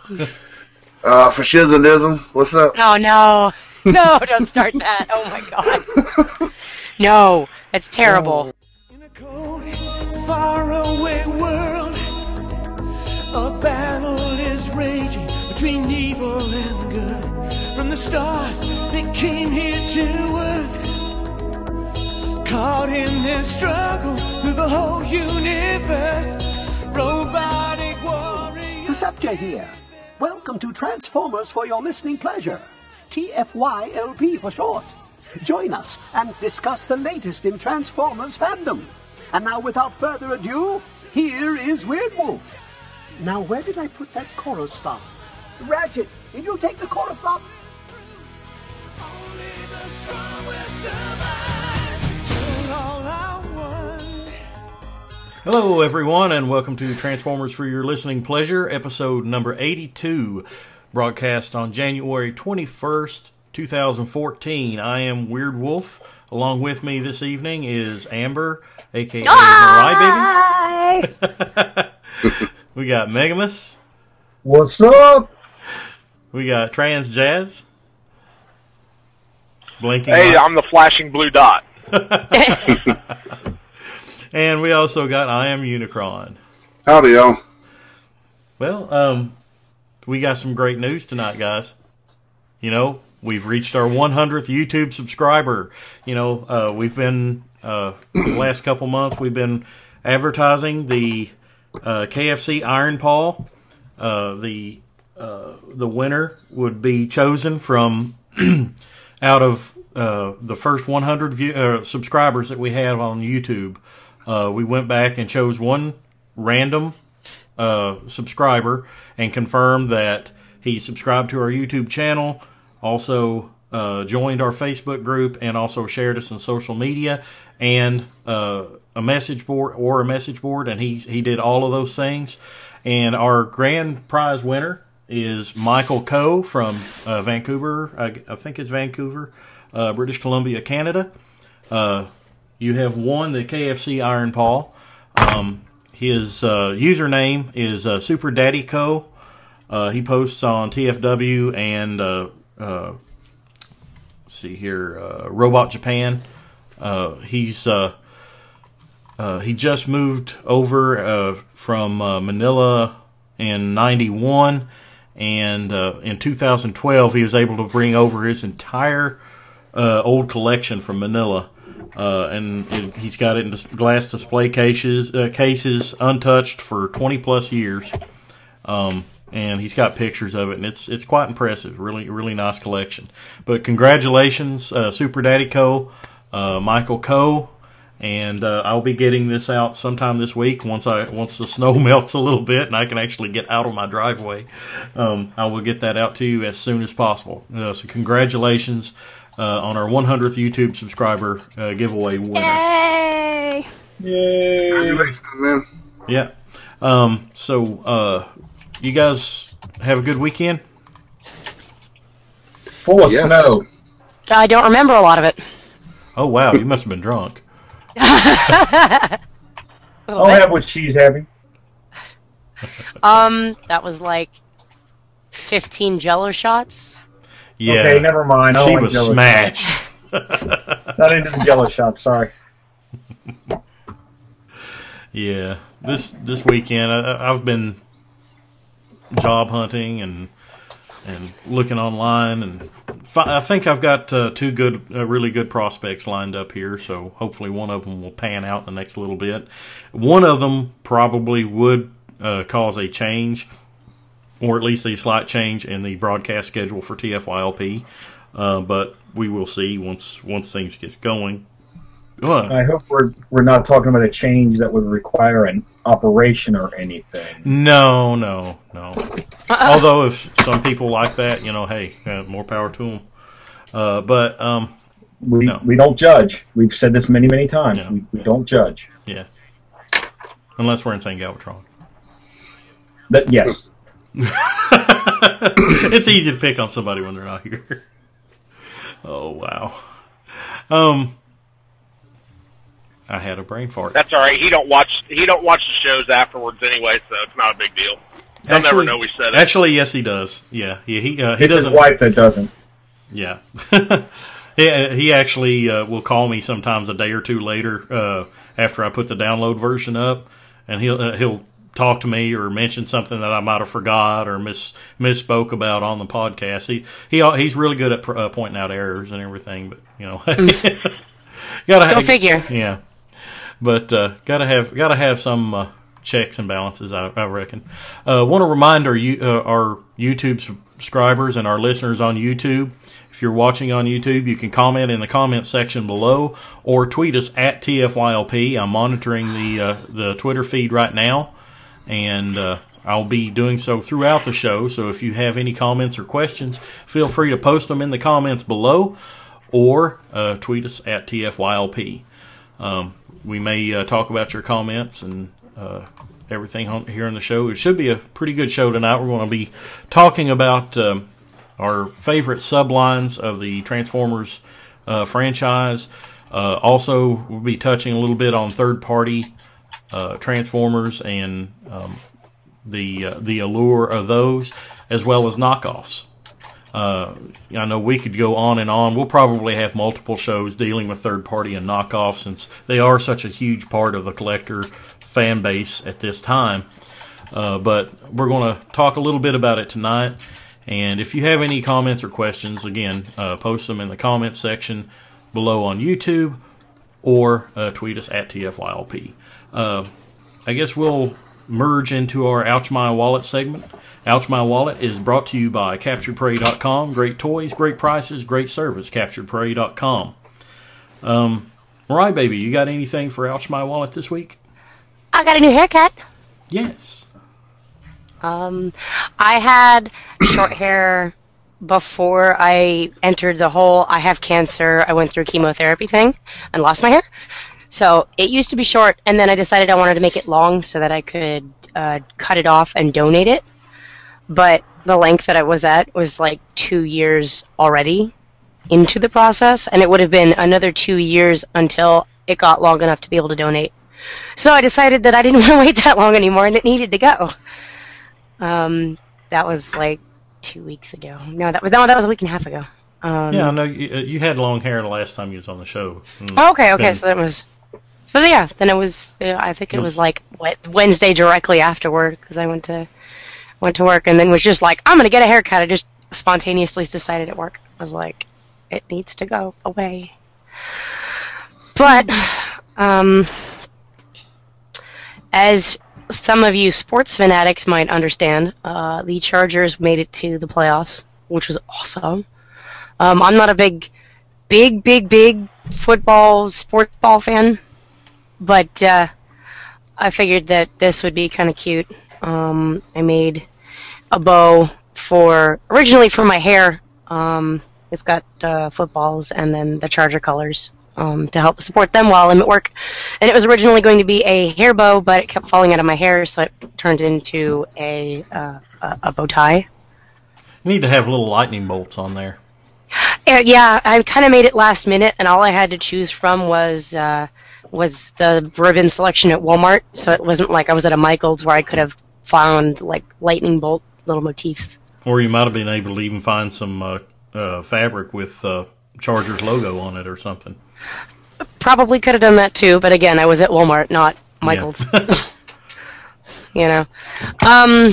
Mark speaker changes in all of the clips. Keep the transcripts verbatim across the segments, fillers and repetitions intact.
Speaker 1: Uh, for shizzleism, what's up?
Speaker 2: Oh, no. No, don't start that. Oh, my God. No, it's terrible.
Speaker 3: In a cold, faraway world, a battle is raging between evil and good. From the stars, they came here to Earth. Caught in their struggle through the whole universe. Robotic warriors.
Speaker 4: Perceptor here. Welcome to Transformers for your listening pleasure. T F Y L P for short. Join us and discuss the latest in Transformers fandom. And now, without further ado, here is Weird Wolf. Now, where did I put that chorus stop? Ratchet, did you take the chorus stop?
Speaker 3: Only the strong will survive. Till all I want.
Speaker 5: Hello, everyone, and welcome to Transformers for Your Listening Pleasure, episode number eighty-two, broadcast on January twenty-first, twenty fourteen. I am Weird Wolf. Along with me this evening is Amber, a k a.
Speaker 2: Hi!
Speaker 5: Mariah Baby. We got Megamus.
Speaker 6: What's up?
Speaker 5: We got Trans Jazz. Blinking
Speaker 7: Hey,
Speaker 5: light.
Speaker 7: I'm the flashing blue dot.
Speaker 5: And we also got I Am Unicron.
Speaker 1: Howdy, y'all.
Speaker 5: Well, um, we got some great news tonight, guys. You know, we've reached our one hundredth YouTube subscriber. You know, uh, we've been, uh, for the last couple months, we've been advertising the uh, K F C Iron Paw. Uh, the uh, the winner would be chosen from out of uh, the first one hundred view, uh, subscribers that we have on YouTube. Uh, we went back and chose one random uh, subscriber and confirmed that he subscribed to our YouTube channel, also uh, joined our Facebook group, and also shared us on social media and uh, a message board or a message board, and he he did all of those things. And our grand prize winner is Michael Coe from uh, Vancouver. I, I think it's Vancouver, uh, British Columbia, Canada. Uh, You have won the K F C Iron Paw. Um, his uh, username is uh, Super Daddy Co. Uh, he posts on T F W and uh, uh, let's see here, uh, Robot Japan. Uh, he's uh, uh, he just moved over uh, from uh, Manila in ninety-one, and uh, in two thousand twelve he was able to bring over his entire uh, old collection from Manila. Uh, and it, he's got it in dis- glass display cases, uh, cases untouched for twenty plus years. Um, and he's got pictures of it, and it's it's quite impressive. Really, really nice collection. But congratulations, uh, Super Daddy Co., uh, Michael Coe, and uh, I'll be getting this out sometime this week once I once the snow melts a little bit and I can actually get out of my driveway. Um, I will get that out to you as soon as possible. Uh, so congratulations. Uh, on our one hundredth YouTube subscriber uh, giveaway winner.
Speaker 2: Yay!
Speaker 6: Yay!
Speaker 1: Congratulations, man.
Speaker 5: Yeah. Um, so, uh, you guys have a good weekend?
Speaker 6: Full of
Speaker 1: Yes.
Speaker 6: snow.
Speaker 2: I don't remember a lot of it.
Speaker 5: Oh, wow. You must have been drunk.
Speaker 6: I'll have what she's having.
Speaker 2: Um, that was like fifteen Jello shots.
Speaker 5: Yeah.
Speaker 6: Okay, never mind. I
Speaker 5: She
Speaker 6: don't like
Speaker 5: was
Speaker 6: Jello
Speaker 5: smashed.
Speaker 6: shots. Not into the Jello shots, sorry.
Speaker 5: Yeah. This this weekend, I, I've been job hunting and and looking online, and fi- I think I've got uh, two good, uh, really good prospects lined up here. So hopefully one of them will pan out in the next little bit. One of them probably would uh, cause a change, or at least a slight change in the broadcast schedule for T F Y L P. Uh, but we will see once once things get going. Ugh.
Speaker 6: I hope we're we're not talking about a change that would require an operation or anything.
Speaker 5: No, no, no. Although if some people like that, you know, hey, uh, more power to them. Uh, but um,
Speaker 6: We
Speaker 5: No.
Speaker 6: we don't judge. We've said this many many times.
Speaker 5: Yeah.
Speaker 6: We, we don't judge.
Speaker 5: yeah, unless we're in Saint Galvatron.
Speaker 6: That yes.
Speaker 5: It's easy to pick on somebody when they're not here. Oh wow. Um, I had a brain fart.
Speaker 7: That's all right. He don't watch. He don't watch the shows afterwards anyway, so it's not a big deal. He'll
Speaker 5: actually,
Speaker 7: never know we said it.
Speaker 5: Actually, yes, he does. Yeah, he he, uh, he
Speaker 6: It's his
Speaker 5: doesn't.
Speaker 6: wife that doesn't.
Speaker 5: Yeah, he he actually uh, will call me sometimes a day or two later uh, after I put the download version up, and he'll uh, he'll talk to me or mention something that I might have forgot or miss misspoke about on the podcast. He he he's really good at uh, pointing out errors and everything, but you know, gotta
Speaker 2: Go figure.
Speaker 5: Yeah, but uh, gotta have gotta have some. Uh, checks and balances, I, I reckon. Uh, want to remind our, uh, our YouTube subscribers and our listeners on YouTube, if you're watching on YouTube, you can comment in the comment section below or tweet us at T F Y L P. I'm monitoring the uh, the Twitter feed right now, and uh, I'll be doing so throughout the show. So if you have any comments or questions, feel free to post them in the comments below or uh, tweet us at T F Y L P. Um, we may uh, talk about your comments and Uh, everything on, here on the show. It should be a pretty good show tonight. We're going to be talking about um, our favorite sublines of the Transformers uh, franchise. Uh, also, we'll be touching a little bit on third-party uh, Transformers and um, the uh, the allure of those, as well as knockoffs. Uh, I know we could go on and on. We'll probably have multiple shows dealing with third-party and knockoffs since they are such a huge part of the collector fan base at this time. Uh, but we're going to talk a little bit about it tonight. And if you have any comments or questions, again, uh, post them in the comments section below on YouTube or uh, tweet us at T F Y L P. Uh, I guess we'll merge into our Ouch My Wallet segment. Ouch My Wallet is brought to you by Captured Prey dot com. Great toys, great prices, great service. Captured Prey dot com. Um, Mariah, baby, you got anything for Ouch My Wallet this week?
Speaker 2: I got a new haircut.
Speaker 5: Yes.
Speaker 2: Um, I had short hair before I entered the whole I have cancer, I went through chemotherapy thing and lost my hair. So it used to be short, and then I decided I wanted to make it long so that I could uh, cut it off and donate it. But the length that I was at was like two years already into the process, and it would have been another two years until it got long enough to be able to donate. So I decided that I didn't want to wait that long anymore, and it needed to go. Um, that was like two weeks ago. No, that was no, that was a week and a half ago. Um,
Speaker 5: yeah, I know you, you had long hair the last time you was on the show.
Speaker 2: Mm, okay, okay,
Speaker 5: been,
Speaker 2: so that was, so yeah, then it was. Uh, I think it was, was like Wednesday directly afterward because I went to went to work and then was just like, I'm gonna get a haircut. I just spontaneously decided at work. I was like, it needs to go away. But um, as some of you sports fanatics might understand, uh, the Chargers made it to the playoffs, which was awesome. Um, I'm not a big, big, big, big football, sports ball fan, but uh, I figured that this would be kind of cute. Um, I made a bow for, originally for my hair. Um, it's got uh, footballs and then the Charger colors. Um, to help support them while I'm at work. And it was originally going to be a hair bow, but it kept falling out of my hair, so it turned into a uh, a, a bow tie.
Speaker 5: You need to have little lightning bolts on there.
Speaker 2: Uh, yeah, I kind of made it last minute, and all I had to choose from was uh, was the ribbon selection at Walmart, so it wasn't like I was at a Michael's where I could have found like lightning bolt little motifs.
Speaker 5: Or you might have been able to even find some uh, uh, fabric with uh, Chargers logo on it or something.
Speaker 2: Probably could have done that too, but again, I was at Walmart, not Michael's. Yeah. You know, um,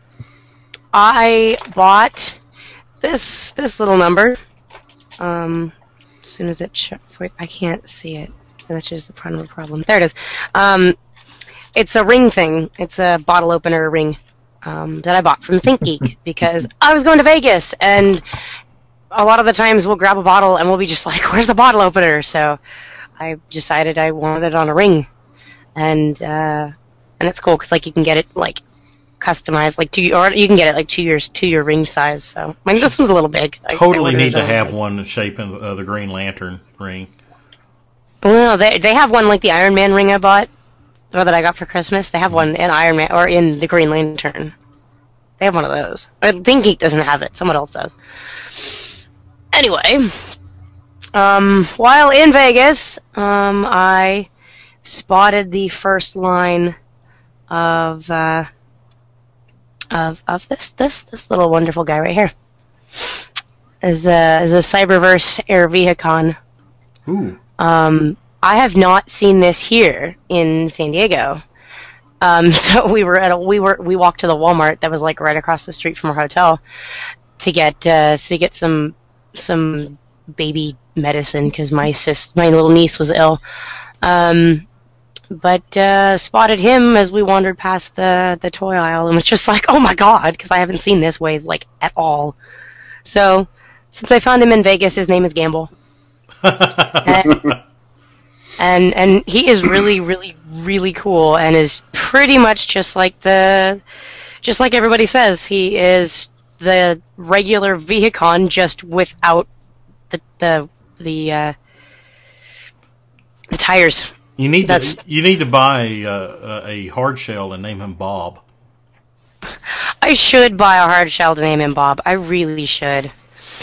Speaker 2: I bought this this little number. Um, as soon as it, sh- I can't see it. That's just the part of the problem. There it is. Um, it's a ring thing. It's a bottle opener ring um, that I bought from ThinkGeek because I was going to Vegas and. A lot of the times we'll grab a bottle and we'll be just like, where's the bottle opener? So I decided I wanted it on a ring. And uh, and it's cool because like you can get it like customized, like two, or you can get it like two years, two year ring size. So I mean, this was a little big.
Speaker 5: Totally
Speaker 2: I, I
Speaker 5: need to
Speaker 2: on,
Speaker 5: have
Speaker 2: like,
Speaker 5: one the shape of uh, the Green Lantern ring.
Speaker 2: Well, they they have one like the Iron Man ring I bought, or that I got for Christmas. They have one in Iron Man or in the Green Lantern. They have one of those. I think ThinkGeek doesn't have it. Someone else does. Anyway, um, while in Vegas, um, I spotted the first line of uh, of of this this this little wonderful guy right here. Is a is a Cyberverse Air Vehicon.
Speaker 5: Ooh.
Speaker 2: Um, I have not seen this here in San Diego. Um, so we were at a we were we walked to the Walmart that was like right across the street from our hotel to get uh, to get some some baby medicine because my sis my little niece was ill. Um, but uh, spotted him as we wandered past the the toy aisle and was just like, oh my god, because I haven't seen this wave like at all. So since I found him in Vegas, his name is Gamble. and, and and he is really really really cool and is pretty much just like the just like everybody says, he is the regular Vehicon just without the the the uh, the tires.
Speaker 5: You need
Speaker 2: That's,
Speaker 5: to you need to buy uh, a hard shell and name him Bob.
Speaker 2: I should buy a hard shell to name him Bob. I really should.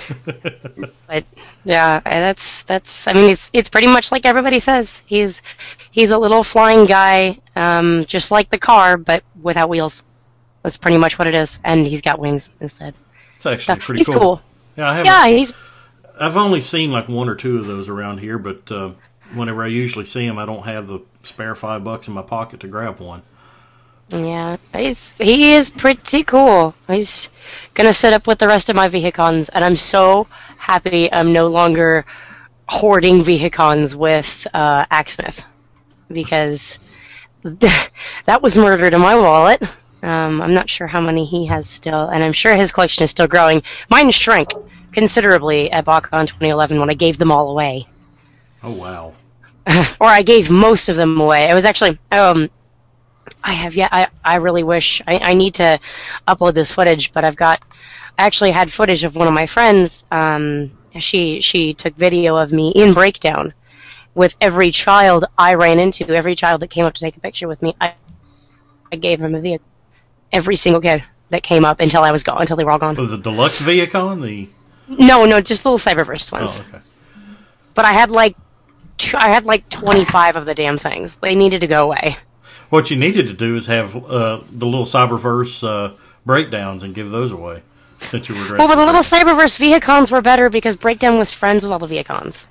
Speaker 2: But yeah, that's that's. I mean, it's it's pretty much like everybody says. He's he's a little flying guy, um, just like the car, but without wheels. That's pretty much what it is, and he's got wings instead.
Speaker 5: It's actually
Speaker 2: So,
Speaker 5: pretty
Speaker 2: he's
Speaker 5: cool.
Speaker 2: cool.
Speaker 5: Yeah, I have.
Speaker 2: Yeah, he's
Speaker 5: I've only seen like one or two of those around here, but uh, whenever I usually see them, I don't have the spare five bucks in my pocket to grab one.
Speaker 2: yeah, he's he is pretty cool. He's gonna sit up with the rest of my Vehicons, and I'm so happy I'm no longer hoarding Vehicons with uh, Axsmith because that was murdered in my wallet. Um, I'm not sure how many he has still, and I'm sure his collection is still growing. Mine shrank considerably at BotCon twenty eleven when I gave them all away.
Speaker 5: Oh wow!
Speaker 2: Or I gave most of them away. It was actually, um, I have yet, I, I really wish, I, I need to upload this footage, but I've got, I actually had footage of one of my friends, um, she, she took video of me in Breakdown with every child I ran into, every child that came up to take a picture with me, I, I gave him a vehicle. Every single kid that came up until I was gone, until they were all gone.
Speaker 5: Was the deluxe Vehicon the?
Speaker 2: No, no, just the little Cyberverse ones.
Speaker 5: Oh, okay.
Speaker 2: But I had like, t- I had like twenty-five of the damn things. They needed to go away.
Speaker 5: What you needed to do is have uh, the little Cyberverse uh, breakdowns and give those away, since you were dressed.
Speaker 2: Well, but the little Cyberverse Vehicons were better because Breakdown was friends with all the Vehicons.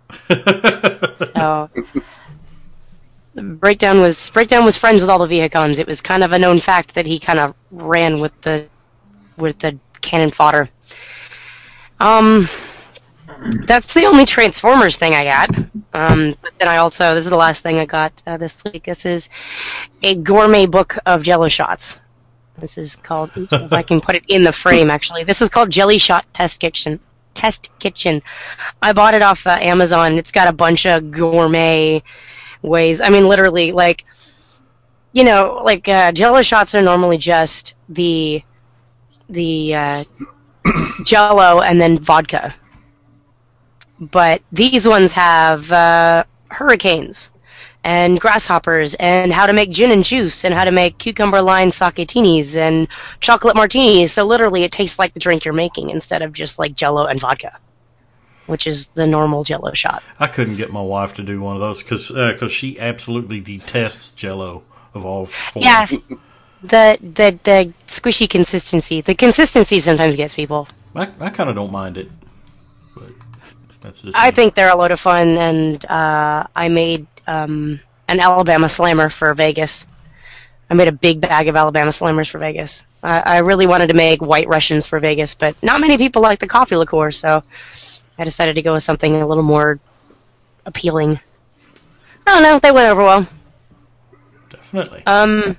Speaker 2: So Breakdown was Breakdown was friends with all the Vehicons. It was kind of a known fact that he kind of ran with the with the cannon fodder. Um, that's the only Transformers thing I got. Um, but then I also this is the last thing I got uh, this week. This is a gourmet book of Jello shots. This is called. Oops, if I can put it in the frame. Actually, this is called Jelly Shot Test Kitchen. Test Kitchen. I bought it off uh, Amazon. It's got a bunch of gourmet ways. I mean, literally, like, you know, like uh, Jello shots are normally just the the uh, Jello and then vodka, but these ones have uh, hurricanes and grasshoppers and how to make gin and juice and how to make cucumber lime saketinis and chocolate martinis. So literally, it tastes like the drink you're making instead of just like Jello and vodka, which is the normal Jello shot.
Speaker 5: I couldn't get my wife to do one of those because uh, she absolutely detests Jello of all forms.
Speaker 2: Yeah, the the the squishy consistency. The consistency sometimes gets people.
Speaker 5: I, I kind of don't mind it, but that's just
Speaker 2: I
Speaker 5: me.
Speaker 2: think they're a load of fun, and uh, I made um, an Alabama Slammer for Vegas. I made a big bag of Alabama Slammers for Vegas. I, I really wanted to make White Russians for Vegas, but not many people like the coffee liqueur, so I decided to go with something a little more appealing. I don't know, they went over well.
Speaker 5: Definitely.
Speaker 2: Um,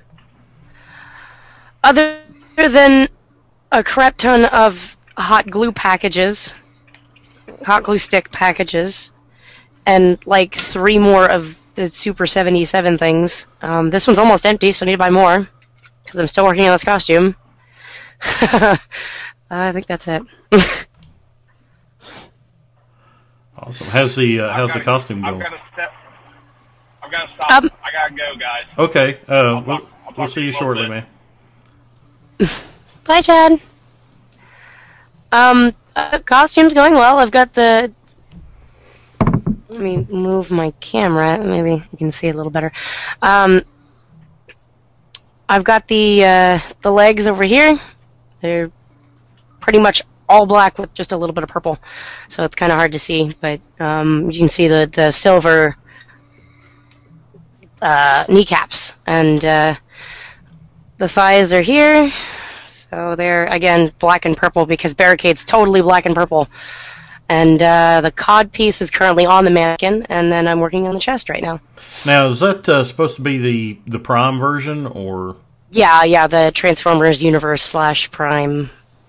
Speaker 2: other than a crap ton of hot glue packages, hot glue stick packages, and like three more of the Super seventy-seven things, um, this one's almost empty, so I need to buy more, because I'm still working on this costume. uh, I think that's it.
Speaker 5: Awesome. How's the uh, how's
Speaker 7: gotta,
Speaker 5: the costume
Speaker 7: I've
Speaker 5: going?
Speaker 7: got to step. I've got to stop.
Speaker 2: Um,
Speaker 7: I gotta go, guys.
Speaker 5: Okay. Uh,
Speaker 7: I'll
Speaker 5: we'll,
Speaker 7: talk- I'll
Speaker 5: we'll
Speaker 7: talk
Speaker 5: see
Speaker 7: to
Speaker 5: you
Speaker 7: you a little
Speaker 5: shortly,
Speaker 7: bit.
Speaker 5: man.
Speaker 2: Bye, Chad. Um, uh, costume's going well. I've got the... Let me move my camera. Maybe you can see it a little better. Um, I've got the uh, the legs over here. They're pretty much all black with just a little bit of purple, so it's kind of hard to see. But um, you can see the the silver uh, kneecaps, and uh, the thighs are here. So they're again black and purple because Barricade's totally black and purple. And uh, the cod piece is currently on the mannequin, and then I'm working on the chest right now.
Speaker 5: Now, is that uh, supposed to be the, the Prime version, or?
Speaker 2: Yeah, yeah, the Transformers Universe slash Prime.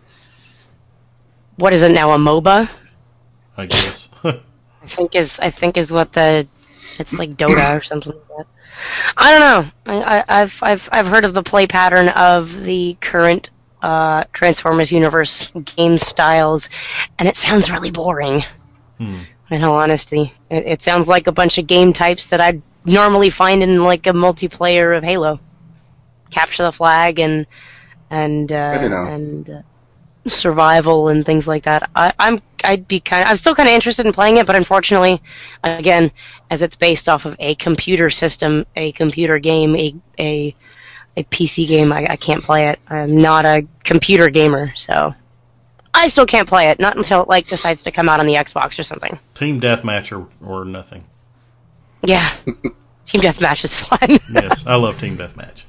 Speaker 2: What is it now? A MOBA?
Speaker 5: I guess.
Speaker 2: I think is I think is what the it's like Dota or something like that. I don't know. I, I, I've I've I've heard of the play pattern of the current uh, Transformers Universe game styles, and it sounds really boring.
Speaker 5: Hmm.
Speaker 2: In all honesty, it, it sounds like a bunch of game types that I'd normally find in like a multiplayer of Halo. Capture the flag and and uh,
Speaker 1: You know.
Speaker 2: and uh, survival and things like that. I, I'm I'd be kind. I'm still kind of interested in playing it, but unfortunately, again, as it's based off of a computer system, a computer game, a a a P C game, I, I can't play it. I'm not a computer gamer, so I still can't play it. Not until it like decides to come out on the Xbox or something.
Speaker 5: Team Deathmatch or, or nothing.
Speaker 2: Yeah, Team Deathmatch is fun.
Speaker 5: Yes, I love Team Deathmatch.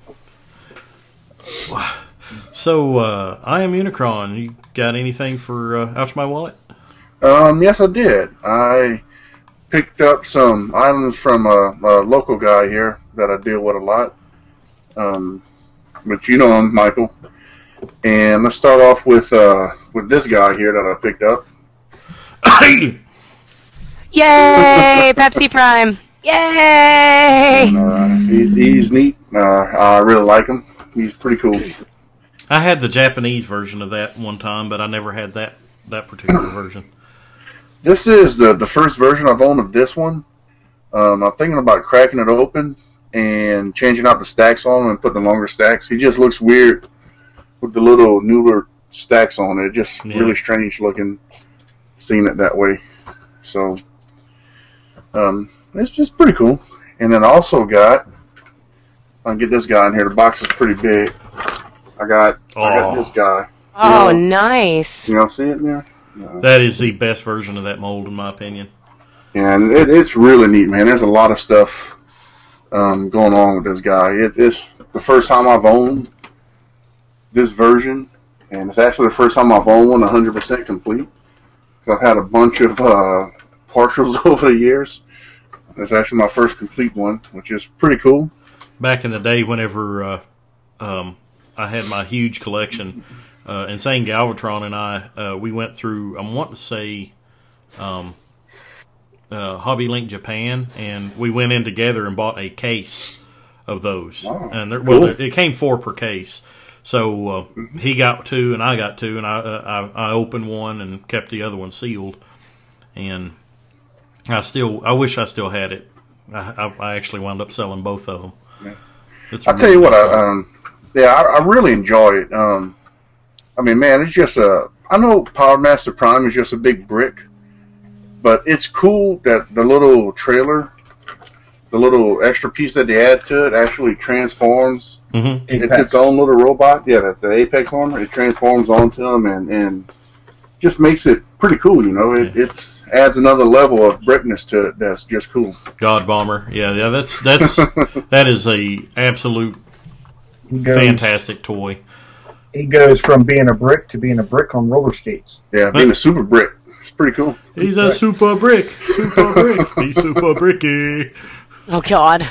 Speaker 5: So, uh, I am Unicron. You got anything for uh, Ouch My Wallet?
Speaker 1: Um, yes, I did. I picked up some items from a, a local guy here that I deal with a lot. Um, but you know him, Michael. And let's start off with uh, with this guy here that I picked up.
Speaker 2: Yay, Pepsi Prime! Yay!
Speaker 1: And, uh, he, he's neat. Uh, I really like him. He's pretty cool.
Speaker 5: I had the Japanese version of that one time, but I never had that, that particular version.
Speaker 1: This is the, the first version I've owned of this one. Um, I'm thinking about cracking it open and changing out the stacks on him and putting the longer stacks. He just looks weird with the little newer stacks on it. Just
Speaker 5: Yeah.
Speaker 1: really strange looking seeing it that way. So um, it's just pretty cool. And then I also got, I'll get this guy in here. The box is pretty big. I got I got
Speaker 5: Oh.
Speaker 1: this guy.
Speaker 2: Oh,
Speaker 1: Yeah.
Speaker 2: nice.
Speaker 1: You know, see it there? No.
Speaker 5: That is the best version of that mold, in my opinion.
Speaker 1: Yeah, and it, it's really neat, man. There's a lot of stuff um, going on with this guy. It, it's the first time I've owned this version, and it's actually the first time I've owned one one hundred percent complete. So I've had a bunch of uh, partials over the years. It's actually my first complete one, which is pretty cool.
Speaker 5: Back in the day, whenever uh, um, I had my huge collection, uh, Insane Galvatron and I, uh, we went through, I want to say, um, uh, Hobby Link Japan, and we went in together and bought a case of those.
Speaker 1: Wow,
Speaker 5: and there, well,
Speaker 1: cool.
Speaker 5: there, it came four per case. So uh, he got two, and I got two, and I, uh, I I opened one and kept the other one sealed. And I still, I wish I still had it. I, I, I actually wound up selling both of them.
Speaker 1: Yeah.
Speaker 5: It's
Speaker 1: I'll tell you
Speaker 5: really
Speaker 1: what,
Speaker 5: fun.
Speaker 1: I, um, yeah, I, I really enjoy it. Um, I mean, man, it's just a, I know Power Master Prime is just a big brick, but it's cool that the little trailer, the little extra piece that they add to it actually transforms.
Speaker 5: Mhm.
Speaker 1: It's
Speaker 6: Apex.
Speaker 1: its own little robot. Yeah, that's the Apex armor. It transforms onto them and, and just makes it pretty cool, you know. It
Speaker 5: Yeah.
Speaker 1: it's adds another level of brickness to it that's just cool.
Speaker 5: God Bomber, yeah, yeah, that's that's that is a absolute
Speaker 6: He goes,
Speaker 5: fantastic toy.
Speaker 6: He goes from being a brick to being a brick on roller skates.
Speaker 1: Yeah, being a super brick. It's pretty cool.
Speaker 5: He's a super brick, super brick. He's super bricky.
Speaker 2: Oh, God.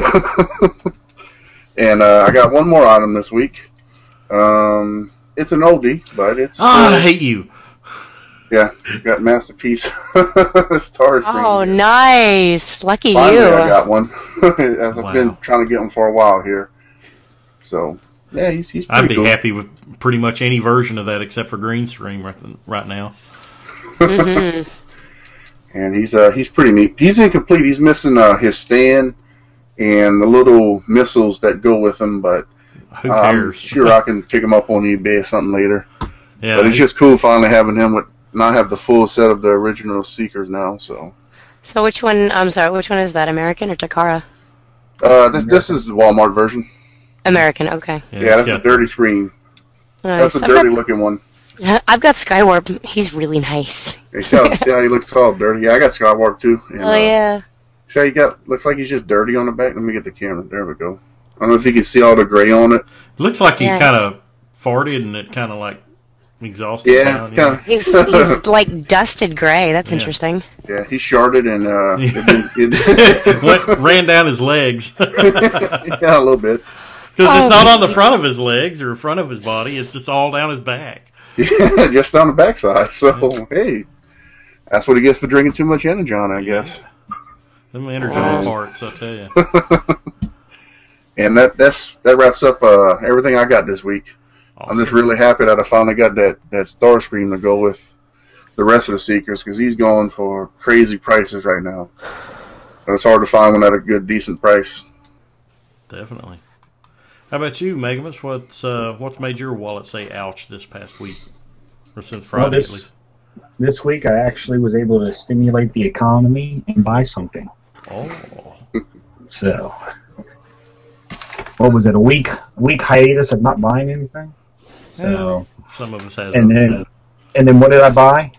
Speaker 1: And uh, I got one more item this week. Um, it's an oldie, but it's
Speaker 5: Ah, I
Speaker 1: uh,
Speaker 5: hate you.
Speaker 1: yeah. Got Masterpiece Star Screen.
Speaker 2: Oh, nice. Lucky
Speaker 1: Finally,
Speaker 2: you.
Speaker 1: I got one. As I've
Speaker 5: Wow.
Speaker 1: been trying to get one for a while here. So yeah, he's he's pretty
Speaker 5: I'd be
Speaker 1: cool.
Speaker 5: happy with pretty much any version of that except for Green Stream right, right now.
Speaker 2: Mm-hmm.
Speaker 1: And he's uh he's pretty neat. He's incomplete. He's missing uh, his stand and the little missiles that go with him, but
Speaker 5: Who
Speaker 1: I'm
Speaker 5: cares?
Speaker 1: sure I can pick him up on eBay or something later.
Speaker 5: yeah,
Speaker 1: But it's just cool finally having him with not have the full set of the original Seekers now. So
Speaker 2: So which one, I'm sorry, which one is that, American or Takara?
Speaker 1: uh, this this is the Walmart version.
Speaker 2: American. Okay.
Speaker 5: Yeah,
Speaker 1: Yeah,
Speaker 5: it's
Speaker 1: that's a
Speaker 5: got-
Speaker 1: dirty screen.
Speaker 2: Nice.
Speaker 1: That's a
Speaker 2: I've
Speaker 1: dirty
Speaker 2: got-
Speaker 1: looking one.
Speaker 2: I've got Skywarp. He's really nice.
Speaker 1: You see how, see how he looks all dirty? Yeah, I got Skywalk too. And,
Speaker 2: Oh
Speaker 1: uh,
Speaker 2: yeah.
Speaker 1: see how he got, looks like he's just dirty on the back? Let me get the camera. There we go. I don't know if you can see all the gray on it.
Speaker 5: Looks like he
Speaker 2: Yeah.
Speaker 5: kind of farted and it kind of like exhausted.
Speaker 1: Yeah,
Speaker 5: down,
Speaker 1: it's
Speaker 5: you know?
Speaker 1: kind of.
Speaker 2: He's he's like dusted gray. That's
Speaker 5: Yeah.
Speaker 2: interesting.
Speaker 1: Yeah, he sharded and uh, it, it,
Speaker 5: Went, ran down his legs.
Speaker 1: yeah, a little bit.
Speaker 5: Because
Speaker 2: Oh.
Speaker 5: it's not on the front of his legs or front of his body. It's just all down his back.
Speaker 1: Yeah, just on the backside. So hey, that's what he gets for drinking too much Energon, I guess.
Speaker 5: Them energon
Speaker 1: Wow.
Speaker 5: farts, I tell you.
Speaker 1: And that that's that wraps up uh, everything I got this week. I'm just really happy that I finally got that that Starscream to go with the rest of the Seekers because he's going for crazy prices right now. And it's hard to find one at a good, decent price.
Speaker 5: Definitely. How about you, Megamus? What's uh, what's made your wallet say "ouch" this past week, or since Friday
Speaker 6: Well, this-
Speaker 5: at least?
Speaker 6: This week, I actually was able to stimulate the economy and buy something.
Speaker 5: Oh,
Speaker 6: So, what was it? A week, a week hiatus of not buying anything. So,
Speaker 5: some of us has.
Speaker 6: and
Speaker 5: those.
Speaker 6: then, and then, what did I buy?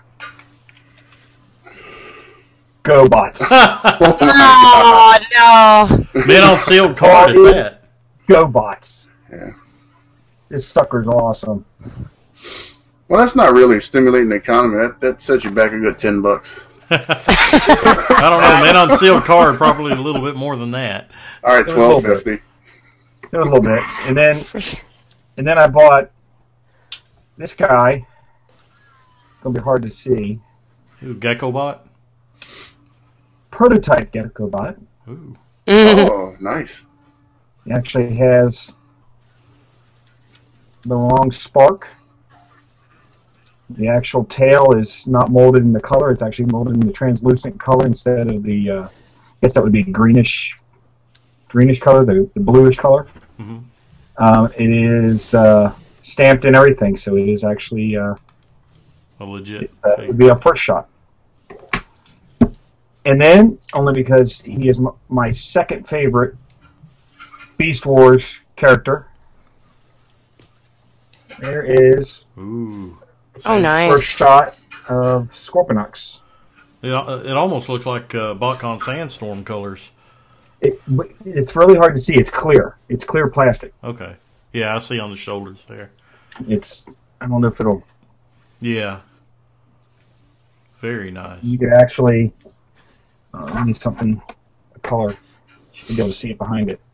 Speaker 6: GoBots.
Speaker 2: Oh no.
Speaker 5: Men on sealed card at that.
Speaker 6: GoBots.
Speaker 1: Yeah.
Speaker 6: This sucker's awesome.
Speaker 1: Well, that's not really stimulating the economy. That that sets you back a good ten bucks.
Speaker 5: I don't know. Men on sealed card probably a little bit more than that.
Speaker 1: All right,
Speaker 6: It was a
Speaker 1: twelve
Speaker 6: little
Speaker 1: fifty.
Speaker 6: A little bit, and then, and then I bought this guy. Gonna be hard to see.
Speaker 5: Ooh, Gecko bot.
Speaker 6: Prototype GeckoBot.
Speaker 5: Ooh.
Speaker 2: Mhm.
Speaker 1: Oh, nice.
Speaker 6: He actually has the long spark. The actual tail is not molded in the color. It's actually molded in the translucent color instead of the, uh, I guess that would be greenish, greenish color, the, the bluish color.
Speaker 5: Mhm.
Speaker 6: Um, it is uh, stamped and everything, so it is actually uh,
Speaker 5: A legit.
Speaker 6: uh, it
Speaker 5: figure.
Speaker 6: would be a first shot. And then, only because he is m- my second favorite Beast Wars character, there is
Speaker 5: Ooh.
Speaker 2: Oh nice.
Speaker 6: first shot of Scorponok.
Speaker 5: It, it almost looks like uh, BotCon Sandstorm colors.
Speaker 6: It, it's really hard to see. It's clear. It's clear plastic.
Speaker 5: Okay. Yeah, I see on the shoulders there.
Speaker 6: It's, I don't know if it'll,
Speaker 5: Yeah. Very nice.
Speaker 6: you could actually, uh, I need something, a color. You should be able to see it behind it.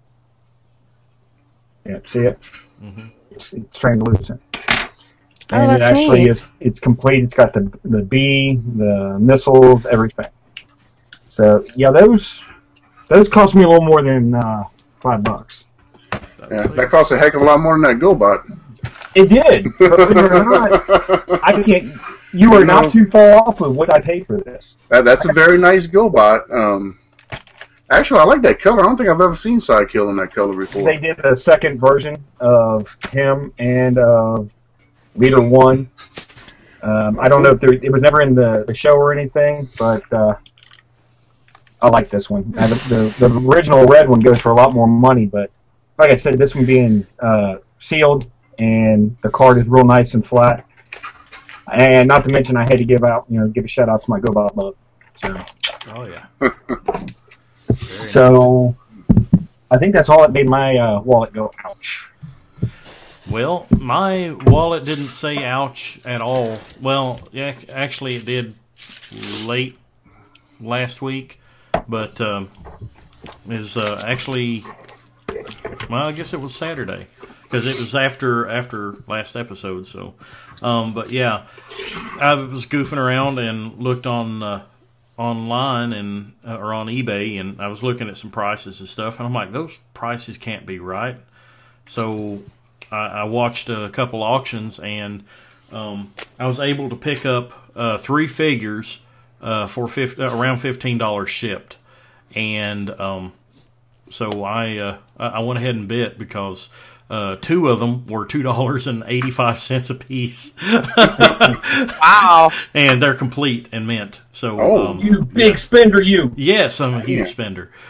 Speaker 6: Yeah, see it?
Speaker 5: Mhm.
Speaker 6: It's, it's translucent.
Speaker 2: Oh,
Speaker 6: And it
Speaker 2: that's
Speaker 6: actually
Speaker 2: neat.
Speaker 6: is, it's complete. It's got the the bee, the missiles, everything. So, yeah, those those cost me a little more than uh, five bucks.
Speaker 5: That's
Speaker 1: Yeah,
Speaker 5: it.
Speaker 1: that costs a heck of a lot more than that GoBot.
Speaker 6: It did. But believe it or not, I can't. You are
Speaker 1: You know-
Speaker 6: not too far off with what I paid for this.
Speaker 1: That, that's a very nice GoBot. Um, actually, I like that color. I don't think I've ever seen Sidekill in that color before.
Speaker 6: They did a second version of him and of Leader One. Um, I don't know if there, it was never in the, the show or anything, but uh, I like this one. Uh, the, the the original red one goes for a lot more money, but like I said, this one being uh, sealed and the card is real nice and flat. And not to mention, I had to give out, you know, give a shout out to my GoBot love. So,
Speaker 5: Oh, yeah. Very
Speaker 6: so I think that's all that made my uh, wallet go ouch.
Speaker 5: Well, my wallet didn't say ouch at all. Well, yeah, actually it did late last week, but um, it was uh, actually, well, I guess it was Saturday because it was after after last episode. So, um, but yeah, I was goofing around and looked on uh, online and uh, or on eBay, and I was looking at some prices and stuff, and I'm like, those prices can't be right. So I, I watched a couple auctions, and um, I was able to pick up uh, three figures uh, for fifty, uh, around fifteen dollars shipped, and um, so I uh, I went ahead and bid because uh, two of them were two dollars and eighty five cents a piece.
Speaker 2: Wow.
Speaker 5: And they're complete and mint. So
Speaker 1: Oh.
Speaker 5: um,
Speaker 6: You big spender, you.
Speaker 5: yes, I'm a huge
Speaker 1: Yeah.
Speaker 5: spender.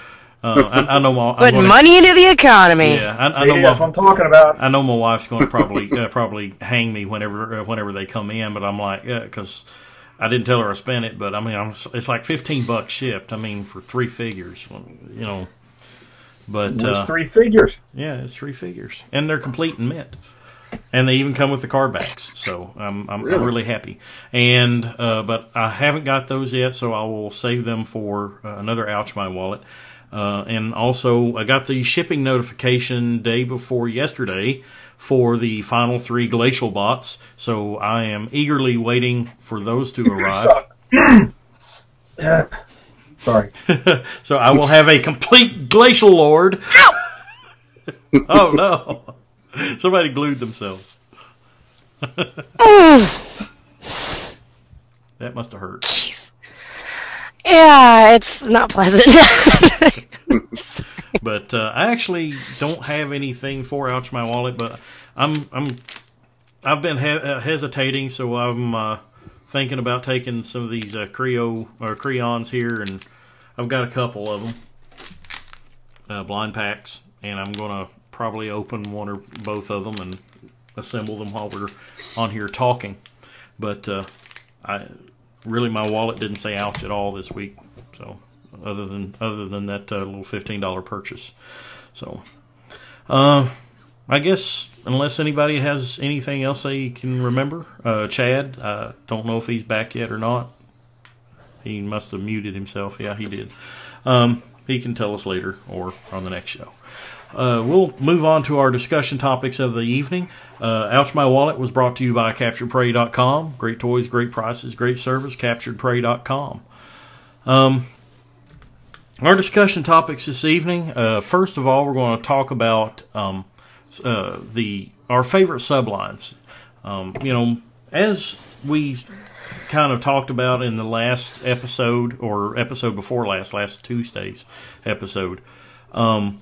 Speaker 5: Uh, I, I know my
Speaker 2: Putting
Speaker 5: gonna,
Speaker 2: money into the economy.
Speaker 5: Yeah, I, I
Speaker 6: See,
Speaker 5: know
Speaker 6: that's
Speaker 5: my,
Speaker 6: what I'm talking about.
Speaker 5: I know my wife's going to probably uh, probably hang me whenever uh, whenever they come in, but I'm like, yeah, because I didn't tell her I spent it, but I mean, I'm, it's like fifteen bucks shipped. I mean, for three figures, you know. But
Speaker 6: Where's
Speaker 5: uh,
Speaker 6: three figures?
Speaker 5: yeah, it's three figures, and they're complete and mint. And they even come with the card backs, so I'm I'm really, I'm really happy. And uh, but I haven't got those yet, so I will save them for uh, another Ouch My Wallet. Uh, and also, I got the shipping notification day before yesterday for the final three Glacial bots, so I am eagerly waiting for those to arrive.
Speaker 6: Yeah. Sorry.
Speaker 5: So I will have a complete Glacial Lord. Oh no! Somebody glued themselves. That must have hurt.
Speaker 2: Yeah, it's not pleasant.
Speaker 5: But uh, I actually don't have anything for Ouch My Wallet, but I'm I'm I've been he- uh, hesitating, so I'm uh, thinking about taking some of these uh, Creo or Creons here, and I've got a couple of them, uh, blind packs, and I'm gonna probably open one or both of them and assemble them while we're on here talking. But uh, I really my wallet didn't say ouch at all this week, so other than other than that uh, little fifteen dollar purchase. So uh, I guess unless anybody has anything else they can remember, uh, Chad, I don't know if he's back yet or not. He must have muted himself. Yeah, he did. Um, he can tell us later or on the next show. Uh, we'll move on to our discussion topics of the evening. Uh, Ouch My Wallet was brought to you by captured prey dot com. Great toys, great prices, great service, captured prey dot com. Um, our discussion topics this evening, uh, first of all, we're going to talk about um, uh, the our favorite sublines. Um, you know, as we kind of talked about in the last episode, or episode before last, last Tuesday's episode, um,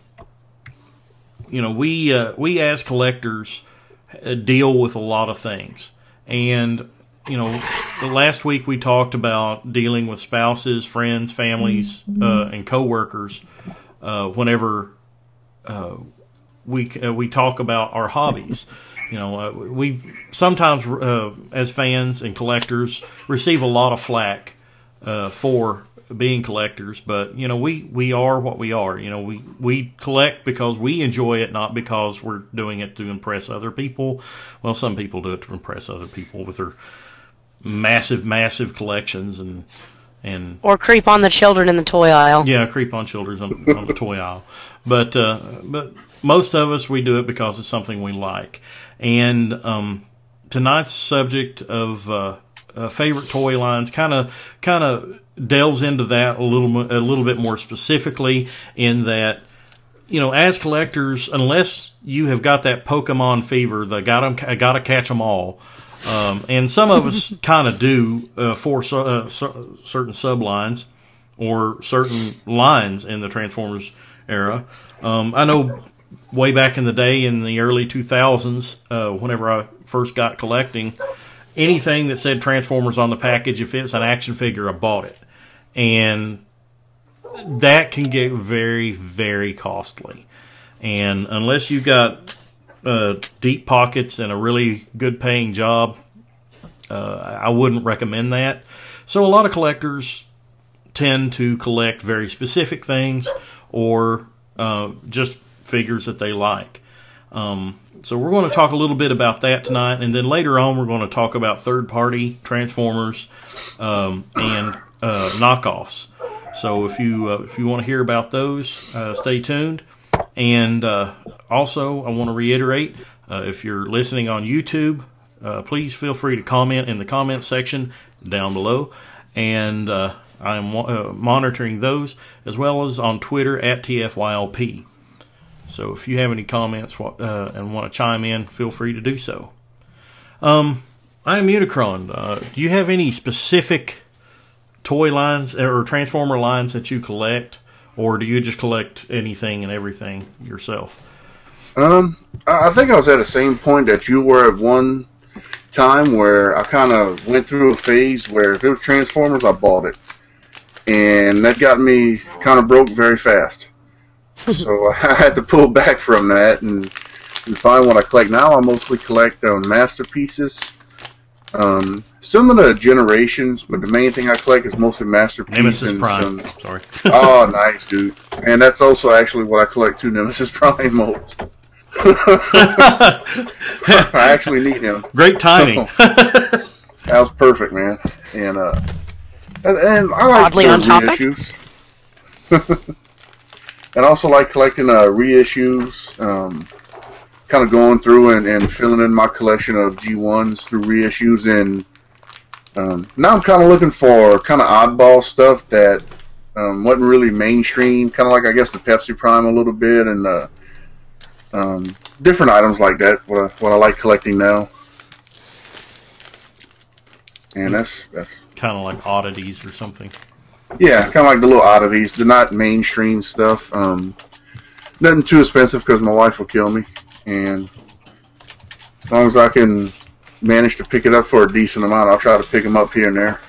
Speaker 5: you know, we uh, we as collectors uh, deal with a lot of things, and you know, last week we talked about dealing with spouses, friends, families, uh, and coworkers. Uh, whenever uh, we uh, we talk about our hobbies, you know, uh, we sometimes uh, as fans and collectors receive a lot of flack uh, for being collectors, but you know, we, we are what we are. You know, we, we collect because we enjoy it, not because we're doing it to impress other people. Well, some people do it to impress other people with their massive, massive collections and and
Speaker 2: or creep on the children in the toy aisle.
Speaker 5: Yeah, creep on children on, on the toy aisle. But uh, but most of us, we do it because it's something we like. And um, tonight's subject of uh, uh, favorite toy lines kind of kind of delves into that a little a little bit more specifically, in that, you know, as collectors, unless you have got that Pokemon fever, the got 'em, I gotta catch them all, um, and some of us kind of do uh, for so, uh, so, certain sublines or certain lines in the Transformers era. Um, I know way back in the day, in the early two thousands, uh, whenever I first got collecting, anything that said Transformers on the package, if it's an action figure, I bought it. And that can get very, very costly. And unless you've got uh, deep pockets and a really good paying job, uh, I wouldn't recommend that. So a lot of collectors tend to collect very specific things, or uh, just figures that they like. Um, so we're going to talk a little bit about that tonight, and then later on we're going to talk about third-party Transformers um, and uh, knockoffs. So if you uh, if you want to hear about those, uh, stay tuned. And uh, also, I want to reiterate, uh, if you're listening on YouTube, uh, please feel free to comment in the comment section down below. And uh, I am uh, monitoring those, as well as on Twitter at T F Y L P. So if you have any comments uh, and want to chime in, feel free to do so. Um, I am Unicron. Uh, do you have any specific toy lines or Transformer lines that you collect, or do you just collect anything and everything yourself?
Speaker 1: Um, I think I was at the same point that you were at one time, where I kind of went through a phase where if it was Transformers, I bought it. And that got me kind of broke very fast. So I had to pull back from that and, and find what I collect. Now I mostly collect uh, masterpieces. Um, some of the generations, but the main thing I collect is mostly masterpieces.
Speaker 5: Nemesis
Speaker 1: and
Speaker 5: Prime.
Speaker 1: some-
Speaker 5: Sorry.
Speaker 1: Oh, nice, dude. And that's also actually what I collect too, Nemesis Prime molds. I actually need him.
Speaker 5: Great timing.
Speaker 1: That was perfect, man. And uh, and, and I like
Speaker 2: Oddly
Speaker 1: the
Speaker 2: on topic.
Speaker 1: reissues. And I also like collecting uh, reissues. Um, kind of going through and, and filling in my collection of G ones through reissues. And um, now I'm kind of looking for kind of oddball stuff that um, wasn't really mainstream. Kind of like, I guess, the Pepsi Prime a little bit and uh, um, different items like that. What I, what I like collecting now. And that's, that's
Speaker 5: Kind of like oddities or something.
Speaker 1: yeah, kind of like the little oddities. They're not mainstream stuff. Um, nothing too expensive because my wife will kill me. And as long as I can manage to pick it up for a decent amount, I'll try to pick them up here and there.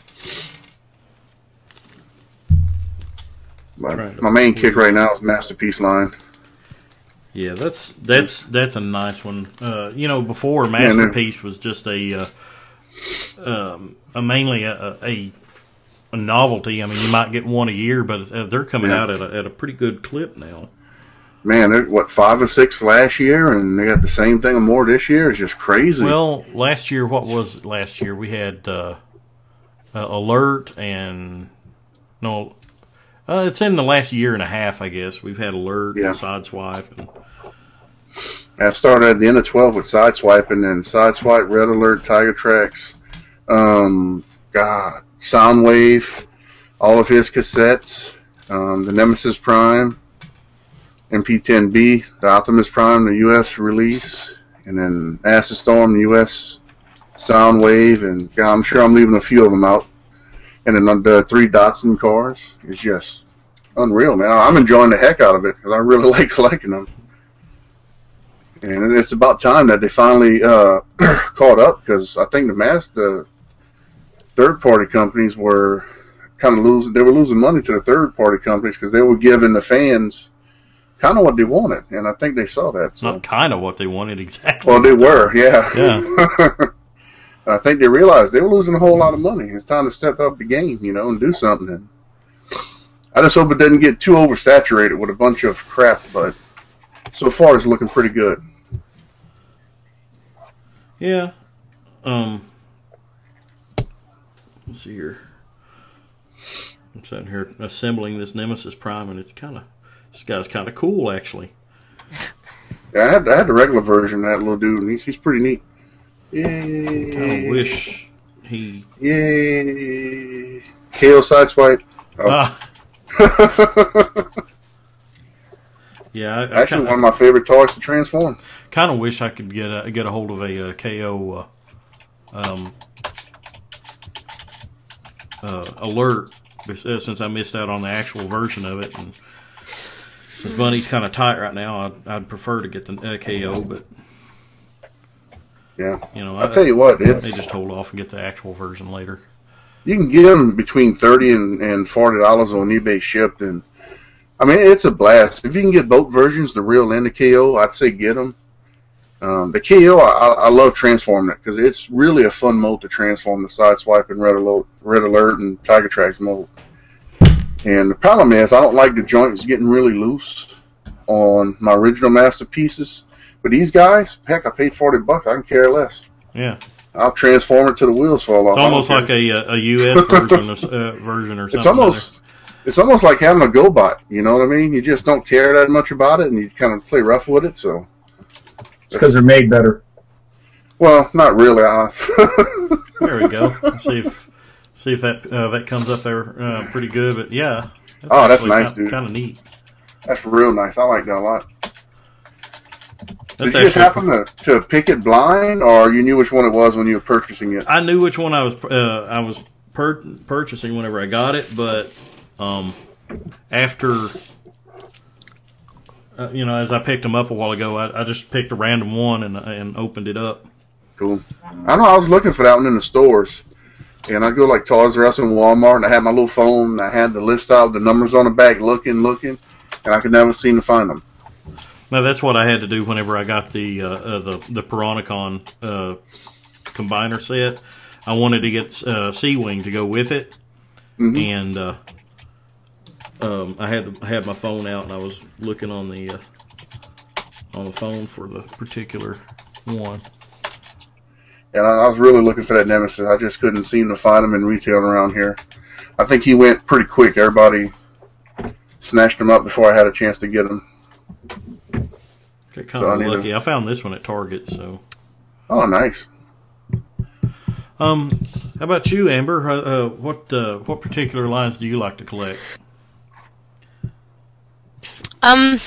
Speaker 1: But
Speaker 5: Right.
Speaker 1: my main kick right now is Masterpiece line.
Speaker 5: Yeah, that's that's that's a nice one. Uh, you know, before
Speaker 1: no.
Speaker 5: Masterpiece was just a, uh, um, a mainly a, a a novelty. I mean, you might get one a year, but it's, uh, they're coming
Speaker 1: Yeah.
Speaker 5: out at a, at a pretty good clip now.
Speaker 1: Man, they're, what, five or six last year, and they got the same thing or more this year. It's just crazy.
Speaker 5: Well, last year, what was it last year? We had uh, uh, Alert and no, uh, it's in the last year and a half, I guess. We've had Alert
Speaker 1: Yeah.
Speaker 5: and Sideswipe. And,
Speaker 1: I started at the end of twelve with Sideswipe, and then Sideswipe, Red Alert, Tiger Tracks, um, God, Soundwave, all of his cassettes, um, the Nemesis Prime, M P ten B, the Optimus Prime, the U S release, and then Acid Storm, the U S Soundwave, and God, I'm sure I'm leaving a few of them out. And then the three Datsun cars. It's just unreal, man. I'm enjoying the heck out of it because I really like collecting them. And it's about time that they finally uh, caught up because I think the mass, the third-party companies were kind of losing. They were losing money to the third-party companies because they were giving the fans kind of what they wanted, and I think they saw that.
Speaker 5: It's
Speaker 1: So.
Speaker 5: not kind of what they wanted exactly.
Speaker 1: Well, they were, yeah.
Speaker 5: Yeah.
Speaker 1: I think they realized they were losing a whole lot of money. It's time to step up the game, you know, and do something. And I just hope it doesn't get too oversaturated with a bunch of crap, but so far it's looking pretty good.
Speaker 5: Yeah. Um. Let's see here. I'm sitting here assembling this Nemesis Prime, and it's kind of this guy's kind of cool, actually.
Speaker 1: Yeah, I had I had the regular version of that little dude, and he's, he's pretty neat. Yay!
Speaker 5: Kind of wish he.
Speaker 1: Yay! K O Sideswipe. Oh.
Speaker 5: Ah. Yeah, I, I
Speaker 1: Actually,
Speaker 5: kinda,
Speaker 1: one of my favorite toys to transform.
Speaker 5: kind of wish I could get a, get a hold of a, uh K O uh, um, uh, alert since I missed out on the actual version of it, and since money's kind of tight right now, I'd, I'd prefer to get the uh, K O, but
Speaker 1: Yeah,
Speaker 5: you know,
Speaker 1: I'll
Speaker 5: I,
Speaker 1: tell you what, it's
Speaker 5: they just hold off and get the actual version later.
Speaker 1: you can get them between thirty and and forty dollars on eBay shipped, and I mean it's a blast. If you can get both versions, the real and the K O, I'd say get them. Um, the K O, I, I love transforming it because it's really a fun mode to transform the Sideswipe and Red Alert, Red Alert and Tiger Tracks mode. And the problem is I don't like the joints getting really loose on my original masterpieces. But these guys, heck, I paid forty bucks. I can care less.
Speaker 5: Yeah,
Speaker 1: I'll transform it to the wheels fall off.
Speaker 5: it's
Speaker 1: I don't
Speaker 5: almost
Speaker 1: care.
Speaker 5: like a a U S version of, uh, version or something.
Speaker 1: It's almost it's almost like having a GoBot. You know what I mean? You just don't care that much about it, and you kind of play rough with it. So,
Speaker 6: It's because they're made better.
Speaker 1: well, not really. Uh,
Speaker 5: There we go. Let's see if see if that uh, that comes up there uh, pretty good. But yeah,
Speaker 1: Oh, that's
Speaker 5: actually
Speaker 1: nice,
Speaker 5: kind,
Speaker 1: dude.
Speaker 5: Kind of neat.
Speaker 1: That's real nice. I like that a lot.
Speaker 5: That's
Speaker 1: Did you just
Speaker 5: actually
Speaker 1: happen to, to pick it blind, or you knew which one it was when you were purchasing it?
Speaker 5: I knew which one I was uh, I was pur- purchasing whenever I got it, but um, after uh, you know, as I picked them up a while ago, I, I just picked a random one and and opened it up.
Speaker 1: Cool. I know I was looking for that one in the stores, and I'd go like Toys R Us and Walmart, and I had my little phone, and I had the list out, the numbers on the back, looking, looking, and I could never seem to find them.
Speaker 5: Now that's what I had to do whenever I got the uh, uh, the the Piranacon uh, combiner set. I wanted to get uh, Sea-Wing to go with it, mm-hmm. and uh, um, I had I had my phone out and I was looking on the uh, on the phone for the particular one.
Speaker 1: And I, I was really looking for that Nemesis. I just couldn't seem to find him in retail around here. I think he went pretty quick. Everybody snatched him up before I had a chance to get him.
Speaker 5: Got kind so of I lucky. To... I found this one at Target, so.
Speaker 1: Oh, nice.
Speaker 5: Um, how about you, Amber? Uh, uh, what uh, what particular lines do you like to collect?
Speaker 2: Um,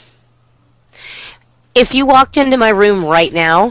Speaker 2: if you walked into my room right now,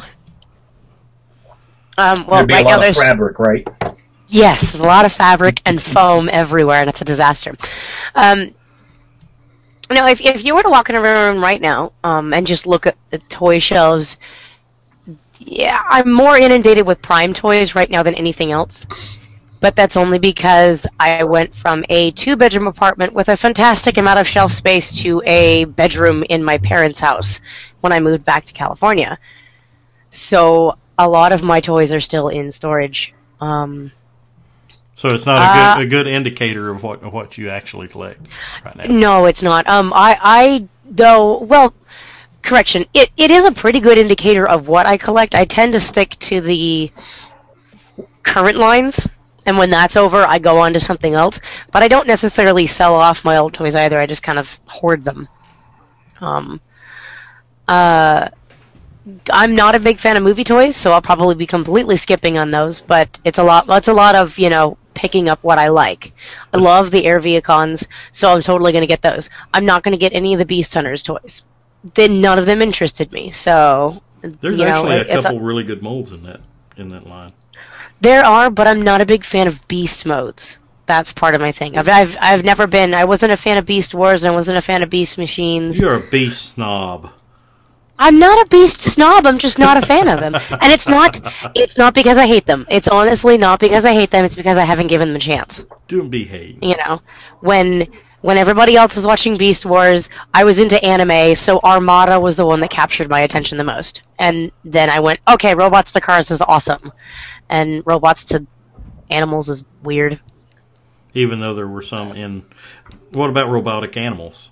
Speaker 2: um, well,
Speaker 6: There'd be
Speaker 2: right
Speaker 6: a lot
Speaker 2: now
Speaker 6: of
Speaker 2: there's
Speaker 6: fabric, right?
Speaker 2: Yes, there's a lot of fabric and foam everywhere, and it's a disaster. Um. No, if if you were to walk in a room right now, um, and just look at the toy shelves, yeah, I'm more inundated with Prime toys right now than anything else. But that's only because I went from a two-bedroom apartment with a fantastic amount of shelf space to a bedroom in my parents' house when I moved back to California. So a lot of my toys are still in storage. Um,
Speaker 5: So it's not a good, uh, a good indicator of what of what you actually collect right now.
Speaker 2: No, it's not. Um, I, I though, well, correction. It it is a pretty good indicator of what I collect. I tend to stick to the current lines, and when that's over, I go on to something else. But I don't necessarily sell off my old toys either. I just kind of hoard them. Um, uh, I'm not a big fan of movie toys, so I'll probably be completely skipping on those. But it's a lot. It's a lot of you know. picking up what I like. I love the Air Viacons, so I'm totally going to get those. I'm not going to get any of the Beast Hunters toys. Then none of them interested me. So
Speaker 5: there's
Speaker 2: you know,
Speaker 5: actually a couple
Speaker 2: a,
Speaker 5: really good molds in that in that line.
Speaker 2: There are, but I'm not a big fan of Beast modes. That's part of my thing. I've I've I've never been. I wasn't a fan of Beast Wars, and I wasn't a fan of Beast Machines.
Speaker 5: You're a Beast snob.
Speaker 2: I'm not a Beast snob. I'm just not a fan of them, and it's not. It's not because I hate them. It's honestly not because I hate them. It's because I haven't given them a chance.
Speaker 5: Don't behave.
Speaker 2: You know, when when everybody else was watching Beast Wars, I was into anime, so Armada was the one that captured my attention the most. And then I went, okay, robots to cars is awesome, and robots to animals is weird.
Speaker 5: Even though there were some in. What about robotic animals?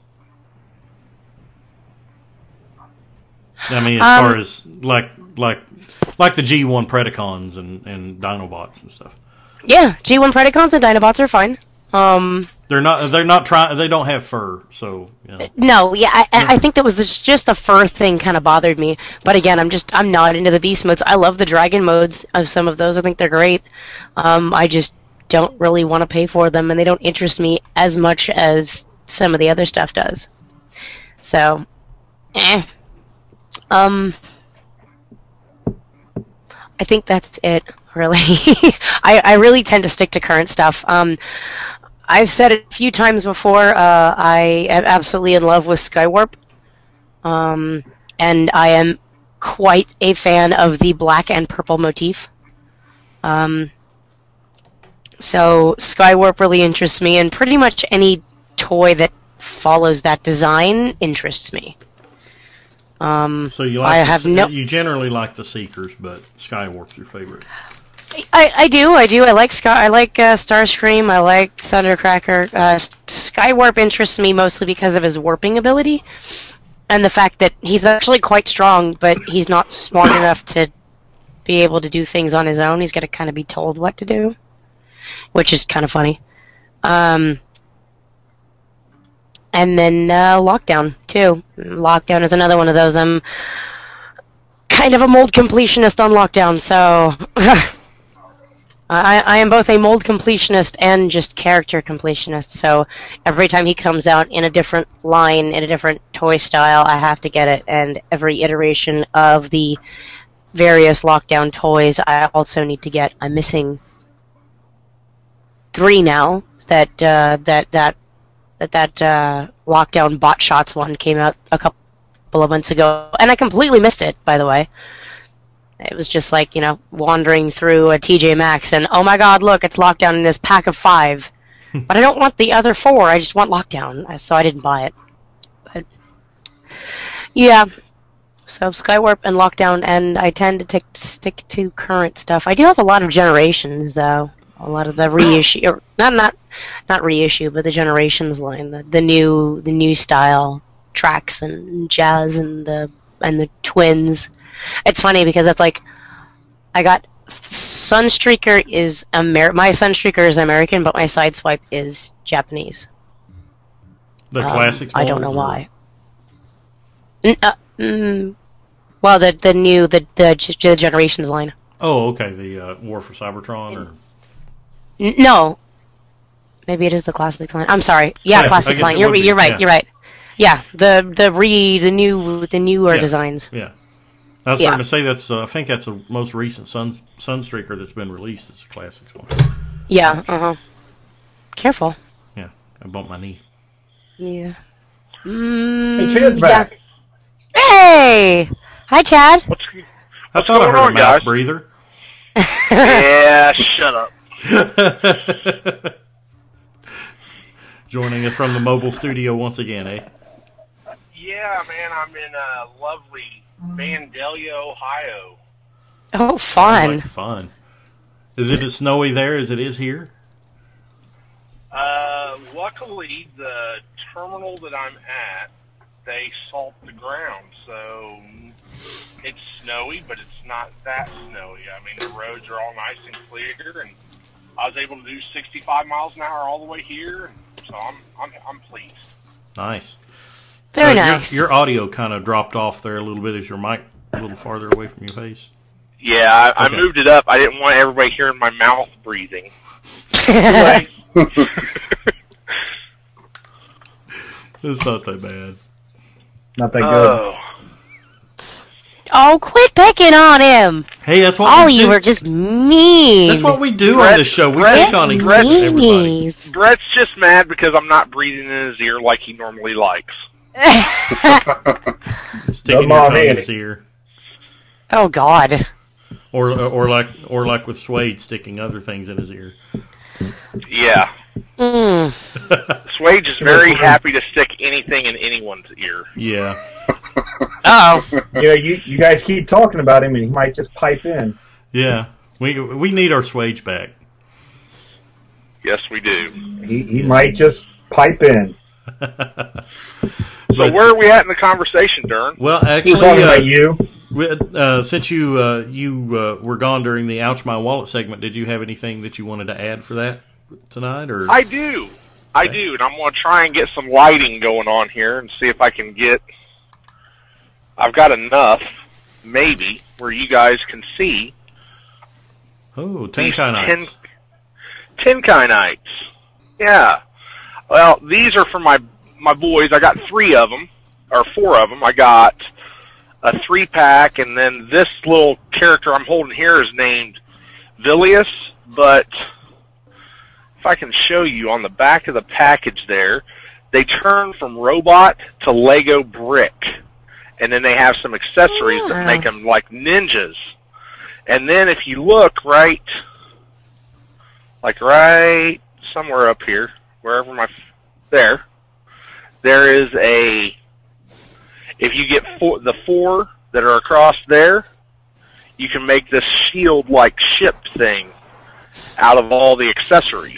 Speaker 5: I mean, as um, far as like like like the G one Predacons and, and Dinobots and stuff.
Speaker 2: Yeah, G one Predacons and Dinobots are fine. Um,
Speaker 5: they're not they're not trying. They don't have fur, so you know.
Speaker 2: No, yeah, I, I think that was just, just the fur thing kind of bothered me. But again, I'm just I'm not into the beast modes. I love the dragon modes of some of those. I think they're great. Um, I just don't really want to pay for them, and they don't interest me as much as some of the other stuff does. So, eh. Um, I think that's it, really. I, I really tend to stick to current stuff. Um, I've said it a few times before, uh, I am absolutely in love with Skywarp. Um, and I am quite a fan of the black and purple motif. Um, so Skywarp really interests me, and pretty much any toy that follows that design interests me. Um,
Speaker 5: so you like
Speaker 2: I
Speaker 5: the,
Speaker 2: have no.
Speaker 5: You generally like the Seekers, but Skywarp's your favorite.
Speaker 2: I, I do, I do. I like Sky. I like uh, Starscream. I like Thundercracker. Uh, Skywarp interests me mostly because of his warping ability, and the fact that he's actually quite strong, but he's not smart enough to be able to do things on his own. He's got to kind of be told what to do, which is kind of funny. Um, and then uh, Lockdown too. Lockdown is another one of those. I'm kind of a mold completionist on Lockdown, so I, I am both a mold completionist and just character completionist. So every time he comes out in a different line, in a different toy style, I have to get it. And every iteration of the various Lockdown toys, I also need to get. I'm missing three now. That uh, that that that that uh, Lockdown Bot Shots one came out a couple of months ago, and I completely missed it. By the way, it was just like, you know, wandering through a T J Maxx, and oh my God, look, it's Lockdown in this pack of five. But I don't want the other four. I just want Lockdown, so I didn't buy it. Yeah. So Skywarp and Lockdown, and I tend to take, stick to current stuff. I do have a lot of Generations, though. A lot of the reissue, or not not not reissue, but the Generations line, the, the new the new style tracks and jazz and the and the twins. It's funny because it's like I got Sunstreaker is Amer- my Sunstreaker is American, but my Sideswipe is Japanese.
Speaker 5: The
Speaker 2: Um,
Speaker 5: classics.
Speaker 2: I don't know
Speaker 5: ones, or-
Speaker 2: why. N- uh, mm, well, the the new the the, G- the Generations line.
Speaker 5: Oh, okay. The uh, War for Cybertron, or
Speaker 2: N- no, maybe it is the classic line. I'm sorry. Yeah,
Speaker 5: Yeah, I
Speaker 2: classic
Speaker 5: guess
Speaker 2: line.
Speaker 5: it
Speaker 2: You're
Speaker 5: would be,
Speaker 2: you're right.
Speaker 5: yeah.
Speaker 2: You're right. Yeah, the the re the new the newer
Speaker 5: Yeah.
Speaker 2: designs.
Speaker 5: yeah. I was
Speaker 2: Yeah.
Speaker 5: starting to say that's. Uh, I think that's the most recent Sun Sunstreaker that's been released. It's the classics one.
Speaker 2: Yeah. Uh huh. Careful.
Speaker 5: Yeah, I bumped my knee.
Speaker 2: Yeah. Mm,
Speaker 6: Hey, Chad's
Speaker 2: yeah.
Speaker 6: back.
Speaker 2: Hey. Hi, Chad.
Speaker 7: What's,
Speaker 5: I
Speaker 7: what's
Speaker 5: thought I
Speaker 7: going
Speaker 5: heard
Speaker 7: on,
Speaker 5: a mouth
Speaker 7: guys?
Speaker 5: breather.
Speaker 7: Yeah, shut up.
Speaker 5: Joining us from the mobile studio once again, eh?
Speaker 7: Yeah, man, I'm in uh, lovely Vandalia, Ohio.
Speaker 2: Oh,
Speaker 5: Sounds
Speaker 2: fun.
Speaker 5: like fun. Is it as snowy there as it is here?
Speaker 7: Uh, luckily, the terminal that I'm at, they salt the ground, so it's snowy, but it's not that snowy. I mean, the roads are all nice and clear, and I was able to do sixty-five miles an hour all the way here, so I'm I'm I'm pleased.
Speaker 5: Nice.
Speaker 2: Very
Speaker 5: Uh, your-
Speaker 2: nice.
Speaker 5: Your, audio kind of dropped off there a little bit. Is your mic a little farther away from your face?
Speaker 7: Yeah, I,
Speaker 5: Okay.
Speaker 7: I moved it up. I didn't want everybody hearing my mouth breathing.
Speaker 5: It's not that bad.
Speaker 6: Not that good.
Speaker 7: Oh,
Speaker 2: Oh, quit picking on him.
Speaker 5: Hey, that's what
Speaker 2: All
Speaker 5: we
Speaker 2: you
Speaker 5: do.
Speaker 2: are just mean.
Speaker 5: That's what we do
Speaker 7: Brett-
Speaker 5: on this show. We
Speaker 7: Brett-
Speaker 5: pick on each
Speaker 7: Brett-
Speaker 5: everybody.
Speaker 2: Meanies.
Speaker 7: Brett's just mad because I'm not breathing in his ear like he normally likes.
Speaker 5: Sticking
Speaker 6: The
Speaker 5: your tongue
Speaker 6: Mommy.
Speaker 5: in his ear,
Speaker 2: Oh, God.
Speaker 5: or or like or like with Suede sticking other things in his ear.
Speaker 7: Yeah.
Speaker 2: Mm.
Speaker 7: Swage is very happy to stick anything in anyone's ear.
Speaker 5: Yeah.
Speaker 2: Oh.
Speaker 6: Yeah, you you guys keep talking about him, and he might just pipe in.
Speaker 5: Yeah. We we need our Swage back.
Speaker 7: Yes, we do.
Speaker 6: He he might just pipe in.
Speaker 7: So
Speaker 5: But-
Speaker 7: where are we at in the conversation, Dern?
Speaker 5: Well,
Speaker 6: He's
Speaker 5: actually,
Speaker 6: talking
Speaker 5: uh,
Speaker 6: about you.
Speaker 5: we- uh, since you uh, you uh, were gone during the Ouch My Wallet segment, did you have anything that you wanted to add for that tonight? Or
Speaker 7: I do. I
Speaker 5: Okay.
Speaker 7: do, and I'm going to try and get some lighting going on here and see if I can get... I've got enough, maybe, where you guys can see
Speaker 5: oh,
Speaker 7: these
Speaker 5: Tenkaiites.
Speaker 7: tin, Tinkaiites. Yeah. Well, these are for my my boys. I got three of them, or four of them. I got a three-pack, and then this little character I'm holding here is named Vilius, but if I can show you on the back of the package there, they turn from robot to Lego brick. And then they have some accessories that
Speaker 2: Yeah.
Speaker 7: make them like ninjas. And then if you look right, like right somewhere up here, wherever my, there, there is a, if you get four, the four that are across there, you can make this shield-like ship thing out of all the accessories.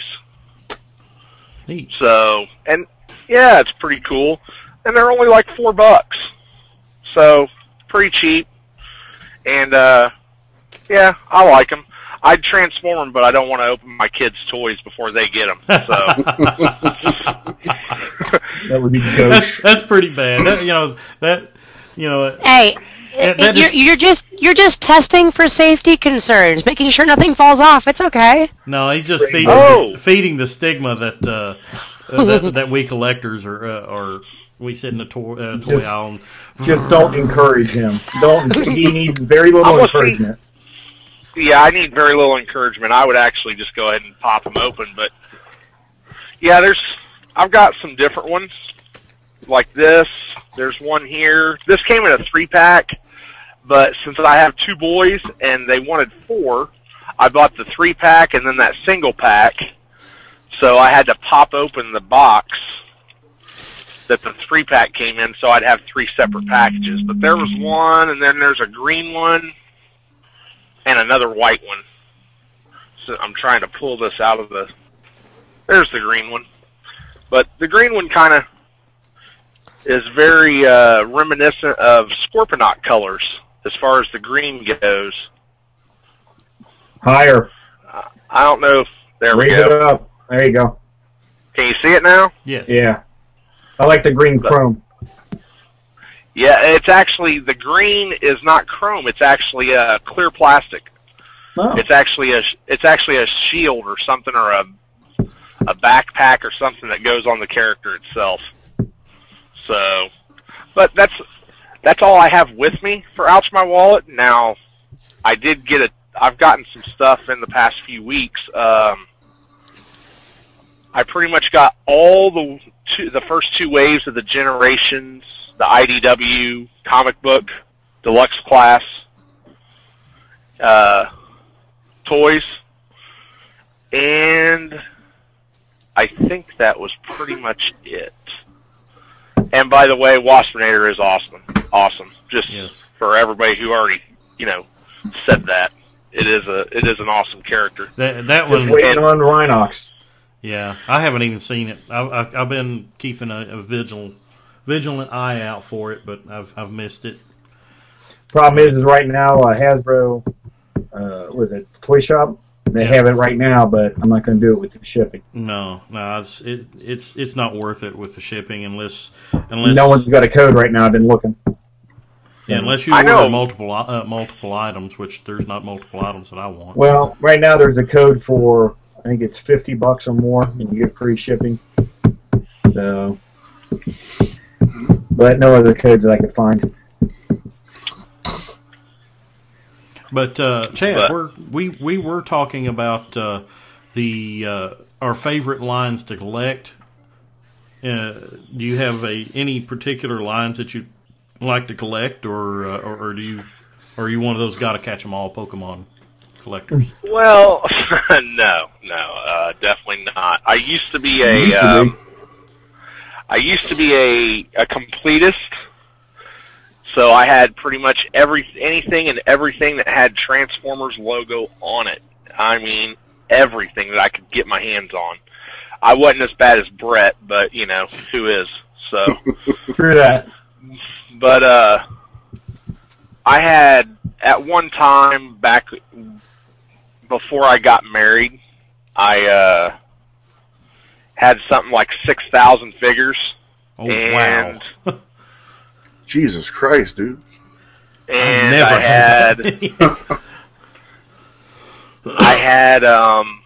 Speaker 5: Neat.
Speaker 7: So, and yeah, it's pretty cool. And they're only like four bucks. So, pretty cheap. And, uh, yeah, I like them. I'd transform them, but I don't want to open my kids' toys before they get them. So,
Speaker 6: That would be
Speaker 5: That's
Speaker 6: ghost.
Speaker 5: that's pretty bad. That, you know that you know.
Speaker 2: Hey,
Speaker 5: That-
Speaker 2: it-
Speaker 5: that
Speaker 2: you're,
Speaker 5: is-
Speaker 2: you're just you're just testing for safety concerns, making sure nothing falls off. It's okay.
Speaker 5: No, he's just feeding
Speaker 7: Oh.
Speaker 5: feeding the stigma that uh, uh, that, that we collectors are uh, or we sit in the toy, uh, toy
Speaker 6: Just-
Speaker 5: aisle. And,
Speaker 6: Just don't encourage him. Don't. He needs very little
Speaker 7: I'm gonna see-
Speaker 6: encouragement.
Speaker 7: yeah, I need very little encouragement. I would actually just go ahead and pop them open. But, yeah, there's, I've got some different ones. Like this. There's one here. This came in a three-pack. But since I have two boys and they wanted four, I bought the three-pack and then that single pack. So I had to pop open the box that the three pack came in, so I'd have three separate packages. But there was one, and then there's a green one, and another white one. So I'm trying to pull this out of the. There's the green one, but the green one kind of is very uh, reminiscent of Scorponok colors as far as the green goes.
Speaker 6: Higher.
Speaker 7: Uh, I don't know if there
Speaker 6: Raise
Speaker 7: we go.
Speaker 6: it up. There you go.
Speaker 7: Can you see it now?
Speaker 5: Yes.
Speaker 6: Yeah. I like the green chrome.
Speaker 7: Yeah, it's actually, the green is not chrome. It's actually a clear plastic.
Speaker 6: Oh.
Speaker 7: It's actually a it's actually a shield or something, or a a backpack or something that goes on the character itself. So, but that's that's all I have with me for Ouch My Wallet. Now, I did get a. I've gotten some stuff in the past few weeks. Um, I pretty much got all the two, the first two waves of the Generations, the I D W comic book, deluxe class, uh, toys, and I think that was pretty much it. And by the way, Waspinator is awesome. Awesome. Just
Speaker 5: Yes.
Speaker 7: for everybody who already, you know, said that. It is a it is an awesome character.
Speaker 5: That that
Speaker 6: Just
Speaker 5: one.
Speaker 6: waiting on Rhinox.
Speaker 5: Yeah, I haven't even seen it. I've I've, I've been keeping a, a vigilant vigilant eye out for it, but I've I've missed it.
Speaker 6: Problem is, is right now uh, Hasbro, uh, what is it, Toy Shop? They
Speaker 5: Yeah.
Speaker 6: have it right now, but I'm not going to do it with the shipping.
Speaker 5: No, no, it's it, it's it's not worth it with the shipping unless unless
Speaker 6: No one's got a code right now. I've been looking.
Speaker 5: yeah, unless you
Speaker 7: I
Speaker 5: order
Speaker 7: know.
Speaker 5: multiple uh, multiple items, which there's not multiple items that I want.
Speaker 6: Well, right now there's a code for, I think it's fifty bucks or more, and you get free shipping. So, but no other codes that I could find.
Speaker 5: But uh, Chad,
Speaker 7: But-
Speaker 5: we're, we we were talking about uh, the uh, our favorite lines to collect. Uh, do you have a any particular lines that you like to collect, or uh, or, or do you or are you one of those gotta catch 'em all Pokemon collectors?
Speaker 7: Well, no, no, uh, definitely not. I used to be a,
Speaker 6: Used to be.
Speaker 7: um, I used to be a, a completist, so I had pretty much every anything and everything that had Transformers logo on it. I mean, everything that I could get my hands on. I wasn't as bad as Brett, but you know who is. So,
Speaker 6: True that.
Speaker 7: but uh, I had at one time back before I got married, I uh, had something like six thousand figures.
Speaker 5: Oh
Speaker 7: and,
Speaker 5: wow!
Speaker 1: Jesus Christ, dude.
Speaker 7: And
Speaker 5: never
Speaker 7: I
Speaker 5: had
Speaker 7: had,
Speaker 5: that.
Speaker 7: I had, um,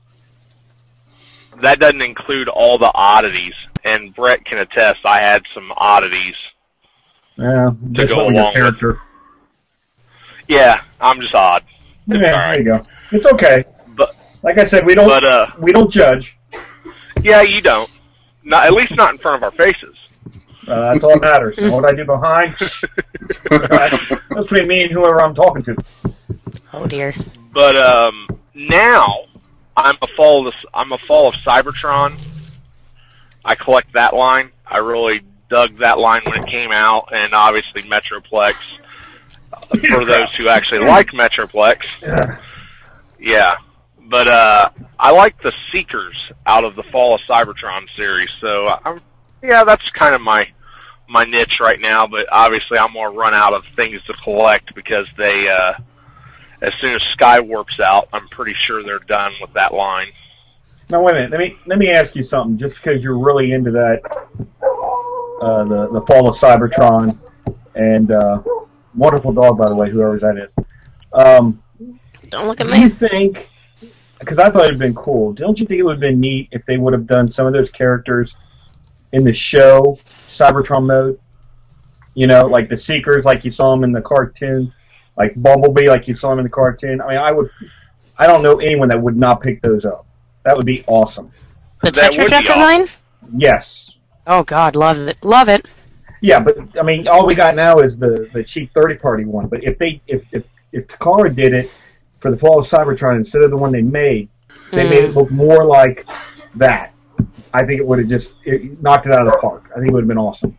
Speaker 7: that doesn't include all the oddities, and Brett can attest, I had some oddities.
Speaker 6: Yeah, just
Speaker 7: go
Speaker 6: what your
Speaker 7: along with.
Speaker 6: character.
Speaker 7: Yeah, I'm just odd. It's
Speaker 6: Yeah,
Speaker 7: all
Speaker 6: there
Speaker 7: right.
Speaker 6: you go. It's okay.
Speaker 7: But,
Speaker 6: Like I said, we don't
Speaker 7: but, uh,
Speaker 6: we don't judge.
Speaker 7: yeah, you don't. Not, at least not in front of our faces.
Speaker 6: Uh, that's all that matters. And what I do behind, that's between me and whoever I'm talking to.
Speaker 2: Oh dear.
Speaker 7: But um, now I'm a fall of the, I'm a fall of Cybertron. I collect that line. I really dug that line when it came out, and obviously Metroplex. Uh, for those who actually like Metroplex,
Speaker 6: Yeah.
Speaker 7: yeah. But uh, I like the Seekers out of the Fall of Cybertron series. So I'm, yeah, that's kind of my my niche right now. But obviously, I'm gonna run out of things to collect because they. Uh, As soon as Skywarp's out, I'm pretty sure they're done with that line.
Speaker 6: Now wait a minute. Let me let me ask you something. Just because you're really into that, uh, the the Fall of Cybertron, and uh, wonderful dog, by the way, whoever that is. Um,
Speaker 2: Don't look at
Speaker 6: do you
Speaker 2: me.
Speaker 6: think? Because I thought it'd been cool. Don't you think it would have been neat if they would have done some of those characters in the show Cybertron mode? You know, like the Seekers, like you saw them in the cartoon. Like Bumblebee, like you saw him in the cartoon. I mean, I would, I don't know anyone that would not pick those up. That would be awesome.
Speaker 2: The
Speaker 7: That would
Speaker 2: Tetra
Speaker 7: be
Speaker 2: Tech design?
Speaker 6: Yes.
Speaker 2: Oh God, love it. Love it.
Speaker 6: Yeah, but I mean, all we got now is the, the cheap thirty party one. But if they if if if Takara did it for the Fall of Cybertron instead of the one they made, they
Speaker 2: Mm.
Speaker 6: made it look more like that. I think it would have just it knocked it out of the park. I think it would have been awesome.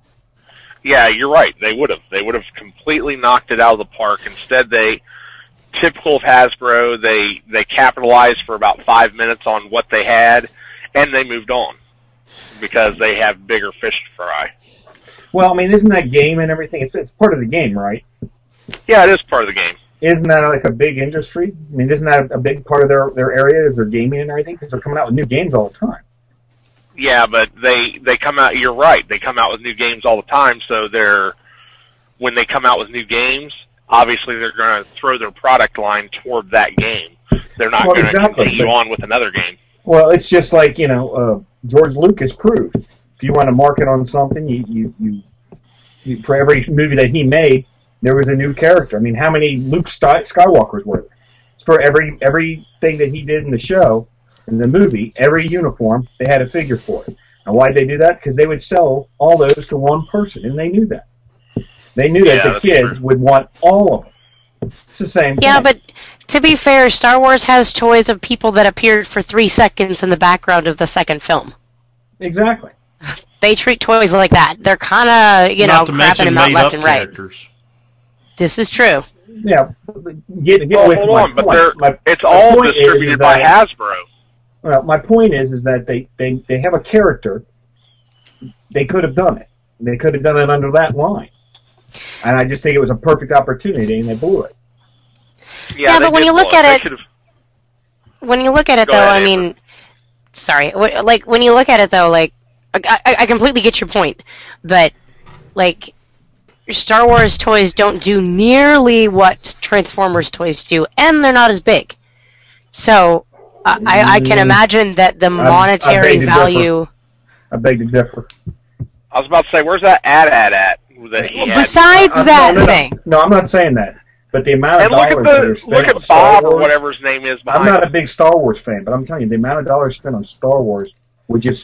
Speaker 7: Yeah, you're right. They would have. They would have completely knocked it out of the park. Instead, they, typical of Hasbro, they they capitalized for about five minutes on what they had, and they moved on because they have bigger fish to fry.
Speaker 6: Well, I mean, isn't that game and everything? It's, it's part of the game, right?
Speaker 7: Yeah, it is part of the game.
Speaker 6: Isn't that like a big industry? I mean, isn't that a big part of their, their area, is their gaming and everything? Because they're coming out with new games all the time.
Speaker 7: Yeah, but they they come out. You're right. They come out with new games all the time. So they're when they come out with new games, obviously they're going to throw their product line toward that game. They're not
Speaker 6: Well,
Speaker 7: going to
Speaker 6: exactly,
Speaker 7: continue
Speaker 6: but-
Speaker 7: on with another game.
Speaker 6: Well, it's just like, you know, uh, George Lucas proved. If you want to market on something, you, you, you, you for every movie that he made, there was a new character. I mean, how many Luke Sky- Skywalkers were there? It's for every everything that he did in the show, in the movie, every uniform, they had a figure for it. And why'd they do that? Because they would sell all those to one person, and they knew that. They knew
Speaker 7: Yeah,
Speaker 6: that the
Speaker 7: that's
Speaker 6: kids
Speaker 7: true.
Speaker 6: would want all of them. It's the same
Speaker 2: Yeah,
Speaker 6: thing.
Speaker 2: but to be fair, Star Wars has toys of people that appeared for three seconds in the background of the second film.
Speaker 6: Exactly.
Speaker 2: They treat toys like that. They're kind of, you know,
Speaker 5: Not to
Speaker 2: crapping
Speaker 5: mention
Speaker 2: them out
Speaker 5: made
Speaker 2: left
Speaker 5: up
Speaker 2: and right.
Speaker 5: characters.
Speaker 2: This is true.
Speaker 6: Yeah, get, get
Speaker 7: Well,
Speaker 6: with
Speaker 7: hold
Speaker 6: my
Speaker 7: on, but
Speaker 6: point.
Speaker 7: they're,
Speaker 6: My-
Speaker 7: it's
Speaker 6: my
Speaker 7: all
Speaker 6: point is-
Speaker 7: distributed
Speaker 6: is
Speaker 7: by
Speaker 6: that-
Speaker 7: Hasbro.
Speaker 6: Well, my point is, is that they, they, they have a character. They could have done it. They could have done it under that line. And I just think it was a perfect opportunity, and they blew it.
Speaker 7: Yeah,
Speaker 2: Yeah,
Speaker 7: they
Speaker 2: but when
Speaker 7: did
Speaker 2: you look
Speaker 7: blow
Speaker 2: at
Speaker 7: They
Speaker 2: it-
Speaker 7: could've-
Speaker 2: When you look at it,
Speaker 7: Go
Speaker 2: though,
Speaker 7: ahead,
Speaker 2: I mean, sorry, wh- like when you look at it, though, like I, I, I completely get your point, but like Star Wars toys don't do nearly what Transformers toys do, and they're not as big. So uh, I, I can
Speaker 6: Mm.
Speaker 2: imagine that the
Speaker 6: I
Speaker 2: monetary
Speaker 6: beg to
Speaker 2: value.
Speaker 6: I beg to differ.
Speaker 7: I was about to say, where's that ad ad at? That he had?
Speaker 2: Besides
Speaker 6: Uh,
Speaker 2: that
Speaker 6: no, no, no.
Speaker 2: thing,
Speaker 6: No, I'm not saying that. But the amount of
Speaker 7: And look
Speaker 6: dollars
Speaker 7: at
Speaker 6: that are
Speaker 7: the
Speaker 6: spent
Speaker 7: look
Speaker 6: on
Speaker 7: at
Speaker 6: Star
Speaker 7: Bob or
Speaker 6: Wars-
Speaker 7: whatever his name is
Speaker 6: I'm
Speaker 7: behind
Speaker 6: not
Speaker 7: it.
Speaker 6: a big Star Wars fan, but I'm telling you, the amount of dollars spent on Star Wars would just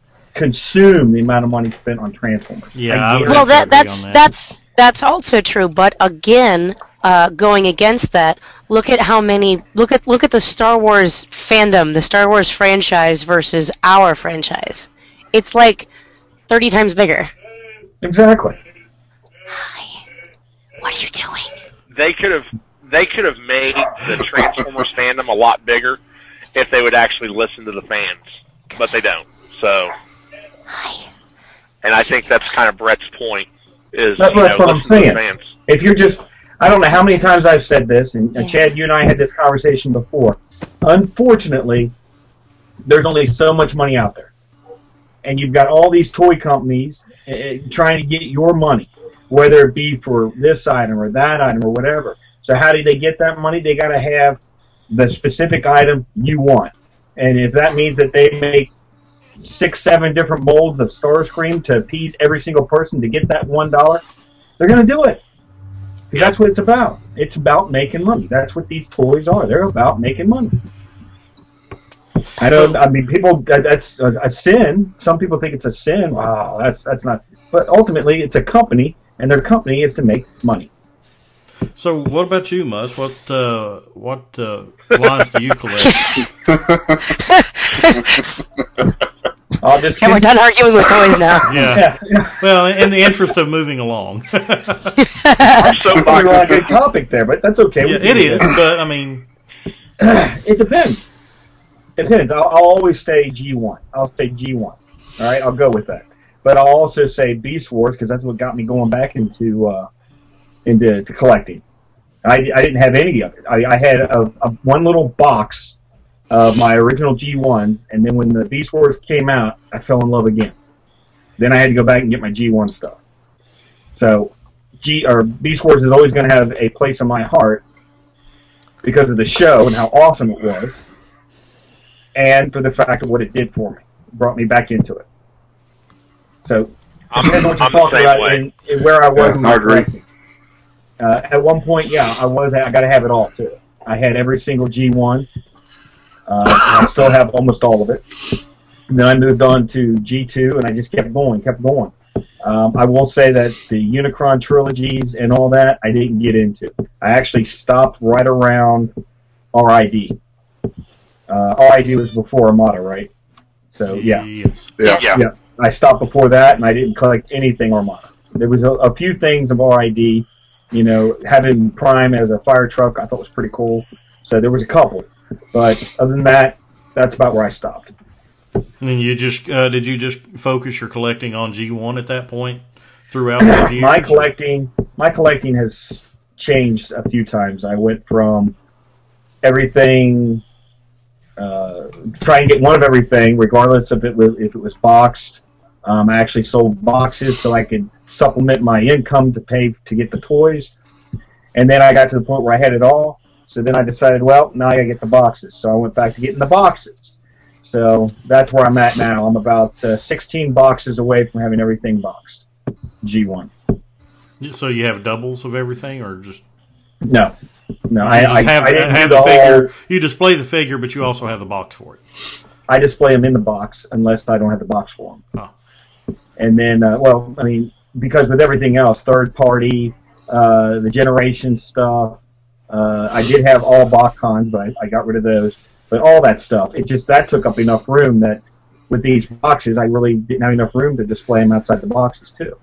Speaker 6: consume the amount of money spent on Transformers.
Speaker 5: Yeah,
Speaker 6: I
Speaker 5: I
Speaker 6: get
Speaker 5: would
Speaker 6: it.
Speaker 2: well,
Speaker 5: agree
Speaker 2: that that's
Speaker 5: on that.
Speaker 2: that's that's also true. But again, uh, going against that, look at how many look at look at the Star Wars fandom, the Star Wars franchise versus our franchise. It's like thirty times bigger.
Speaker 6: Exactly.
Speaker 2: What are you doing?
Speaker 7: They could have they could have made the Transformers fandom a lot bigger if they would actually listen to the fans, but they don't. So,
Speaker 2: Hi.
Speaker 7: and I think that's kind of Brett's point. Is
Speaker 6: That's,
Speaker 7: you
Speaker 6: that's
Speaker 7: know,
Speaker 6: what I'm
Speaker 7: listen to the
Speaker 6: saying.
Speaker 7: fans.
Speaker 6: If you're just, I don't know how many times I've said this, and, and Chad, you and I had this conversation before. Unfortunately, there's only so much money out there. And you've got all these toy companies uh, trying to get your money, whether it be for this item or that item or whatever. So how do they get that money? They got to have the specific item you want. And if that means that they make six, seven different molds of Starscream to appease every single person to get that one dollar, they're going to do it. Because that's what it's about. It's about making money. That's what these toys are. They're about making money. I don't. I mean, people. That, that's a, a sin. Some people think it's a sin. Wow, that's that's not. But ultimately, it's a company, and their company is to make money.
Speaker 5: So, what about you, Mus? What uh, what uh, lines do you collect?
Speaker 6: I'll just.
Speaker 2: Okay, we're done arguing with toys now.
Speaker 5: Yeah.
Speaker 6: Yeah, yeah.
Speaker 5: Well, in the interest of moving along.
Speaker 7: Our soapbox
Speaker 6: We're on a good topic there, but that's okay. We
Speaker 5: Yeah,
Speaker 6: can
Speaker 5: it
Speaker 6: do
Speaker 5: is,
Speaker 6: that.
Speaker 5: but I mean,
Speaker 6: It depends. It depends. I'll, I'll always say G one. I'll say G one. All right, I'll go with that. But I'll also say Beast Wars because that's what got me going back into uh, into to collecting. I, I didn't have any of it. I, I had a, a one little box of my original G ones, and then when the Beast Wars came out, I fell in love again. Then I had to go back and get my G one stuff. So G or Beast Wars is always going to have a place in my heart because of the show and how awesome it was, and for the fact of what it did for me. It brought me back into it. So,
Speaker 7: I'm,
Speaker 6: depends on what you're
Speaker 7: I'm the
Speaker 6: talking
Speaker 7: same
Speaker 6: about
Speaker 7: way.
Speaker 6: in, in where I was
Speaker 1: Yeah,
Speaker 6: in
Speaker 1: I
Speaker 6: my
Speaker 1: agree.
Speaker 6: collecting. Uh, at one point, yeah, I was. I got to have it all too. I had every single G one. Uh, I still have almost all of it. And then I moved on to G two, and I just kept going, kept going. Um, I will say that the Unicron trilogies and all that, I didn't get into. I actually stopped right around R I D. Uh, R I D was before Armada, right? So yeah,
Speaker 5: Yes.
Speaker 1: Yeah.
Speaker 7: Yeah.
Speaker 6: yeah. I stopped before that, and I didn't collect anything Armada. There was a, a few things of R I D, you know, having Prime as a fire truck I thought was pretty cool. So there was a couple, but other than that, that's about where I stopped.
Speaker 5: And you just uh, did you just focus your collecting on G one at that point throughout those years?
Speaker 6: My collecting, my collecting has changed a few times. I went from everything, uh, try and get one of everything, regardless of it was, if it was boxed. Um, I actually sold boxes so I could supplement my income to pay to get the toys. And then I got to the point where I had it all. So then I decided, well, now I got to get the boxes. So I went back to getting the boxes. So that's where I'm at now. I'm about uh, sixteen boxes away from having everything boxed. G one.
Speaker 5: So you have doubles of everything, or just
Speaker 6: No. No,
Speaker 5: you
Speaker 6: I,
Speaker 5: just
Speaker 6: I,
Speaker 5: have,
Speaker 6: I didn't
Speaker 5: have
Speaker 6: do
Speaker 5: the
Speaker 6: the
Speaker 5: figure?
Speaker 6: whole,
Speaker 5: You display the figure, but you also have the box for it.
Speaker 6: I display them in the box unless I don't have the box for them.
Speaker 5: Oh.
Speaker 6: And then, uh, well, I mean, because with everything else, third party, uh, the generation stuff, uh, I did have all BotCons, but I, I got rid of those. But all that stuff, it just, that took up enough room that with these boxes, I really didn't have enough room to display them outside the boxes, too.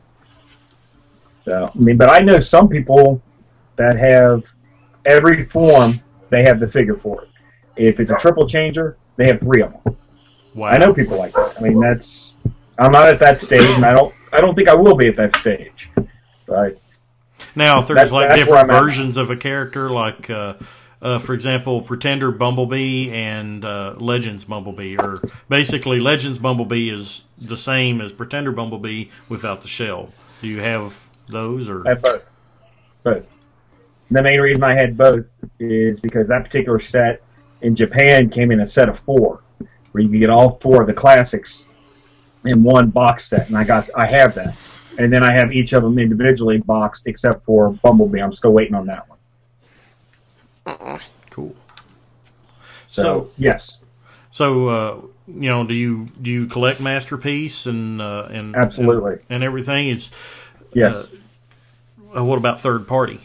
Speaker 6: So, I mean, but I know some people that have every form, they have the figure for it. If it's a triple changer, they have three of them.
Speaker 5: Wow.
Speaker 6: I know people like that. I mean, that's, I'm not at that stage, and I don't, I don't think I will be at that stage. But
Speaker 5: Now, if there's
Speaker 6: That's-
Speaker 5: like
Speaker 6: that's where
Speaker 5: different
Speaker 6: I'm at.
Speaker 5: versions of a character, like, uh, uh, for example, Pretender Bumblebee and uh, Legends Bumblebee, or basically Legends Bumblebee is the same as Pretender Bumblebee without the shell. Do you have those, or
Speaker 6: I have both. Both. The main reason I had both is because that particular set in Japan came in a set of four, where you could get all four of the classics in one box set, and I got, I have that. And then I have each of them individually boxed, except for Bumblebee. I'm still waiting on that one.
Speaker 5: cool?
Speaker 6: So,
Speaker 5: So,
Speaker 6: yes,
Speaker 5: so uh, you know, do you do you collect Masterpiece and uh, and
Speaker 6: Absolutely.
Speaker 5: and, and everything? Is
Speaker 6: yes.
Speaker 5: uh, what about third party?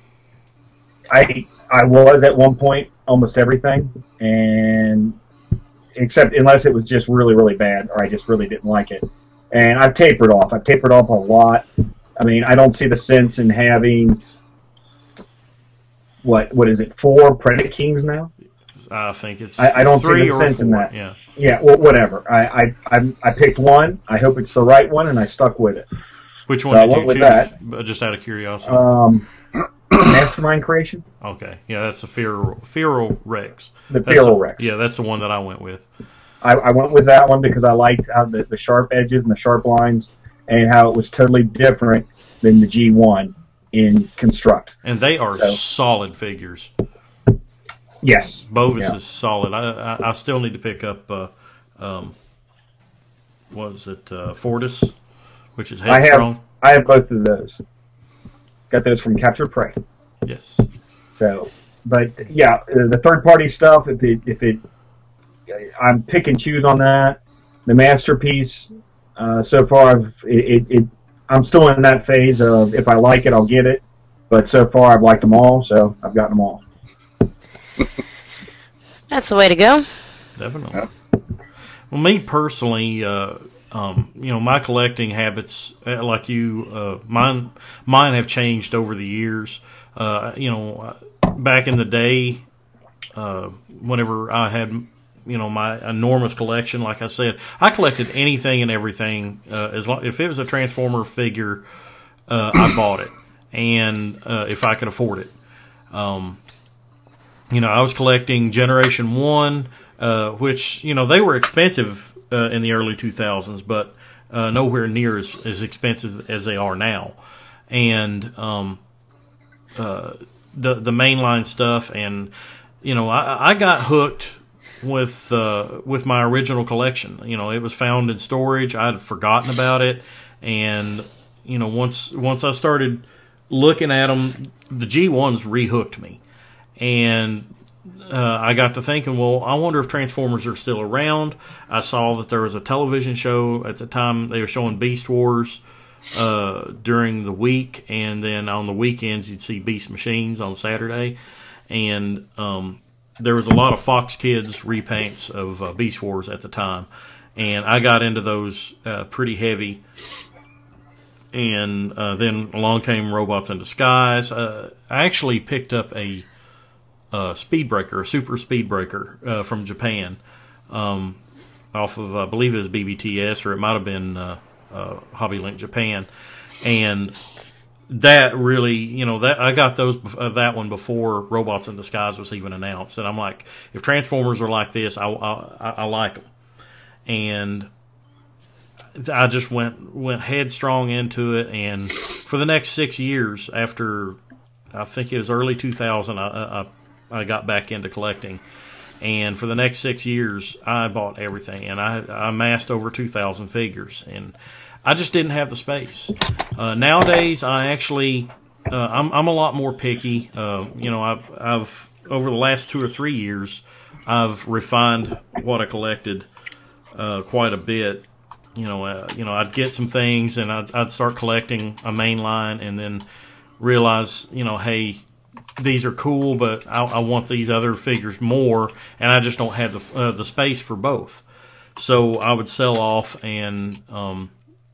Speaker 6: I I was at one point almost everything, and except unless it was just really really bad or I just really didn't like it, and I've tapered off. I've tapered off a lot. I mean, I don't see the sense in having what what is it four Predicate Kings now?
Speaker 5: I think it's
Speaker 6: I- I don't see
Speaker 5: three
Speaker 6: the
Speaker 5: or
Speaker 6: sense in
Speaker 5: four,
Speaker 6: that.
Speaker 5: Yeah.
Speaker 6: Yeah, well, whatever. I I I, I picked one. I hope it's the right one, and I stuck with it.
Speaker 5: Which one
Speaker 6: So I
Speaker 5: did
Speaker 6: went
Speaker 5: you
Speaker 6: with
Speaker 5: choose?
Speaker 6: that.
Speaker 5: Uh, Just out of curiosity.
Speaker 6: Um, Mastermind Creation,
Speaker 5: okay, yeah, that's the Feral, Feral Rex.
Speaker 6: the
Speaker 5: That's
Speaker 6: Feral
Speaker 5: the-
Speaker 6: Rex.
Speaker 5: Yeah, that's the one that I went with.
Speaker 6: I, I went with that one because I liked how the, the sharp edges and the sharp lines, and how it was totally different than the G one in construct.
Speaker 5: And they are
Speaker 6: So-
Speaker 5: solid figures.
Speaker 6: Yes,
Speaker 5: Bovis
Speaker 6: Yeah.
Speaker 5: is solid. I, I I still need to pick up. Uh, um, what is it? Uh, Fortis, which is
Speaker 6: I have
Speaker 5: Headstrong.
Speaker 6: I have both of those. Got those from Captured Prey.
Speaker 5: Yes.
Speaker 6: So, but yeah, uh, the third party stuff. If it if it, I'm pick and choose on that. The Masterpiece. Uh, so far, I've, it, it, it I'm still in that phase of if I like it, I'll get it. But so far, I've liked them all, so I've gotten them all.
Speaker 2: That's the way to go.
Speaker 5: Definitely.
Speaker 1: Yeah.
Speaker 5: Well, me personally, uh, um, you know, my collecting habits, uh, like you, uh, mine, mine have changed over the years. Uh, you know, uh, back in the day, uh, whenever I had, you know, my enormous collection, like I said, I collected anything and everything. Uh, as long if it was a Transformer figure, uh, I bought it, and uh, if I could afford it. Um, You know, I was collecting Generation one, uh, which, you know, they were expensive uh, in the early two thousands, but uh, nowhere near as, as expensive as they are now. And um, uh, the the mainline stuff, and, you know, I, I got hooked with uh, with my original collection. You know, it was found in storage. I'd forgotten about it. And, you know, once once I started looking at them, the G ones rehooked me. And uh, I got to thinking, well, I wonder if Transformers are still around. I saw that there was a television show at the time. They were showing Beast Wars uh, during the week, and then on the weekends you'd see Beast Machines on Saturday. And um, there was a lot of Fox Kids repaints of uh, Beast Wars at the time. and I got into those uh, pretty heavy. And uh, then along came Robots in Disguise. Uh, I actually picked up a, a Speedbreaker, a Super Speedbreaker uh, from Japan, um, off of, I believe it was B B T S, or it might have been uh, uh, HobbyLink Japan. And that really, you know, that I got those uh, that one before Robots in Disguise was even announced. And I'm like, if Transformers are like this, I, I, I like them. And I just went went headstrong into it, and for the next six years, after I think it was early two thousand, I, I I got back into collecting, and for the next six years, I bought everything, and I, I amassed over two thousand figures, and I just didn't have the space. Uh, nowadays, I actually uh, I'm I'm a lot more picky. Uh, you know, I've I've over the last two or three years, I've refined what I collected uh, quite a bit. You know, uh, you know, I'd get some things, and I'd, I'd start collecting a main line, and then realize, you know, hey, these are cool, but I, I want these other figures more, and I just don't have the uh, the space for both. So I would sell off and, um,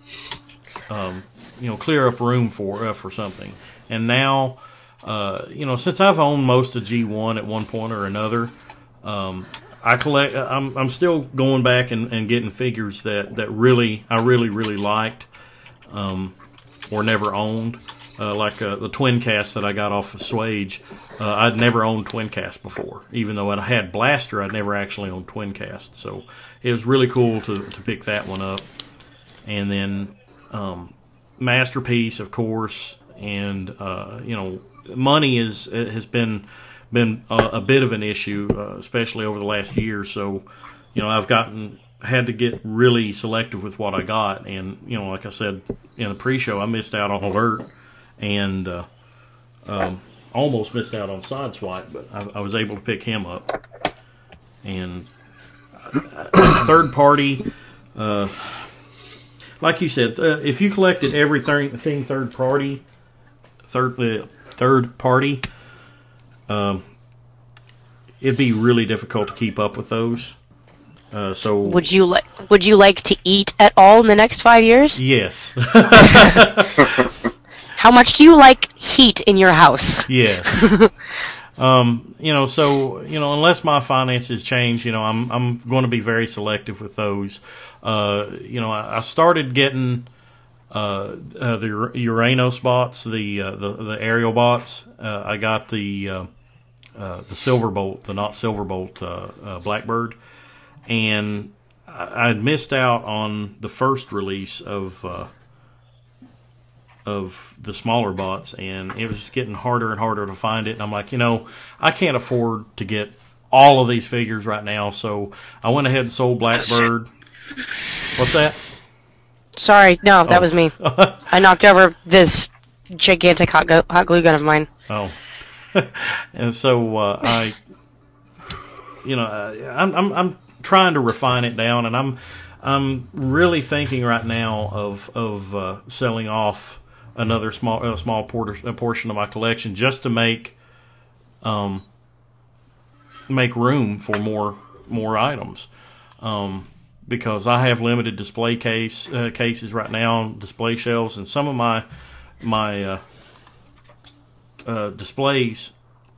Speaker 5: um, you know, clear up room for uh, for something. And now, uh, you know, since I've owned most of G one at one point or another, um, I collect. I'm I'm still going back and, and getting figures that, that really I really really liked, um, or never owned, uh, like uh, the Twin Cast that I got off of Swage. Uh, I'd never owned Twin Cast before, even though I had Blaster. I'd never actually owned Twin Cast, so it was really cool to to pick that one up. And then um, Masterpiece, of course, and uh, you know, money is has been. been a, a bit of an issue, uh, especially over the last year. So, you know, I've gotten had to get really selective with what I got, and you know, like I said in the pre-show, I missed out on Alert, and uh, um, almost missed out on Sideswipe, but I, I was able to pick him up. And uh, third party, uh, like you said, uh, if you collected everything third party, third uh, third party. Um, it'd be really difficult to keep up with those. Uh, so
Speaker 2: would you like would you like to eat at all in the next five years?
Speaker 5: Yes.
Speaker 2: How much do you like heat in your house?
Speaker 5: Yes. um, you know, so you know, unless my finances change, you know, I'm I'm going to be very selective with those. Uh, you know, I, I started getting. Uh, uh, the Uranos bots, the, uh, the the aerial bots. Uh, I got the uh, uh, the Silverbolt, the not Silverbolt uh, uh, Blackbird, and I I'd missed out on the first release of uh, of the smaller bots, and it was getting harder and harder to find it. And I'm like, you know, I can't afford to get all of these figures right now, so I went ahead and sold Blackbird. What's that?
Speaker 2: Sorry, no, that
Speaker 5: oh.
Speaker 2: was me. I knocked over this gigantic hot, go- hot glue gun of mine.
Speaker 5: Oh, and so uh, I, you know, I'm, I'm I'm trying to refine it down, and I'm I'm really thinking right now of of uh, selling off another small uh, small porter, a portion of my collection just to make um make room for more more items. Um, Because I have limited display case uh, cases right now, display shelves, and some of my my uh, uh, displays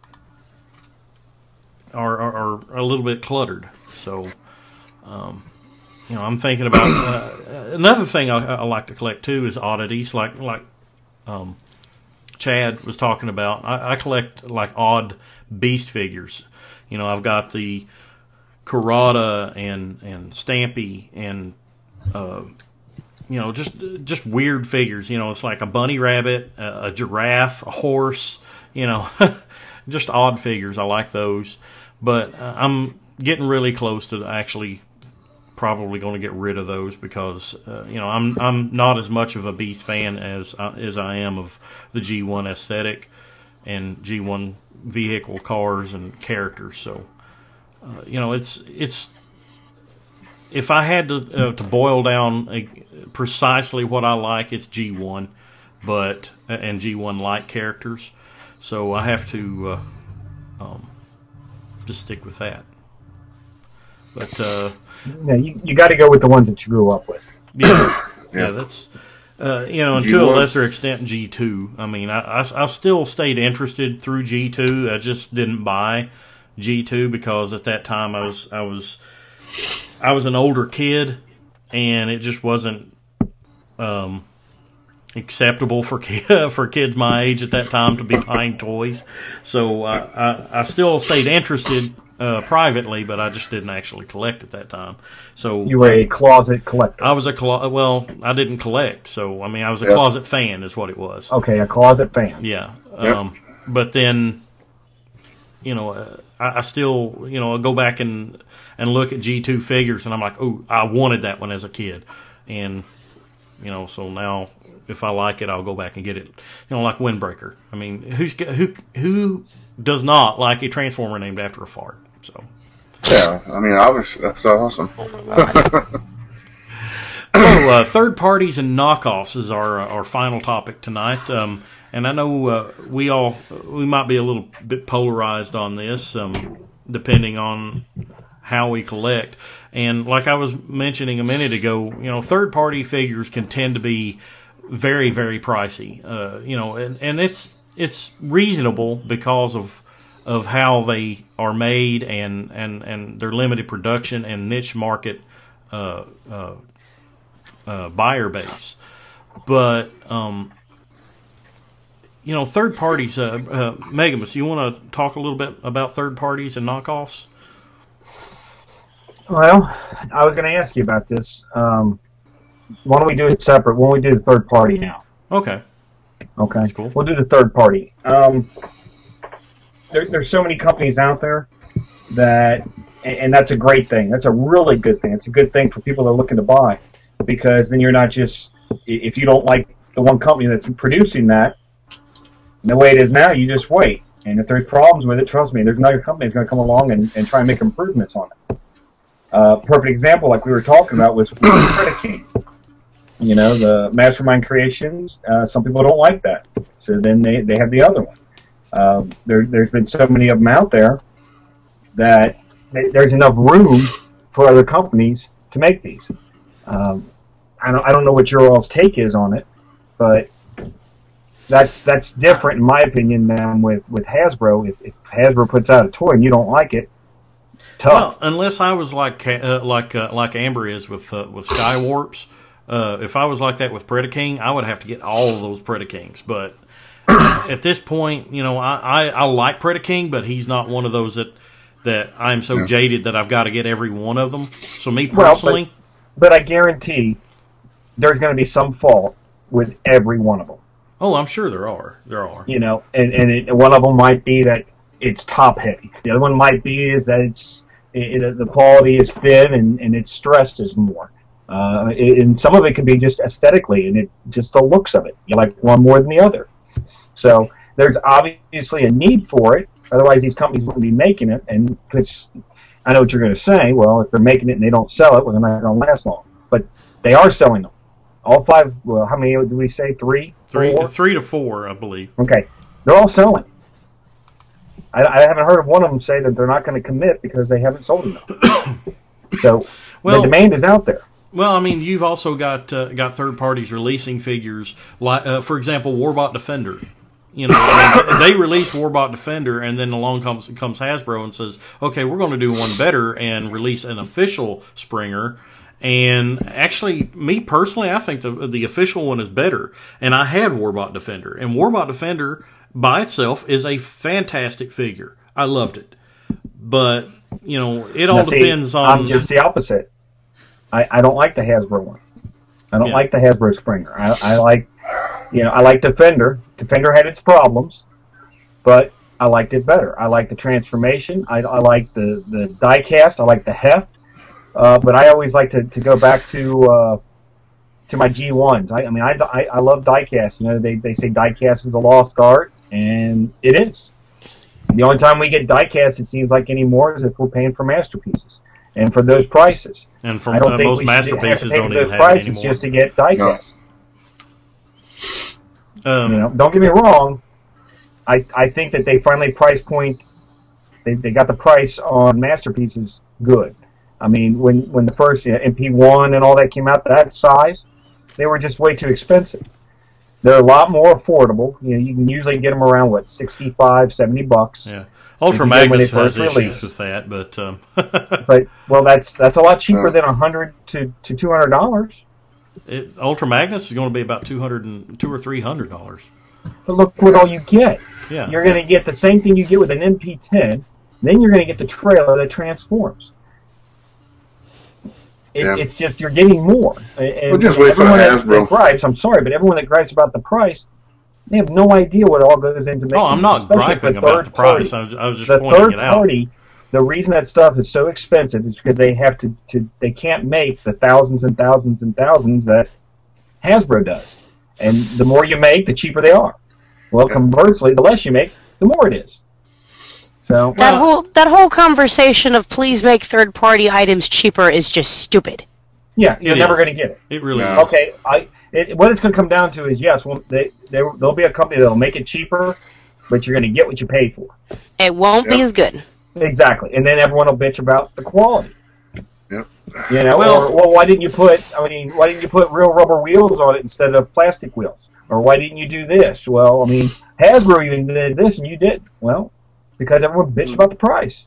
Speaker 5: are, are are a little bit cluttered. So, um, you know, I'm thinking about uh, another thing I, I like to collect too is oddities, like like um, Chad was talking about. I, I collect like odd beast figures. You know, I've got the Kurata and and Stampy and uh, you know, just just weird figures. You know, it's like a bunny rabbit, a, a giraffe, a horse. You know, just odd figures. I like those, but uh, I'm getting really close to actually probably going to get rid of those because uh, you know I'm I'm not as much of a beast fan as uh, as I am of the G one aesthetic and G one vehicle, cars, and characters. So. Uh, you know, it's it's. If I had to uh, to boil down a, precisely what I like, it's G one, but and G one like characters, so I have to uh, um, just stick with that. But uh,
Speaker 6: yeah, you you got to go with the ones that you grew up with.
Speaker 5: Yeah,
Speaker 1: Yeah.
Speaker 5: yeah, that's uh, you know, and
Speaker 1: G
Speaker 5: to a
Speaker 1: one.
Speaker 5: lesser extent, G two. I mean, I, I, I still stayed interested through G two. I just didn't buy G two because at that time I was I was I was an older kid, and it just wasn't um, acceptable for ki- for kids my age at that time to be buying toys. So uh, I I still stayed interested. Uh, privately, but I just didn't actually collect at that time. So
Speaker 6: You were a closet collector.
Speaker 5: I was a clo- well, I didn't collect, so I mean, I was a
Speaker 1: Yeah.
Speaker 5: closet fan, is what it was.
Speaker 6: Okay, a closet fan.
Speaker 5: Yeah,
Speaker 1: Yep.
Speaker 5: um, but then, you know, uh, I, I still, you know, I go back and and look at G two figures, and I'm like, oh, I wanted that one as a kid, and you know, so now if I like it, I'll go back and get it. You know, like Windbreaker. I mean, who's who who does not like a Transformer named after a fart? So.
Speaker 1: Yeah, I mean, obviously, that's awesome.
Speaker 5: So, uh, third parties and knockoffs is our uh, our final topic tonight. Um, and I know uh, we all we might be a little bit polarized on this, um, depending on how we collect. And like I was mentioning a minute ago, you know, third party figures can tend to be very very pricey. Uh, you know, and, and it's it's reasonable because of of how they are made and and and their limited production and niche market. Uh, uh, Uh, buyer base, but um, you know, third parties. Uh, uh, Megamus, you want to talk a little bit about third parties and knockoffs?
Speaker 6: Well, I was going to ask you about this. Um, why don't we do it separate? Why don't we do the third party now?
Speaker 5: Okay,
Speaker 6: Okay,
Speaker 5: That's cool.
Speaker 6: We'll do the third party. Um, there, there's so many companies out there that, and, and that's a great thing. That's a really good thing. It's a good thing for people that are looking to buy. Because then you're not just, if you don't like the one company that's producing that, the way it is now, you just wait. And if there's problems with it, trust me, there's another company that's going to come along and, and try and make improvements on it. Uh, perfect example, like we were talking about, was Predaking. You know, the Mastermind Creations, uh, some people don't like that. So then they, they have the other one. Uh, there, there's been so many of them out there that there's enough room for other companies to make these. Um, I don't I don't know what your all's take is on it, but that's that's different in my opinion than with, with Hasbro. If, if Hasbro puts out a toy and you don't like it, tough.
Speaker 5: Well, unless I was like uh, like uh, like Amber is with uh, with Skywarps. Uh, if I was like that with Predaking, I would have to get all of those Predakings. But at this point, you know, I, I, I like Predaking, but he's not one of those that that I'm so
Speaker 1: Yeah.
Speaker 5: jaded that I've got to get every one of them. So me
Speaker 6: Well, but-
Speaker 5: personally.
Speaker 6: But I guarantee there's going to be some fault with every one of them.
Speaker 5: Oh, I'm sure there are. There are.
Speaker 6: You know, and, and it, one of them might be that it's top heavy. The other one might be is that it's it, it, the quality is thin and, and it's stressed is more. Uh, it, and some of it can be just aesthetically and it just the looks of it. You like one more than the other. So there's obviously a need for it. Otherwise, these companies wouldn't be making it. And because I know what you're going to say. Well, if they're making it and they don't sell it, well, they're not going to last long. But they are selling them. All five. Well, how many do we say? Three,
Speaker 5: Three,
Speaker 6: Four?
Speaker 5: three to four, I believe.
Speaker 6: Okay, they're all selling. I, I haven't heard of one of them say that they're not going to commit because they haven't sold enough. So
Speaker 5: Well-
Speaker 6: the demand is out there.
Speaker 5: Well, I mean, you've also got uh, got third parties releasing figures, like uh, for example, Warbot Defender. You know, I mean, they release Warbot Defender, and then along comes comes Hasbro and says, "Okay, we're going to do one better and release an official Springer." And actually, me personally, I think the the official one is better. And I had Warbot Defender, and Warbot Defender by itself is a fantastic figure. I loved it, but you know, it all
Speaker 6: Now, see,
Speaker 5: depends on.
Speaker 6: I'm just the opposite. I, I don't like the Hasbro one. I don't
Speaker 5: Yeah.
Speaker 6: like the Hasbro Springer. I, I like, you know, I like Defender. Defender had its problems, but I liked it better. I like the transformation. I, I like the, the die cast. I like the heft. Uh, but I always like to, to go back to uh, to my G ones. I, I mean, I, I, I love die cast. You know, they, they say die cast is a lost art, and it is. The only time we get die cast, it seems like anymore, is if we're paying for masterpieces. And for those prices.
Speaker 5: And from
Speaker 6: I don't
Speaker 5: uh,
Speaker 6: think
Speaker 5: most
Speaker 6: we should have to
Speaker 5: masterpieces
Speaker 6: pay
Speaker 5: don't
Speaker 6: for
Speaker 5: even
Speaker 6: those
Speaker 5: have it
Speaker 6: prices
Speaker 5: anymore.
Speaker 6: just to get die
Speaker 1: No.
Speaker 6: cast.
Speaker 5: Um,
Speaker 6: You know, don't get me wrong. I I think that they finally price point. They they got the price on masterpieces good. I mean, when, when the first you know, M P one and all that came out, that size, they were just way too expensive. They're a lot more affordable. You know, you can usually get them around, what, sixty-five, seventy bucks.
Speaker 5: Yeah. Ultra Magnus has issues release. with that, but... Um.
Speaker 6: but, well, that's that's a lot cheaper than one hundred dollars to two hundred dollars.
Speaker 5: It, Ultra Magnus is going to be about two hundred and two or three hundred dollars.
Speaker 6: But look what all you get.
Speaker 5: Yeah.
Speaker 6: You're going to get the same thing you get with an M P ten. Then you're going to get the trailer that transforms. It, yeah. It's just you're getting more. And
Speaker 1: well, just wait for the Hasbro.
Speaker 6: That gripes, I'm sorry, but everyone that gripes about the price, they have no idea what all goes into making.
Speaker 5: Oh, I'm not griping about the price. I was, I was just the pointing it out.
Speaker 6: The third party, the reason that stuff is so expensive is because they have to, to they can't make the thousands and thousands and thousands that Hasbro does. And the more you make, the cheaper they are. Well, conversely, the less you make, the more it is. So
Speaker 2: that whole that whole conversation of please make third party items cheaper is just stupid.
Speaker 6: Yeah, you're
Speaker 5: it
Speaker 6: never
Speaker 5: is.
Speaker 6: going to get it.
Speaker 5: It really
Speaker 6: no.
Speaker 5: is.
Speaker 6: Okay, I it, what it's going to come down to is yes, well, they, they there'll be a company that'll make it cheaper, but you're going to get what you paid for.
Speaker 2: It won't yep. be as good.
Speaker 6: Exactly, and then everyone will bitch about the quality.
Speaker 1: Yep.
Speaker 6: You know, well, or well, why didn't you put? I mean, why didn't you put real rubber wheels on it instead of plastic wheels? Or why didn't you do this? Well, I mean, Hasbro even did this and you didn't. Well, because everyone bitched about the price.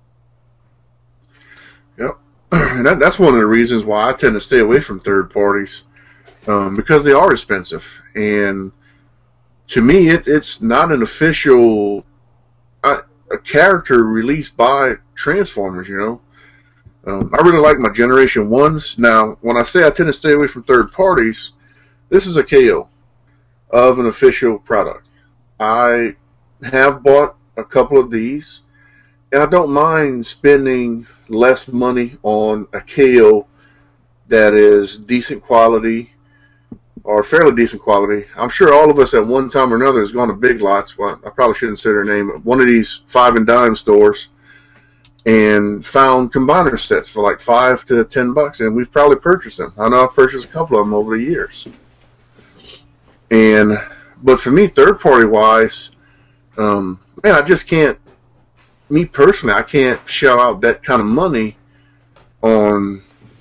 Speaker 1: Yep. And that, that's one of the reasons why I tend to stay away from third parties, um, because they are expensive. And to me, it, it's not an official uh, a character released by Transformers, you know. Um, I really like my Generation ones. Now, when I say I tend to stay away from third parties, this is a K O of an official product. I have bought a couple of these, and I don't mind spending less money on a K O that is decent quality or fairly decent quality. I'm sure all of us at one time or another has gone to Big Lots. Well, I probably shouldn't say their name, but one of these five and dime stores and found combiner sets for like five to ten bucks, and we've probably purchased them. I know I've purchased a couple of them over the years. And but for me, third party wise, um, man, I just can't. Me personally, I can't shell out that kind of money on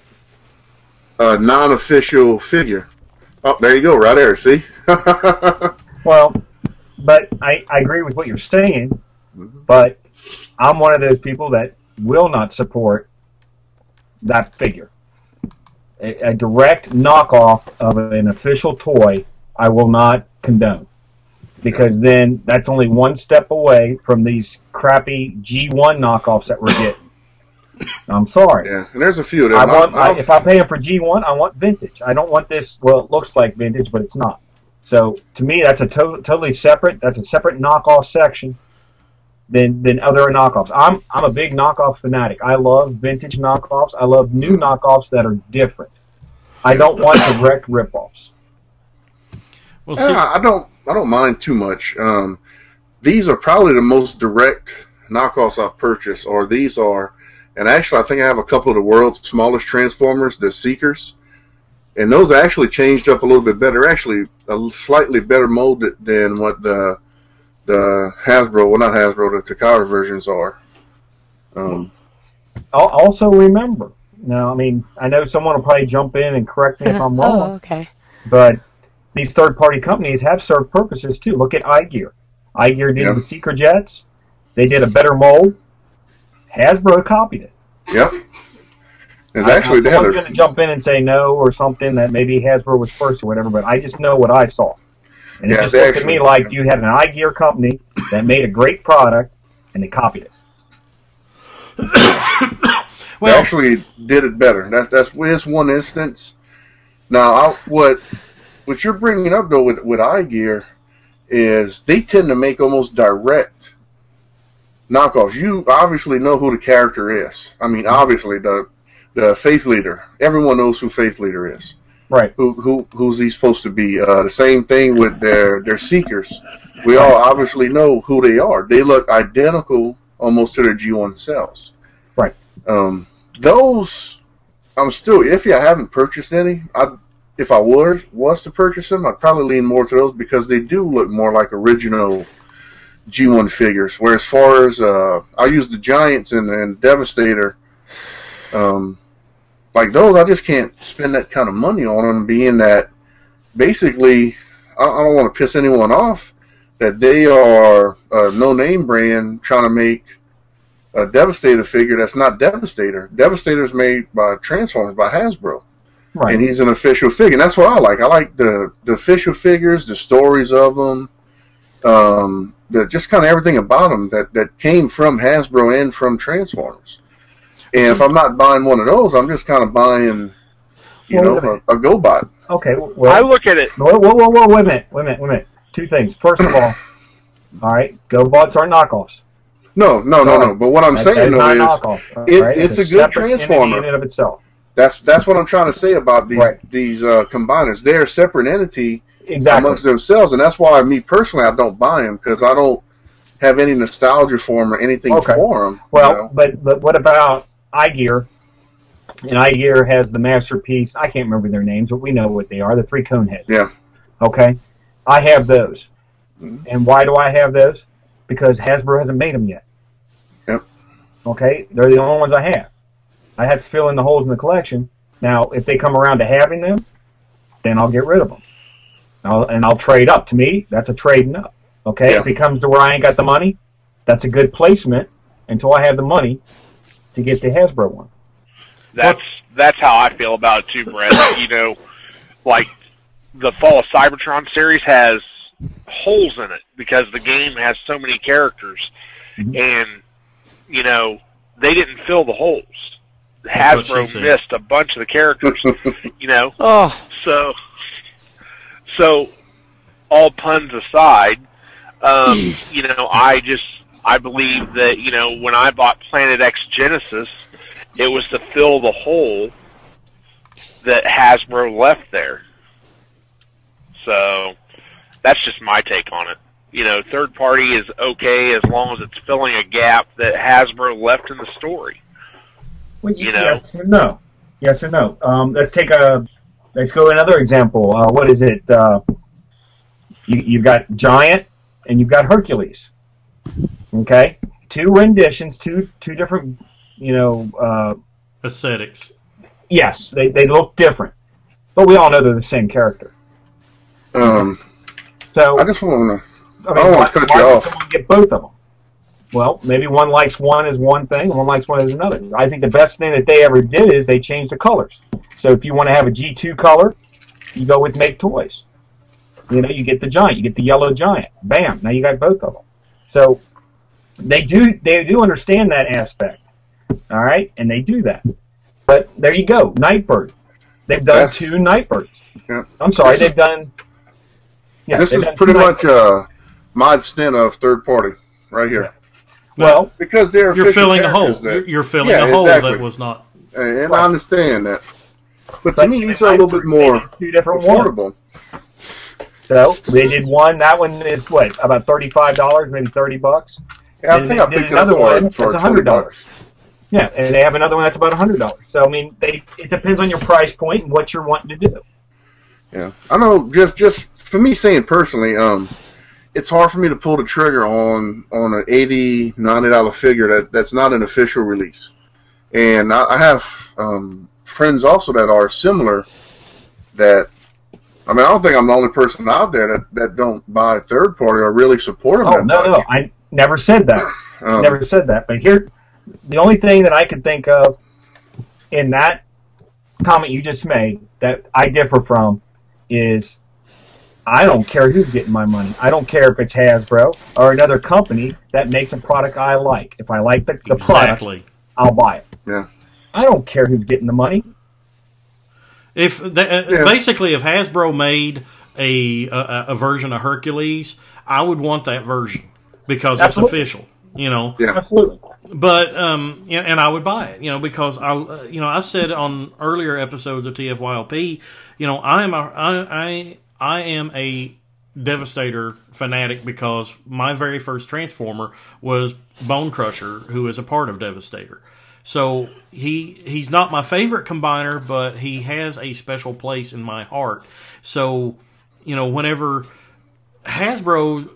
Speaker 1: a non-official figure. Oh, there you go, right there. See?
Speaker 6: Well, but I, I agree with what you're saying, mm-hmm. but I'm one of those people that will not support that figure. A, a direct knockoff of an official toy, I will not condone. Because then that's only one step away from these crappy G one knockoffs that we're getting. I'm sorry.
Speaker 1: Yeah, and there's a few of them.
Speaker 6: I want, I, if I'm paying for G one, I want vintage. I don't want this, well, it looks like vintage, but it's not. So, to me, that's a to- totally separate, that's a separate knockoff section than than other knockoffs. I'm I'm a big knockoff fanatic. I love vintage knockoffs. I love new knockoffs that are different. I don't want direct ripoffs.
Speaker 1: Well, see, yeah, I don't I don't mind too much. Um, these are probably the most direct knockoffs I've purchased, or these are, and actually I think I have a couple of the world's smallest Transformers, the Seekers, and those actually changed up a little bit better. Actually, a slightly better molded than what the the Hasbro, well not Hasbro, the Takara versions are. Um,
Speaker 6: I'll also remember, now I mean, I know someone will probably jump in and correct me if I'm wrong.
Speaker 2: Oh, okay.
Speaker 6: But these third-party companies have served purposes too. Look at iGear. iGear did
Speaker 1: Yep.
Speaker 6: the Seeker Jets. They did a better mold. Hasbro copied it.
Speaker 1: Yep. It's
Speaker 6: I,
Speaker 1: actually
Speaker 6: I, someone's
Speaker 1: the
Speaker 6: going to jump in and say no or something that maybe Hasbro was first or whatever, but I just know what I saw. And
Speaker 1: Yeah,
Speaker 6: it just
Speaker 1: they
Speaker 6: looked at me
Speaker 1: actually-
Speaker 6: like you had an iGear company that made a great product and they copied it.
Speaker 1: They
Speaker 5: Well,
Speaker 1: actually did it better. That's that's it's one instance. Now, I, what what you're bringing up though with with iGear is they tend to make almost direct knockoffs. You obviously know who the character is. I mean, obviously the the Faith Leader. Everyone knows who Faith Leader is.
Speaker 6: Right.
Speaker 1: Who who who's he supposed to be? Uh, the same thing with their their Seekers. We all obviously know who they are. They look identical almost to their G one cells.
Speaker 6: Right.
Speaker 1: Um, those, I'm still iffy. I haven't purchased any. I, if I was was to purchase them, I'd probably lean more to those because they do look more like original G one figures. Where as far as uh, I use the Giants and, and Devastator, Um, like those, I just can't spend that kind of money on them, being that basically, I, I don't want to piss anyone off, that they are a no-name brand trying to make a Devastator figure that's not Devastator. Devastator's made by Transformers, by Hasbro.
Speaker 6: Right.
Speaker 1: And he's an official figure. And that's what I like. I like the, the official figures, the stories of them, um, the, just kind of everything about them that, that came from Hasbro and from Transformers. And if I'm not buying one of those, I'm just kind of buying, you
Speaker 6: Well,
Speaker 1: know, a, a GoBot.
Speaker 6: Okay. Well,
Speaker 7: I look at it.
Speaker 6: Whoa, whoa, whoa, whoa, wait a minute, wait a minute, wait a minute. Two things. First of all, all right, GoBots are knockoffs.
Speaker 1: No, no, no,
Speaker 6: Sorry.
Speaker 1: no. But what I'm
Speaker 6: That-
Speaker 1: saying,
Speaker 6: that is
Speaker 1: though,
Speaker 6: not
Speaker 1: is
Speaker 6: a knockoff. all
Speaker 1: it-
Speaker 6: right?
Speaker 1: it's a good
Speaker 6: separate entity
Speaker 1: Transformer.
Speaker 6: in and of itself.
Speaker 1: that's that's what I'm trying to say about these
Speaker 6: Right.
Speaker 1: these uh, combiners. They're a separate entity
Speaker 6: Exactly.
Speaker 1: amongst themselves, and that's why me personally, I don't buy them, because I don't have any nostalgia for them or anything
Speaker 6: Okay.
Speaker 1: for them.
Speaker 6: Well,
Speaker 1: you know?
Speaker 6: but but what about iGear? And iGear has the masterpiece. I can't remember their names, but we know what they are. The three cone heads.
Speaker 1: Yeah.
Speaker 6: Okay. I have those.
Speaker 1: Mhm.
Speaker 6: And why do I have those? Because Hasbro hasn't made them yet.
Speaker 1: Yep.
Speaker 6: Okay. They're the only ones I have. I have to fill in the holes in the collection. Now, if they come around to having them, then I'll get rid of them. I'll, and I'll trade up. To me, that's a trading up. Okay.
Speaker 1: Yeah.
Speaker 6: If it comes to where I ain't got the money, that's a good placement until I have the money to get the Hasbro one.
Speaker 7: That's that's how I feel about it too, Brett. You know, like the Fall of Cybertron series has holes in it because the game has so many characters,
Speaker 6: Mhm.
Speaker 7: and you know they didn't fill the holes.
Speaker 5: That's what she
Speaker 7: Hasbro
Speaker 5: said.
Speaker 7: missed a bunch of the characters. You know,
Speaker 2: Oh,
Speaker 7: so so all puns aside, um, you know, I just I believe that you know when I bought Planet X Genesis, it was to fill the hole that Hasbro left there. So that's just my take on it. You know, third party is okay as long as it's filling a gap that Hasbro left in the story.
Speaker 6: Well,
Speaker 7: You know?
Speaker 6: Yes and no. Yes and no. Um, let's take a. Let's go another example. Uh, what is it? Uh, you you've got Giant and you've got Hercules. Okay, two renditions, two two different. You know. Uh,
Speaker 5: Aesthetics.
Speaker 6: yes, they they look different, but we all know they're the same character.
Speaker 1: Um,
Speaker 6: So
Speaker 1: I just want to.
Speaker 6: I
Speaker 1: I don't
Speaker 6: why,
Speaker 1: want to cut
Speaker 6: why
Speaker 1: you
Speaker 6: would
Speaker 1: off.
Speaker 6: someone get both of them? Well, maybe one likes one as one thing, and one likes one as another. I think the best thing that they ever did is they changed the colors. So if you want to have a G two color, you go with Make Toys. You know, you get the Giant, you get the yellow Giant. Bam! Now you got both of them. So they do they do understand that aspect. All right, and they do that. But there you go, Nightbird. They've done
Speaker 1: That's-
Speaker 6: two Nightbirds.
Speaker 1: Yeah.
Speaker 6: I'm sorry,
Speaker 1: This is-
Speaker 6: they've done. Yeah,
Speaker 1: This
Speaker 6: they've
Speaker 1: is
Speaker 6: done
Speaker 1: pretty
Speaker 6: two
Speaker 1: much
Speaker 6: Nightbirds.
Speaker 1: uh, my stint of third party right here.
Speaker 6: well.
Speaker 1: Because they're
Speaker 5: You're
Speaker 1: official
Speaker 5: filling a hole.
Speaker 1: characters that-
Speaker 5: You're, you're filling
Speaker 1: Yeah,
Speaker 5: a hole
Speaker 1: exactly.
Speaker 5: that was not.
Speaker 1: and
Speaker 6: Right.
Speaker 1: I understand that. But to
Speaker 6: But
Speaker 1: me,
Speaker 6: even
Speaker 1: these are a little bit
Speaker 6: Nightbird,
Speaker 1: more
Speaker 6: they did two different ones.
Speaker 1: affordable.
Speaker 6: So they did one. That one is what, about thirty-five dollars, maybe thirty bucks.
Speaker 1: Yeah, I
Speaker 6: And
Speaker 1: think
Speaker 6: they
Speaker 1: I
Speaker 6: did
Speaker 1: picked it up
Speaker 6: another
Speaker 1: for,
Speaker 6: one
Speaker 1: for
Speaker 6: that's a
Speaker 1: twenty
Speaker 6: hundred dollars.
Speaker 1: bucks.
Speaker 6: Yeah, and they have another one that's about a hundred dollars. So I mean, they it depends on your price point and what you're wanting to do.
Speaker 1: Yeah, I know. Just, just for me, saying personally, um, it's hard for me to pull the trigger on on an eighty, ninety dollar figure that that's not an official release. And I, I have um, friends also that are similar. That I mean, I don't think I'm the only person out there that, that don't buy third party or really support them.
Speaker 6: Oh
Speaker 1: that
Speaker 6: no,
Speaker 1: much.
Speaker 6: no, I never said that.
Speaker 1: Um,
Speaker 6: Never said that. But here, the only thing that I could think of in that comment you just made that I differ from is I don't care who's getting my money. I don't care if it's Hasbro or another company that makes a product I like. If I like the, the product,
Speaker 5: Exactly.
Speaker 6: I'll buy it.
Speaker 1: Yeah.
Speaker 6: I don't care who's getting the money.
Speaker 5: If the, uh,
Speaker 1: Yeah.
Speaker 5: basically if Hasbro made a, a a version of Hercules, I would want that version because
Speaker 6: Absolutely.
Speaker 5: it's official. You know.
Speaker 1: Yeah.
Speaker 6: Absolutely.
Speaker 5: But um, you know, and I would buy it, you know, because I, uh, you know, I said on earlier episodes of T F Y L P, you know, I am a, I, I, I am a Devastator fanatic because my very first Transformer was Bone Crusher, who is a part of Devastator. So he he's not my favorite combiner, but he has a special place in my heart. So, you know, whenever Hasbro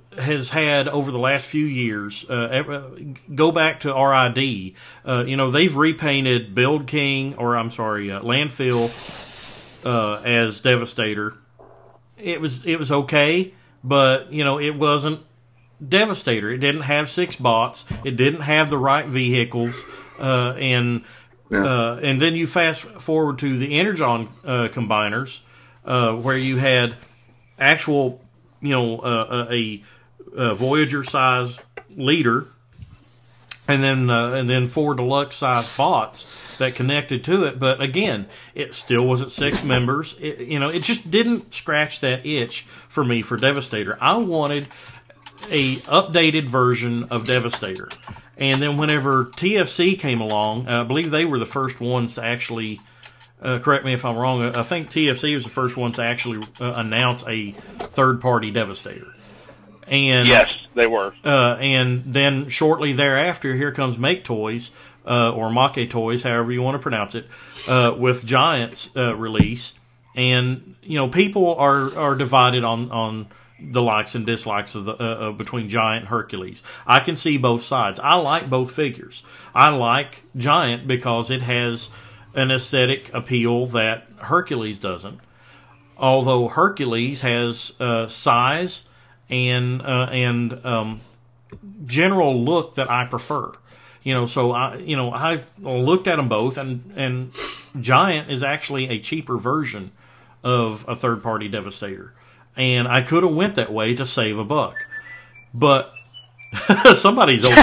Speaker 5: has had over the last few years, uh, go back to R I D, uh, you know, they've repainted Build King, or I'm sorry, uh, Landfill, uh, as Devastator. It was, it was okay, but, you know, it wasn't Devastator. It didn't have six bots. It didn't have the right vehicles, uh, and,
Speaker 1: Yeah.
Speaker 5: uh, and then you fast forward to the Energon, uh, combiners, uh, where you had actual, you know, uh, a, a Voyager size leader, and then uh, and then four deluxe size bots that connected to it. But again, it still was at six members. It, you know, it just didn't scratch that itch for me for Devastator. I wanted a updated version of Devastator. And then whenever T F C came along, uh, I believe they were the first ones to actually. Uh, correct me if I'm wrong. I think T F C was the first ones to actually uh, announce a third-party Devastator. And
Speaker 7: Yes, they were.
Speaker 5: uh, and then shortly thereafter, here comes Make Toys, uh, or Make Toys, however you want to pronounce it, uh, with Giant's uh, release. And you know, people are are divided on on the likes and dislikes of the uh, uh, between Giant and Hercules. I can see both sides. I like both figures. I like Giant because it has an aesthetic appeal that Hercules doesn't. Although Hercules has uh, size and uh, and um, general look that I prefer. You know, so I you know I looked at them both, and and Giant is actually a cheaper version of a third party Devastator, and I could have went that way to save a buck, but somebody's old.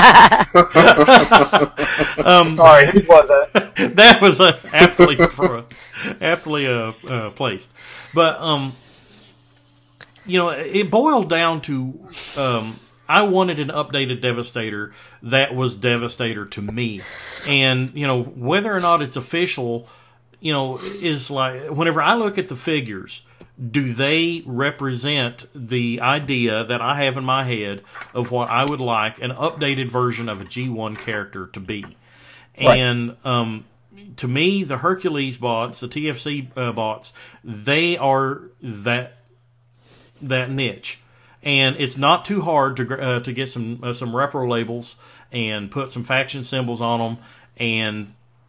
Speaker 5: um,
Speaker 6: Sorry, whose was that?
Speaker 5: that was uh, aptly for, aptly uh, uh, placed, but um, you know, it boiled down to um, I wanted an updated Devastator that was Devastator to me, and you know, whether or not it's official, you know, is like whenever I look at the figures, do they represent the idea that I have in my head of what I would like an updated version of a G one character to be?
Speaker 6: Right.
Speaker 5: And um, to me, the Hercules bots, the T F C uh, bots, they are that that niche, and it's not too hard to uh, to get some uh, some repro labels and put some faction symbols on them, and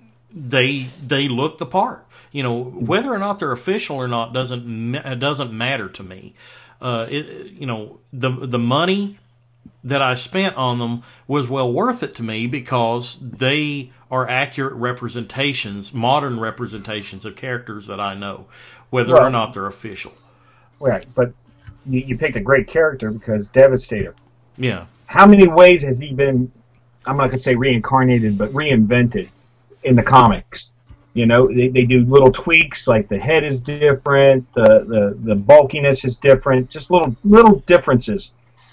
Speaker 5: they they look the part. You know, whether or not they're official or not doesn't doesn't matter to me. Uh, it, you know, the the money that I spent on them was well worth it to me because they are accurate representations, modern representations of characters that I know, whether
Speaker 6: Well,
Speaker 5: or not they're official.
Speaker 6: Right, but you, you picked a great character because Devastator.
Speaker 5: Yeah.
Speaker 6: How many ways has he been, I'm not going to say reincarnated, but reinvented in the comics? You know, they, they do little tweaks, like the head is different, the, the, the bulkiness is different, just little little differences.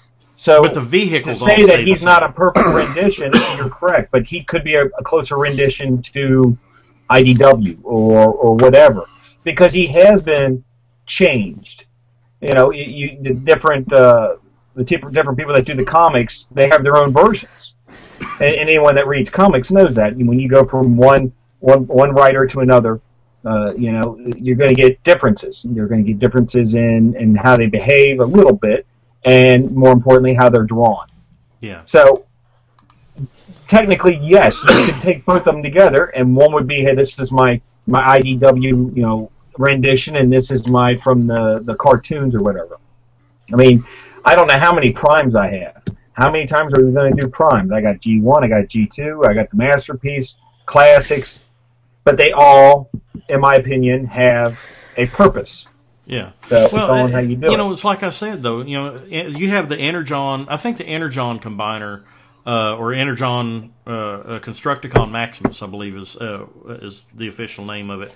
Speaker 6: So
Speaker 5: But the vehicles
Speaker 6: to
Speaker 5: all
Speaker 6: say
Speaker 5: stay
Speaker 6: that
Speaker 5: the
Speaker 6: he's
Speaker 5: same.
Speaker 6: not a perfect rendition, you're correct, but he could be a, a closer rendition to I D W or or whatever, because he has been changed. You know, you, you the different uh, the different different people that do the comics, they have their own versions, and anyone that reads comics knows that when you go from one one one writer to another, uh, you know, you're going to get differences. You're going to get differences in in how they behave a little bit, and more importantly, how they're drawn.
Speaker 5: Yeah.
Speaker 6: So technically, yes, you could take both of them together, and one would be, hey, this is my my I D W, you know, rendition, and this is my from the the cartoons or whatever. I mean, I don't know how many primes I have. How many times are we going to do primes? I got G one, I got G two, I got the Masterpiece, Classics, but they all, in my opinion, have a purpose.
Speaker 5: Yeah.
Speaker 6: So it's
Speaker 5: Well,
Speaker 6: all on
Speaker 5: uh,
Speaker 6: how you do
Speaker 5: you
Speaker 6: it.
Speaker 5: know, it's like I said, though, you know, you have the Energon, I think the Energon Combiner, uh, or Energon uh, uh, Constructicon Maximus, I believe is uh, is the official name of it.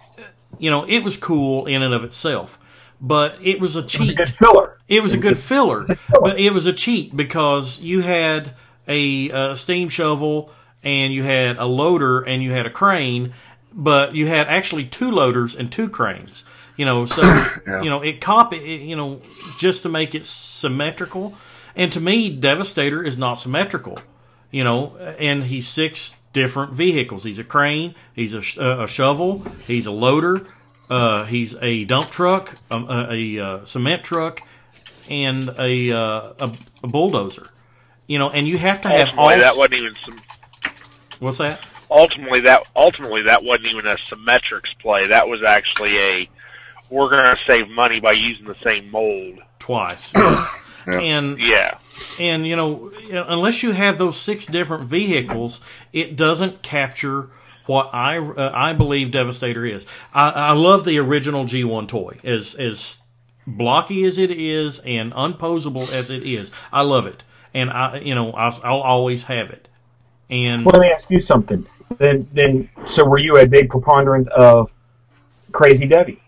Speaker 5: You know, it was cool in and of itself, but it was a
Speaker 6: It was a
Speaker 5: cheat.
Speaker 6: good filler.
Speaker 5: It was a good filler,
Speaker 6: a filler.
Speaker 5: but it was a cheat because you had a, uh steam shovel and you had a loader and you had a crane, but you had actually two loaders and two cranes. You know, so
Speaker 1: Yeah.
Speaker 5: you know it copy. You know, just to make it symmetrical. And to me, Devastator is not symmetrical. You know, and he's six different vehicles. He's a crane. He's a, sh- uh, a shovel. He's a loader. Uh, he's a dump truck. Um, a, a uh, cement truck. and a uh, a, a bulldozer. You know, and you have to have
Speaker 7: ultimately,
Speaker 5: all.
Speaker 7: that wasn't even some.
Speaker 5: What's that?
Speaker 7: Ultimately, that ultimately that wasn't even a symmetrics play. That was actually a we're going to save money by using the same mold
Speaker 5: Twice. Yeah.
Speaker 1: Yeah.
Speaker 5: And
Speaker 7: Yeah.
Speaker 5: and you know, unless you have those six different vehicles, it doesn't capture what I uh, I believe Devastator is. I, I love the original G one toy, as as blocky as it is and unposable as it is. I love it, and I you know I'll, I'll always have it. And
Speaker 6: Well, let me ask you something. Then, then, so were you a big preponderant of Crazy Debbie?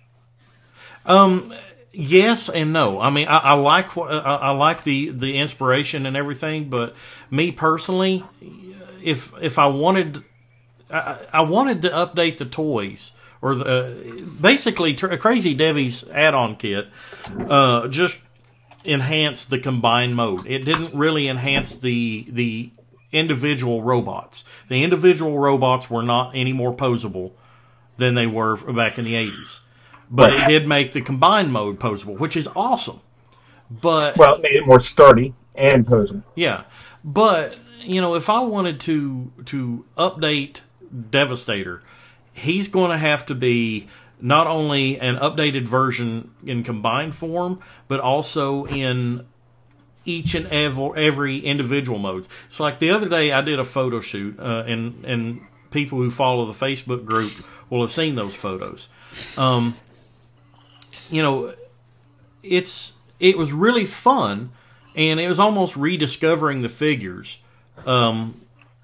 Speaker 5: Um, yes and no. I mean, I, I like I, I like the, the inspiration and everything, but me personally, if if I wanted, I, I wanted to update the toys or the uh, basically Crazy Debbie's add-on kit, uh, just enhanced the combined mode. It didn't really enhance the the individual robots. The individual robots were not any more posable than they were back in the eighties. But it did make the combined mode posable, which is awesome. But
Speaker 6: Well, it made it more sturdy and posable.
Speaker 5: yeah. But, you know, if I wanted to to update Devastator, he's going to have to be not only an updated version in combined form, but also in each and every, every individual modes. So, like the other day, I did a photo shoot, uh, and and people who follow the Facebook group will have seen those photos. Um, you know, it's it was really fun, and it was almost rediscovering the figures um,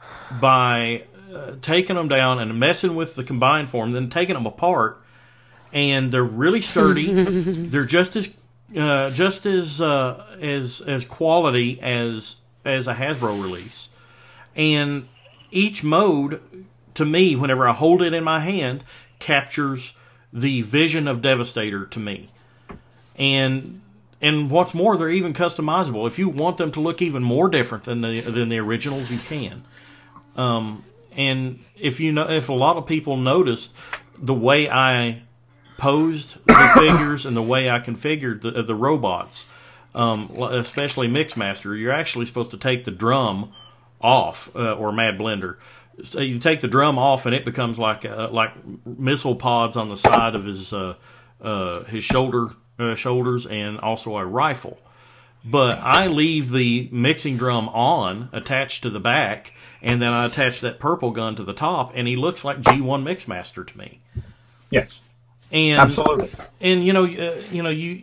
Speaker 5: by uh, taking them down and messing with the combined form, then taking them apart, and they're really sturdy. They're just as Uh, just as uh, as as quality as as a Hasbro release, and each mode, to me, whenever I hold it in my hand, captures the vision of Devastator to me. And and what's more, they're even customizable. If you want them to look even more different than the than the originals, you can. Um, and if you know, if a lot of people noticed the way I posed the figures and the way I configured the, the robots, um, especially Mixmaster, you're actually supposed to take the drum off, uh, or Mad Blender. So you take the drum off, and it becomes like uh, like missile pods on the side of his uh, uh, his shoulder uh, shoulders, and also a rifle. But I leave the mixing drum on, attached to the back, and then I attach that purple gun to the top, and he looks like G one Mixmaster to me.
Speaker 6: Yes.
Speaker 5: And,
Speaker 6: Absolutely.
Speaker 5: And you know, uh, you know, you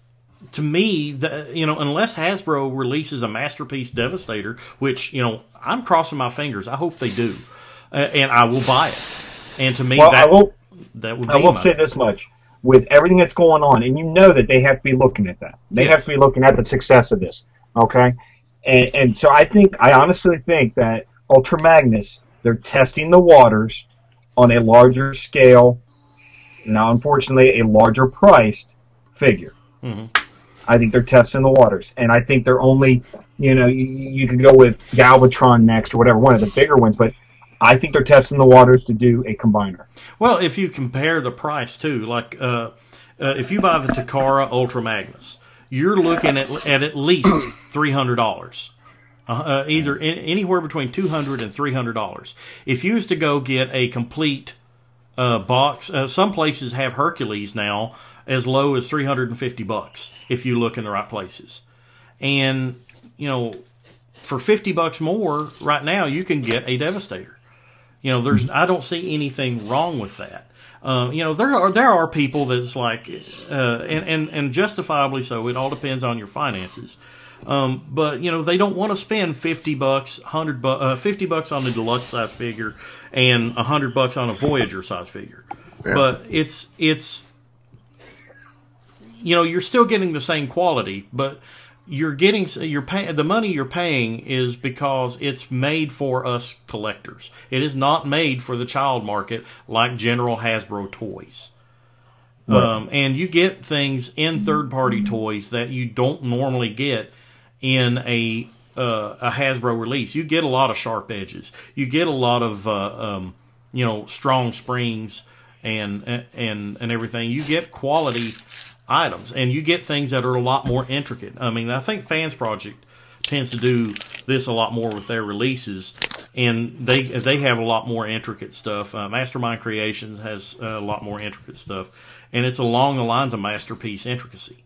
Speaker 5: to me, the, you know, unless Hasbro releases a masterpiece Devastator, which you know, I'm crossing my fingers. I hope they do, uh, and I will buy it. And to me,
Speaker 6: Well,
Speaker 5: that
Speaker 6: I will,
Speaker 5: that would be
Speaker 6: I will
Speaker 5: my
Speaker 6: say this much. With everything that's going on, and you know that they have to be looking at that. They
Speaker 5: Yes.
Speaker 6: have to be looking at the success of this. Okay? And, and so I think, I honestly think that Ultra Magnus, they're testing the waters on a larger scale. Now, unfortunately, a larger priced figure.
Speaker 5: Mm-hmm.
Speaker 6: I think they're testing the waters. And I think they're only, you know, you, you can go with Galvatron next or whatever, one of the bigger ones, but I think they're testing the waters to do a combiner.
Speaker 5: Well, if you compare the price too, like uh, uh, if you buy the Takara Ultra Magnus, you're looking at at, at least three hundred dollars. Uh, uh, either in, anywhere between two hundred dollars and three hundred dollars. If you was to go get a complete uh, box, uh, some places have Hercules now as low as three hundred fifty bucks if you look in the right places. And, you know, for fifty bucks more right now, you can get a Devastator. You know, there's I don't see anything wrong with that. Uh, you know, there are there are people that's like, uh, and, and and justifiably so. It all depends on your finances. Um, but you know, they don't want to spend fifty bucks, hundred bu- uh, fifty bucks on the deluxe size figure, and a hundred bucks on a Voyager size figure.
Speaker 1: Yeah.
Speaker 5: But it's it's, you know, you're still getting the same quality, but you're getting you're paying the money you're paying is because it's made for us collectors. It is not made for the child market like General Hasbro toys.
Speaker 6: Right.
Speaker 5: Um, and you get things in third-party toys that you don't normally get in a uh, a Hasbro release. You get a lot of sharp edges. You get a lot of uh, um, you know strong springs and and and everything. You get quality items, and you get things that are a lot more intricate. I mean, I think Fans Project tends to do this a lot more with their releases, and they they have a lot more intricate stuff. Uh, Mastermind Creations has uh, a lot more intricate stuff, and it's along the lines of Masterpiece intricacy.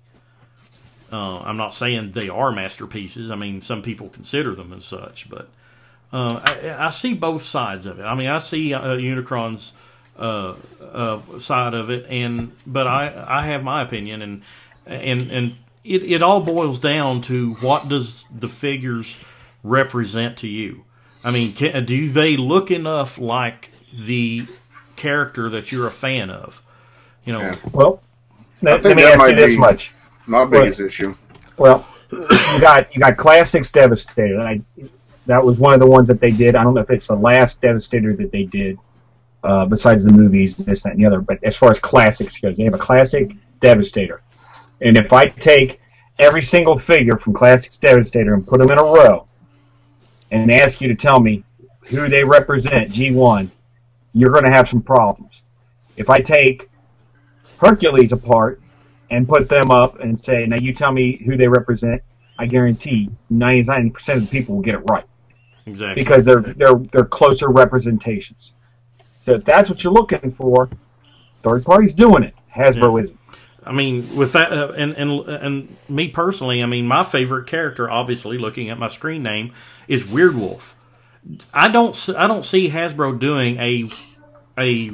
Speaker 5: Uh, I'm not saying they are masterpieces. I mean, some people consider them as such, but uh, I, I see both sides of it. I mean, I see uh, Unicron's uh, uh, side of it, and but I, I have my opinion, and and and it, it all boils down to what does the figures represent to you. I mean, can, do they look enough like the character that you're a fan of? You know.
Speaker 1: Yeah.
Speaker 6: Well, let,
Speaker 1: think
Speaker 6: let me
Speaker 1: that
Speaker 6: ask
Speaker 1: might
Speaker 6: you this
Speaker 1: be-
Speaker 6: much.
Speaker 1: My biggest issue.
Speaker 6: Well, you got you got Classics Devastator. I, that was one of the ones that they did. I don't know if it's the last Devastator that they did, uh, besides the movies, this, that, and the other. But as far as classics goes, they have a Classic Devastator. And if I take every single figure from Classics Devastator and put them in a row and ask you to tell me who they represent, G one, you're going to have some problems. If I take Hercules apart and put them up and say, now you tell me who they represent, I guarantee ninety-nine percent of the people will get it right.
Speaker 5: Exactly.
Speaker 6: Because they're they're they're closer representations. So if that's what you're looking for, third party's doing it. Hasbro
Speaker 5: Yeah.
Speaker 6: isn't.
Speaker 5: I mean, with that, uh, and and and me personally, I mean, my favorite character, obviously, looking at my screen name, is Weird Wolf. I don't s- I don't see Hasbro doing a a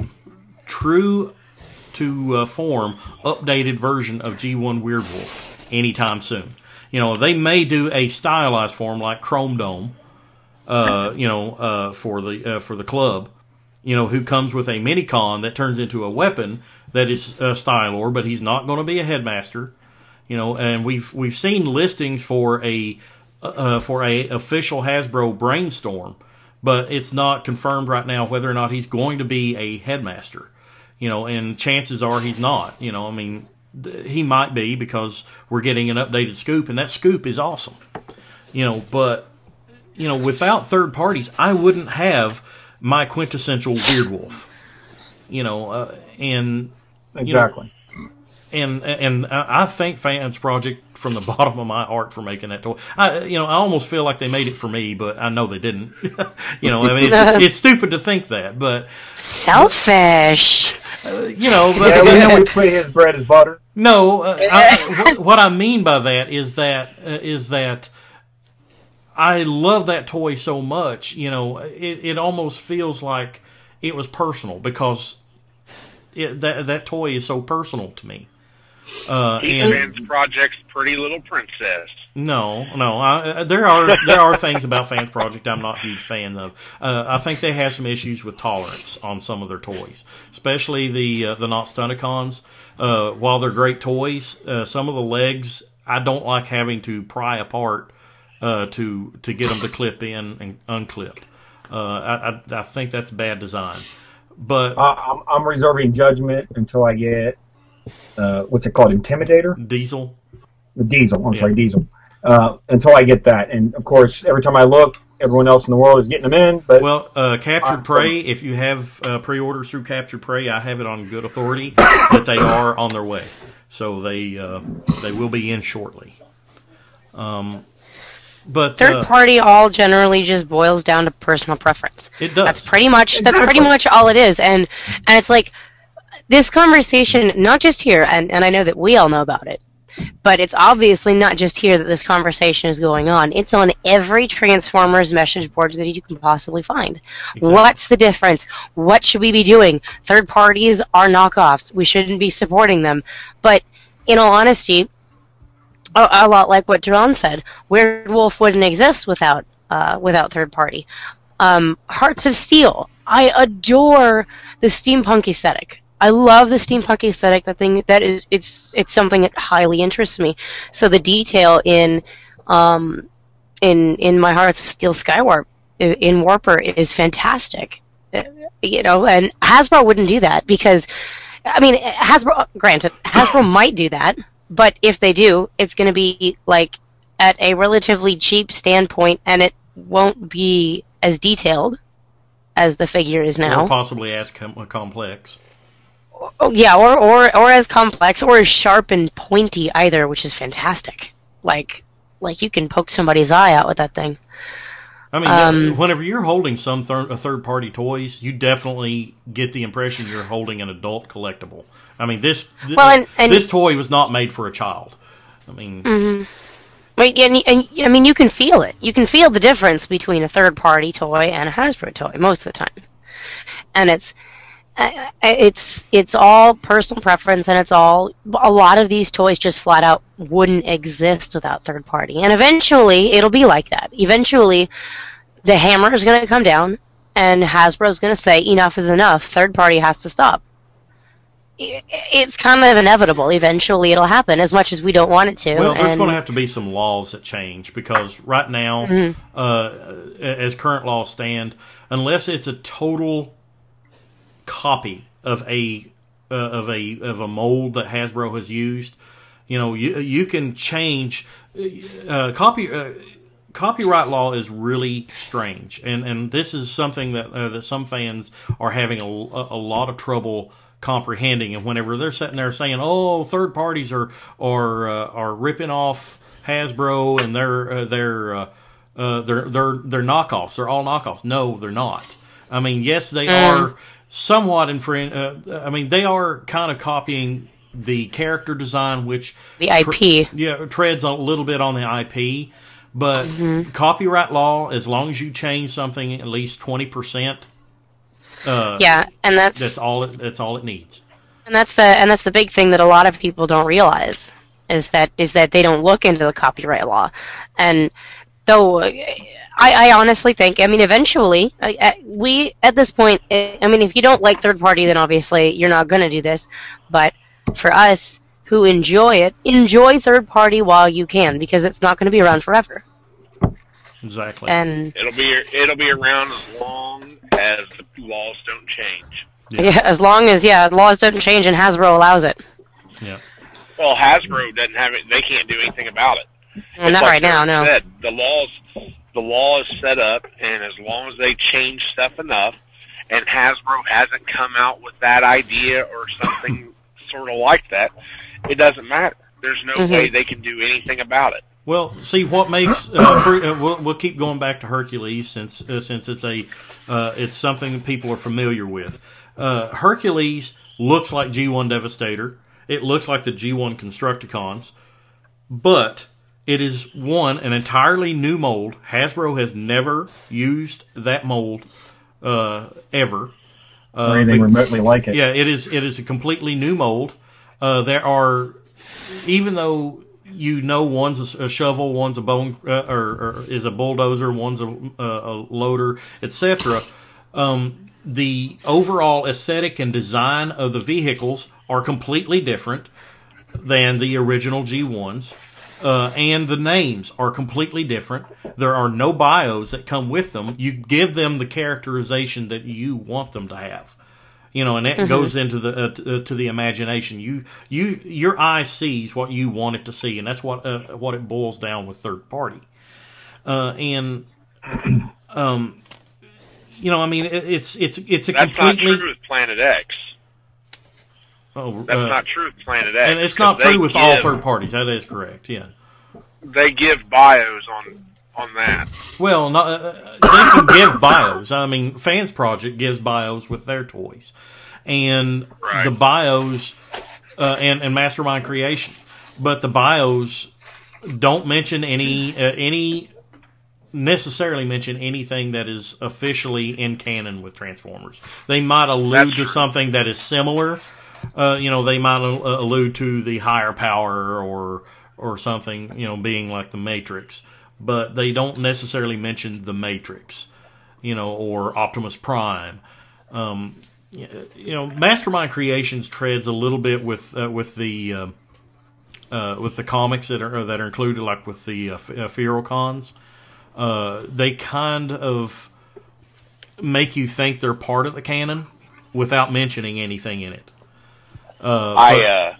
Speaker 5: true to uh, form updated version of G one Weird Wolf anytime soon. You know, they may do a stylized form like Chrome Dome, uh, you know, uh, for the uh, for the club, you know, who comes with a mini-con that turns into a weapon that is uh, Stylor, but he's not going to be a headmaster. You know, and we've we've seen listings for a uh, for a official Hasbro brainstorm, but it's not confirmed right now whether or not he's going to be a headmaster. You know, and chances are he's not. You know, I mean, th- he might be because we're getting an updated scoop, and that scoop is awesome. You know, but, you know, without third parties, I wouldn't have my quintessential Weird Wolf. You know, uh, and...
Speaker 6: Exactly.
Speaker 5: You know, and and I thank Fans Project from the bottom of my heart for making that toy. I, you know, I almost feel like they made it for me, but I know they didn't. You know, I mean, it's, it's stupid to think that, but...
Speaker 2: Selfish.
Speaker 5: Uh, you know, but
Speaker 6: Yeah, then we put his bread as butter.
Speaker 5: no. Uh, I, what, what I mean by that is that uh, is that I love that toy so much. You know, it it almost feels like it was personal because it, that that toy is so personal to me. Uh, and
Speaker 7: Fans Project's Pretty Little Princess.
Speaker 5: no, no, I, there are there are things about Fans Project I'm not a huge fan of. Uh, I think they have some issues with tolerance on some of their toys, especially the uh, the Not Stunticons. Uh, while they're great toys, uh, some of the legs I don't like having to pry apart uh, to to get them to clip in and unclip. Uh, I, I I think that's bad design. But
Speaker 6: I, I'm, I'm reserving judgment until I get uh, what's it called, Intimidator,
Speaker 5: Diesel.
Speaker 6: the Diesel. I'm
Speaker 5: Yeah.
Speaker 6: sorry, Diesel. Uh, until I get that, and of course, every time I look, everyone else in the world is getting them in. But
Speaker 5: Well, uh, Captured Prey, if you have uh, pre-orders through Captured Prey, I have it on good authority that they are on their way. So they uh, they will be in shortly. Um, but
Speaker 2: Third
Speaker 5: uh,
Speaker 2: party all generally just boils down to personal preference.
Speaker 5: it does.
Speaker 2: That's pretty much that's
Speaker 6: Exactly.
Speaker 2: pretty much all it is. And and it's like this conversation, not just here, and, and I know that we all know about it, but it's obviously not just here that this conversation is going on. It's on every Transformers message board that you can possibly find.
Speaker 5: Exactly.
Speaker 2: What's the difference? What should we be doing? Third parties are knockoffs. We shouldn't be supporting them. But in all honesty, a, a lot like what Duran said, Weird Wolf wouldn't exist without uh, without third party. Um, Hearts of Steel. I adore the steampunk aesthetic. I love the steampunk aesthetic. That thing that is it's it's something that highly interests me. So the detail in um, in in my Hearts of Steel Skywarp in Warper is fantastic. Uh, You know, and Hasbro wouldn't do that because, I mean, Hasbro. Granted, Hasbro might do that, but if they do, it's going to be like at a relatively cheap standpoint, and it won't be as detailed as the figure is now.
Speaker 5: Or possibly as com- complex.
Speaker 2: oh, yeah, or, or or as complex or as sharp and pointy either, which is fantastic. Like like you can poke somebody's eye out with that thing.
Speaker 5: I mean,
Speaker 2: Um,
Speaker 5: whenever you're holding some thir- a third-party toys, you definitely get the impression you're holding an adult collectible. I mean, this th-
Speaker 2: Well, and- and-
Speaker 5: this toy was not made for a child. I mean,
Speaker 2: Mm-hmm. Right, and, and I mean, you can feel it. You can feel the difference between a third-party toy and a Hasbro toy most of the time, and it's uh, it's it's all personal preference, and it's all a lot of these toys just flat out wouldn't exist without third-party, and eventually it'll be like that. Eventually, the hammer is going to come down, and Hasbro's going to say enough is enough. Third-party has to stop. It's kind of inevitable. Eventually, it'll happen, as much as we don't want it to.
Speaker 5: well, there's
Speaker 2: and-
Speaker 5: going to have to be some laws that change because right now,
Speaker 2: Mm-hmm.
Speaker 5: uh, as current laws stand, unless it's a total copy of a uh, of a of a mold that Hasbro has used, you know, you you can change uh, copy. Uh, Copyright law is really strange, and and this is something that uh, that some fans are having a, a lot of trouble comprehending. And whenever they're sitting there saying, "Oh, third parties are are uh, are ripping off Hasbro and they're uh, they're uh, uh, they're they're they're knockoffs. They're all knockoffs." No, they're not. I mean, yes, they
Speaker 2: Mm.
Speaker 5: are somewhat infring. Uh, I mean, they are kind of copying the character design, which
Speaker 2: The I P.
Speaker 5: tre- yeah, treads a little bit on the I P. But
Speaker 2: Mm-hmm.
Speaker 5: copyright law, as long as you change something at least twenty percent, uh,
Speaker 2: Yeah, and that's
Speaker 5: that's all. It, that's all it needs.
Speaker 2: and that's the and that's the big thing that a lot of people don't realize is that is that they don't look into the copyright law, and though I, I honestly think I mean eventually I, I, we at this point I mean if you don't like third party then obviously you're not going to do this, but for us who enjoy it, enjoy third party while you can because it's not going to be around forever.
Speaker 5: Exactly.
Speaker 2: And
Speaker 7: It'll be it'll be around as long as the laws don't change.
Speaker 5: Yeah.
Speaker 2: yeah, as long as yeah laws don't change and Hasbro allows it.
Speaker 5: yeah.
Speaker 7: Well, Hasbro doesn't have it; they can't do anything about it.
Speaker 2: Well,
Speaker 7: It's
Speaker 2: not
Speaker 7: like
Speaker 2: right now,
Speaker 7: Derek
Speaker 2: no.
Speaker 7: Said, the laws, the law is set up, and as long as they change stuff enough, and Hasbro hasn't come out with that idea or something sort of like that, it doesn't matter. There's no
Speaker 2: Mhm.
Speaker 7: way they can do anything about it.
Speaker 5: Well, see what makes uh, for, uh, we'll, we'll keep going back to Hercules since uh, since it's a uh, it's something that people are familiar with. Uh, Hercules looks like G one Devastator. It looks like the G one Constructicons, but it is one an entirely new mold. Hasbro has never used that mold uh, ever.
Speaker 6: or anything
Speaker 5: be-
Speaker 6: remotely like it.
Speaker 5: Yeah, it is. It is a completely new mold. Uh, there are, even though you know one's a, a shovel, one's a bone, uh, or, or is a bulldozer, one's a, a, a loader, et cetera. Um, the overall aesthetic and design of the vehicles are completely different than the original G ones. Uh, and the names are completely different. There are no bios that come with them. You give them the characterization that you want them to have, you know, and that goes into the uh, t- uh, to the imagination. You you your eye sees what you want it to see, and that's what uh, what it boils down with third party. Uh, and um, you know, I mean, it, it's it's it's a
Speaker 7: That's not
Speaker 5: completely
Speaker 7: true with Planet X.
Speaker 5: oh,
Speaker 7: That's
Speaker 5: uh,
Speaker 7: not true with Planet X.
Speaker 5: and it's
Speaker 7: 'cause
Speaker 5: not
Speaker 7: they
Speaker 5: true with all
Speaker 7: give-
Speaker 5: third parties. That is correct. Yeah.
Speaker 7: They give bios on on that.
Speaker 5: Well, not, uh, they can give bios. I mean, Fans Project gives bios with their toys, and
Speaker 7: Right.
Speaker 5: the bios uh, and and Mastermind Creation, but the bios don't mention any uh, any necessarily mention anything that is officially in canon with Transformers. They might allude
Speaker 7: That's
Speaker 5: to
Speaker 7: true.
Speaker 5: something that is similar. Uh, you know, they might uh, allude to the higher power or or something, you know, being like the Matrix, but they don't necessarily mention the Matrix, you know, or Optimus Prime. Um, y- you know, Mastermind Creations treads a little bit with uh, with the uh, uh, with the comics that are that are included, like with the uh, F- uh, Ferocons. Uh, they kind of make you think they're part of the canon without mentioning anything in it. Uh,
Speaker 7: I
Speaker 5: but-
Speaker 7: uh,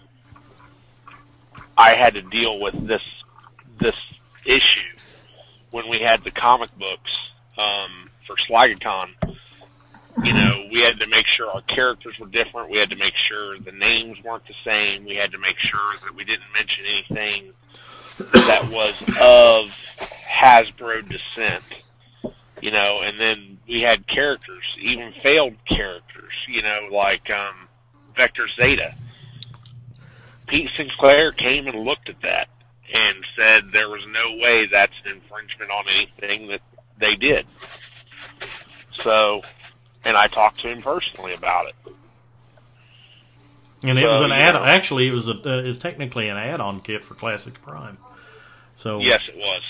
Speaker 7: I had to deal with this this issue when we had the comic books um, for Slagicon. You know, we had to make sure our characters were different. We had to make sure the names weren't the same. We had to make sure that we didn't mention anything that was of Hasbro descent. You know, and then we had characters, even failed characters, you know, like um, Vector Zeta. Pete Sinclair came and looked at that and said there was no way that's an infringement on anything that they did. So, and I talked to him personally about it.
Speaker 5: And it
Speaker 7: so,
Speaker 5: was an add.
Speaker 7: know,
Speaker 5: Actually, it was a, uh, is technically an add-on kit for Classic Prime. So
Speaker 7: yes, it was.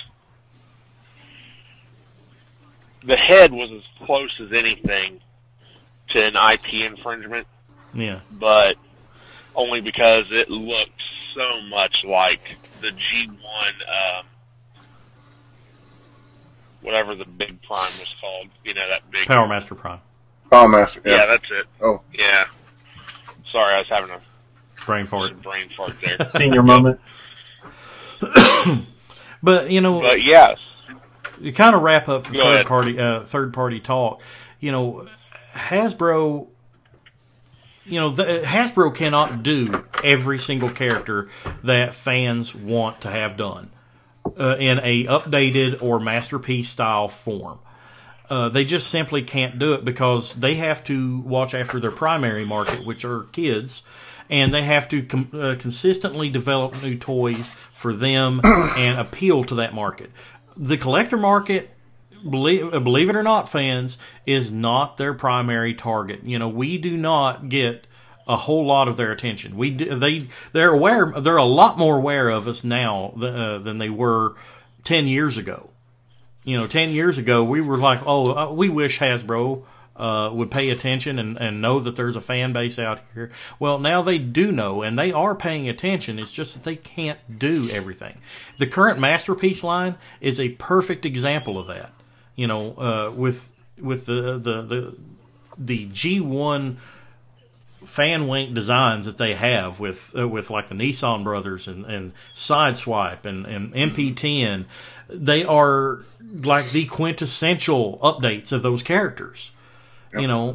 Speaker 7: The head was as close as anything to an I P infringement.
Speaker 5: Yeah.
Speaker 7: But only because it looked so much like the G one, um, whatever the big Prime was called. You know, that big...
Speaker 5: Power Master Prime.
Speaker 1: Power Master, yeah.
Speaker 7: Yeah, that's it.
Speaker 1: Oh.
Speaker 7: Yeah. Sorry, I was having a...
Speaker 5: Brain fart.
Speaker 7: A brain fart there.
Speaker 6: Senior moment.
Speaker 5: But, you know...
Speaker 7: But, yes.
Speaker 5: You kind of wrap up the
Speaker 7: Go
Speaker 5: third
Speaker 7: ahead.
Speaker 5: party, uh, third party talk. You know, Hasbro... You know, the, Hasbro cannot do every single character that fans want to have done uh, in a updated or masterpiece style form. Uh, they just simply can't do it because they have to watch after their primary market, which are kids, and they have to com- uh, consistently develop new toys for them and appeal to that market. The collector market, believe, believe it or not, fans, is not their primary target. You know, we do not get a whole lot of their attention. We do, they they're aware. They're a lot more aware of us now than, uh, than they were ten years ago. You know, ten years ago we were like, oh, uh, we wish Hasbro uh, would pay attention and, and know that there's a fan base out here. Well, now they do know, and they are paying attention. It's just that they can't do everything. The current Masterpiece line is a perfect example of that. You know, uh, with with the the the, the G one fan wink designs that they have with uh, with like the Nissan brothers and, and Sideswipe and, and M P ten, they are like the quintessential updates of those characters. Yep. You know,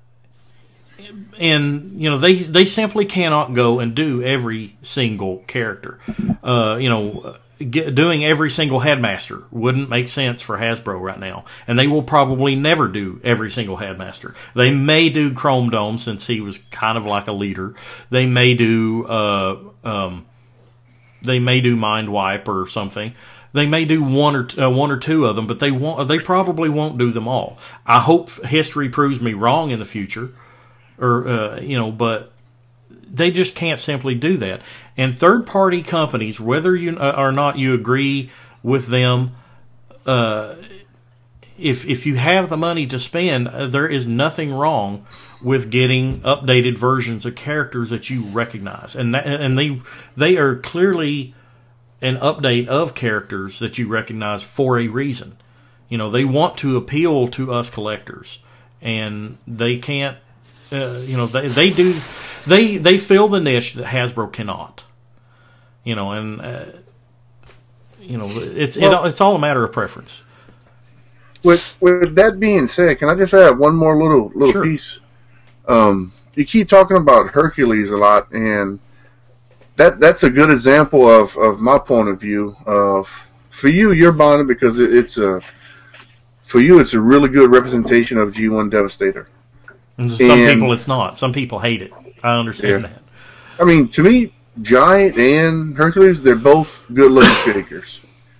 Speaker 5: and you know they they simply cannot go and do every single character. Uh, you know. Get, doing every single Headmaster wouldn't make sense for Hasbro right now, and they will probably never do every single Headmaster. They may do Chrome Dome since he was kind of like a leader. They may do uh, um, they may do Mind Wipe or something. They may do one or t- uh, one or two of them, but they won't. They probably won't do them all. I hope history proves me wrong in the future, or uh, you know, but they just can't simply do that. And third-party companies, whether you uh, or not you agree with them, uh, if if you have the money to spend, uh, there is nothing wrong with getting updated versions of characters that you recognize, and that, and they they are clearly an update of characters that you recognize for a reason. You know, they want to appeal to us collectors, and they can't. Uh, you know, they they do. They they fill the niche that Hasbro cannot, you know, and uh, you know it's well, it, it's all a matter of preference.
Speaker 1: With with that being said, can I just add one more little little
Speaker 5: sure.
Speaker 1: piece? Um, you keep talking about Hercules a lot, and that that's a good example of, of my point of view. Of for you, you're buying it because it, it's a for you it's a really good representation of G one Devastator.
Speaker 5: And some and, people it's not. Some people hate it. I understand yeah. that.
Speaker 1: I mean, to me, Giant and Hercules, they're both good-looking figures.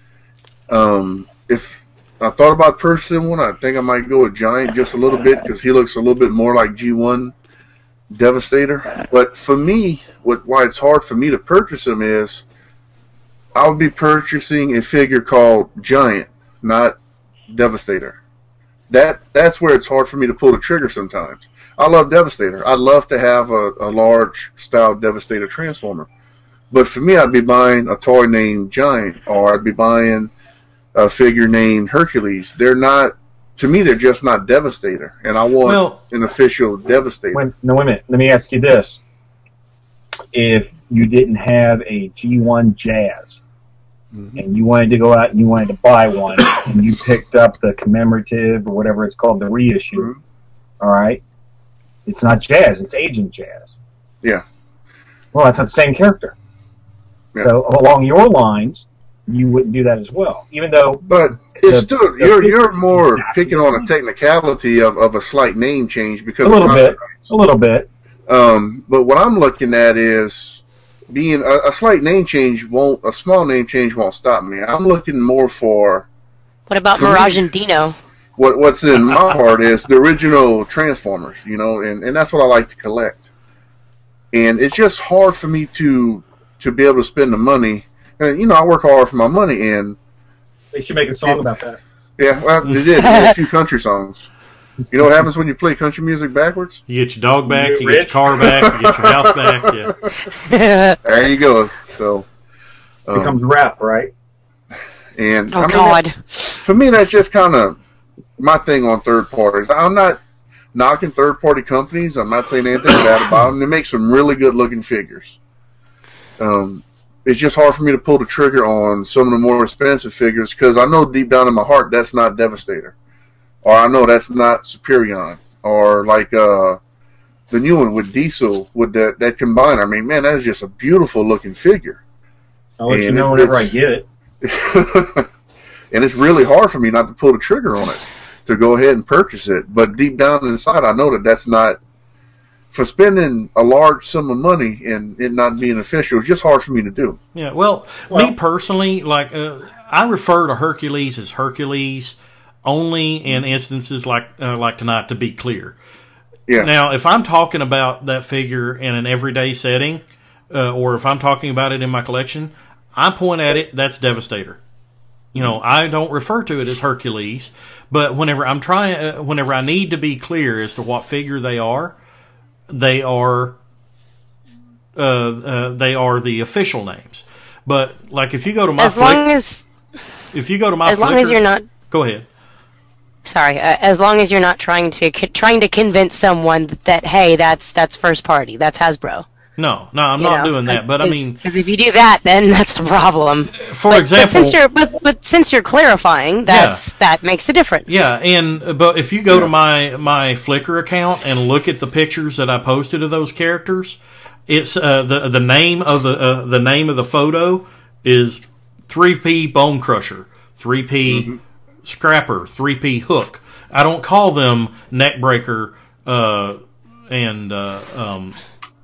Speaker 1: Um, if I thought about purchasing one, I think I might go with Giant just a little bit because he looks a little bit more like G one Devastator. But for me, what why it's hard for me to purchase him is I would be purchasing a figure called Giant, not Devastator. That that's where it's hard for me to pull the trigger sometimes. I love Devastator. I'd love to have a, a large style Devastator Transformer. But for me, I'd be buying a toy named Giant, or I'd be buying a figure named Hercules. They're not, to me, they're just not Devastator. And I want well, an official Devastator.
Speaker 6: When, no, wait a minute. Let me ask you this. If you didn't have a G one Jazz, mm-hmm. and you wanted to go out and you wanted to buy one, and you picked up the commemorative or whatever it's called, the reissue, mm-hmm. all right, it's not Jazz, it's Agent Jazz.
Speaker 1: Yeah.
Speaker 6: Well, that's not the same character.
Speaker 1: Yeah.
Speaker 6: So along your lines, you wouldn't do that as well, even though.
Speaker 1: But it's
Speaker 6: the,
Speaker 1: still
Speaker 6: the
Speaker 1: you're you're more picking on a technicality of, of a slight name change because
Speaker 6: a little
Speaker 1: of
Speaker 6: bit, a little bit.
Speaker 1: Um, but what I'm looking at is being a, a slight name change won't a small name change won't stop me. I'm looking more for
Speaker 2: What about Mirage and Dino?
Speaker 1: what what's in my heart is the original Transformers, you know, and, and that's what I like to collect. And it's just hard for me to to be able to spend the money. And you know, I work hard for my money, and
Speaker 6: They should make a song
Speaker 1: it,
Speaker 6: about that.
Speaker 1: Yeah, well, they did. They made a few country songs. You know what happens when you play country music backwards?
Speaker 5: You get your dog back,
Speaker 6: You
Speaker 5: you
Speaker 6: get
Speaker 5: get your car back, you get your house back. Yeah.
Speaker 1: There you go. So um,
Speaker 6: Becomes rap, right?
Speaker 1: and
Speaker 2: Oh,
Speaker 1: I mean,
Speaker 2: God.
Speaker 1: that- for me, that's just kind of my thing on third parties. I'm not knocking third party companies. I'm not saying anything bad about them. They make some really good looking figures. Um, it's just hard for me to pull the trigger on some of the more expensive figures because I know deep down in my heart that's not Devastator, or I know that's not Superion, or like uh, the new one with Diesel with that that combiner. I mean, man, that is just a beautiful looking figure.
Speaker 6: I'll let you
Speaker 1: And
Speaker 6: know
Speaker 1: it's-
Speaker 6: whenever I
Speaker 1: it's-
Speaker 6: get it.
Speaker 1: And it's really hard for me not to pull the trigger on it, to go ahead and purchase it. But deep down inside, I know that that's not, for spending a large sum of money and it not being official, it's just hard for me to do.
Speaker 5: Yeah, well,
Speaker 6: Well-
Speaker 5: me personally, like uh, I refer to Hercules as Hercules only in instances like uh, like tonight. To be clear,
Speaker 1: Yeah.
Speaker 5: now if I'm talking about that figure in an everyday setting, uh, or if I'm talking about it in my collection, I point at it. That's Devastator. You know, I don't refer to it as Hercules, but whenever I'm trying, uh, whenever I need to be clear as to what figure they are, they are, uh, uh, they are the official names. But like, if you go to my
Speaker 2: As
Speaker 5: Flick,
Speaker 2: long as,
Speaker 5: if you go to my
Speaker 2: as long as
Speaker 5: Flickr-
Speaker 2: you're not,
Speaker 5: go ahead.
Speaker 2: sorry, uh, as long as you're not trying to trying to convince someone that hey, that's that's first party, that's Hasbro.
Speaker 5: No, no, I'm
Speaker 2: you
Speaker 5: not
Speaker 2: know?
Speaker 5: doing that. But I mean,
Speaker 2: because if you do that, then that's the problem.
Speaker 5: for
Speaker 2: But,
Speaker 5: example,
Speaker 2: but since you're but, but since you're clarifying, that's that makes a difference.
Speaker 5: yeah, and but if you go to my my Flickr account and look at the pictures that I posted of those characters, it's uh, the the name of the uh, the name of the photo is three P Bone Crusher, three P mm-hmm. Scrapper, three P Hook. I don't call them Neckbreaker uh, and uh, um,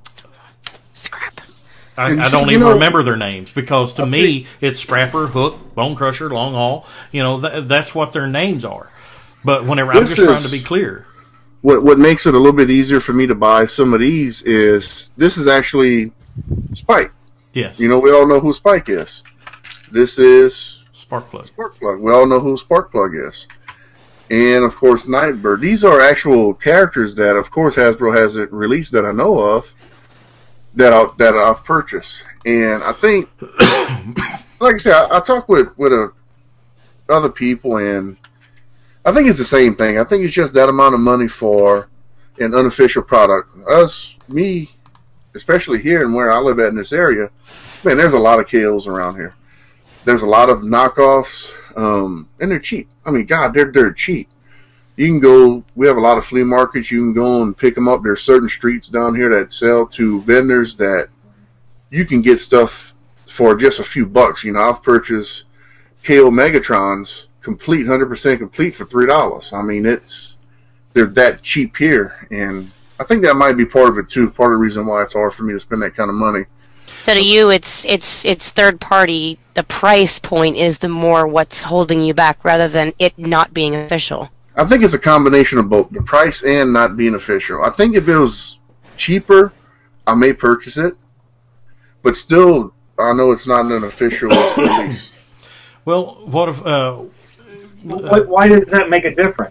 Speaker 2: Scrap.
Speaker 5: I,
Speaker 1: And
Speaker 5: I
Speaker 1: you
Speaker 5: don't
Speaker 1: see,
Speaker 5: even
Speaker 1: you know,
Speaker 5: remember their names because to
Speaker 1: I
Speaker 5: me
Speaker 1: think-
Speaker 5: it's Scrapper, Hook, Bone Crusher, Long Haul. You know th- that's what their names are. But whenever I'm
Speaker 1: This
Speaker 5: just trying
Speaker 1: is-
Speaker 5: to be clear,
Speaker 1: What what makes it a little bit easier for me to buy some of these is this is actually Spike.
Speaker 5: yes,
Speaker 1: You know, we all know who Spike is. This is
Speaker 5: Sparkplug.
Speaker 1: Sparkplug. We all know who Sparkplug is. And, of course, Nightbird. These are actual characters that, of course, Hasbro hasn't released that I know of that, I, that I've purchased. And I think, like I said, I, I talk with, with a, other people, and I think it's the same thing. I think it's just that amount of money for an unofficial product. Us, me, especially here and where I live at in this area, man, there's a lot of K Os around here. There's a lot of knockoffs, um, and they're cheap. I mean, God, they're dirt cheap. You can go, we have a lot of flea markets. You can go and pick them up. There's certain streets down here that sell to vendors that you can get stuff for just a few bucks. You know, I've purchased K O Megatrons complete, one hundred percent complete for three dollars. I mean, it's, they're that cheap here. And I think that might be part of it, too. Part of the reason why it's hard for me to spend that kind of money.
Speaker 2: So to you, it's it's it's third party. The price point is the more what's holding you back, rather than it not being official.
Speaker 1: I think it's a combination of both, the price and not being official. I think if it was cheaper, I may purchase it, but still, I know it's not an official release.
Speaker 5: Well, what if? Uh,
Speaker 6: Why, why does that make a difference?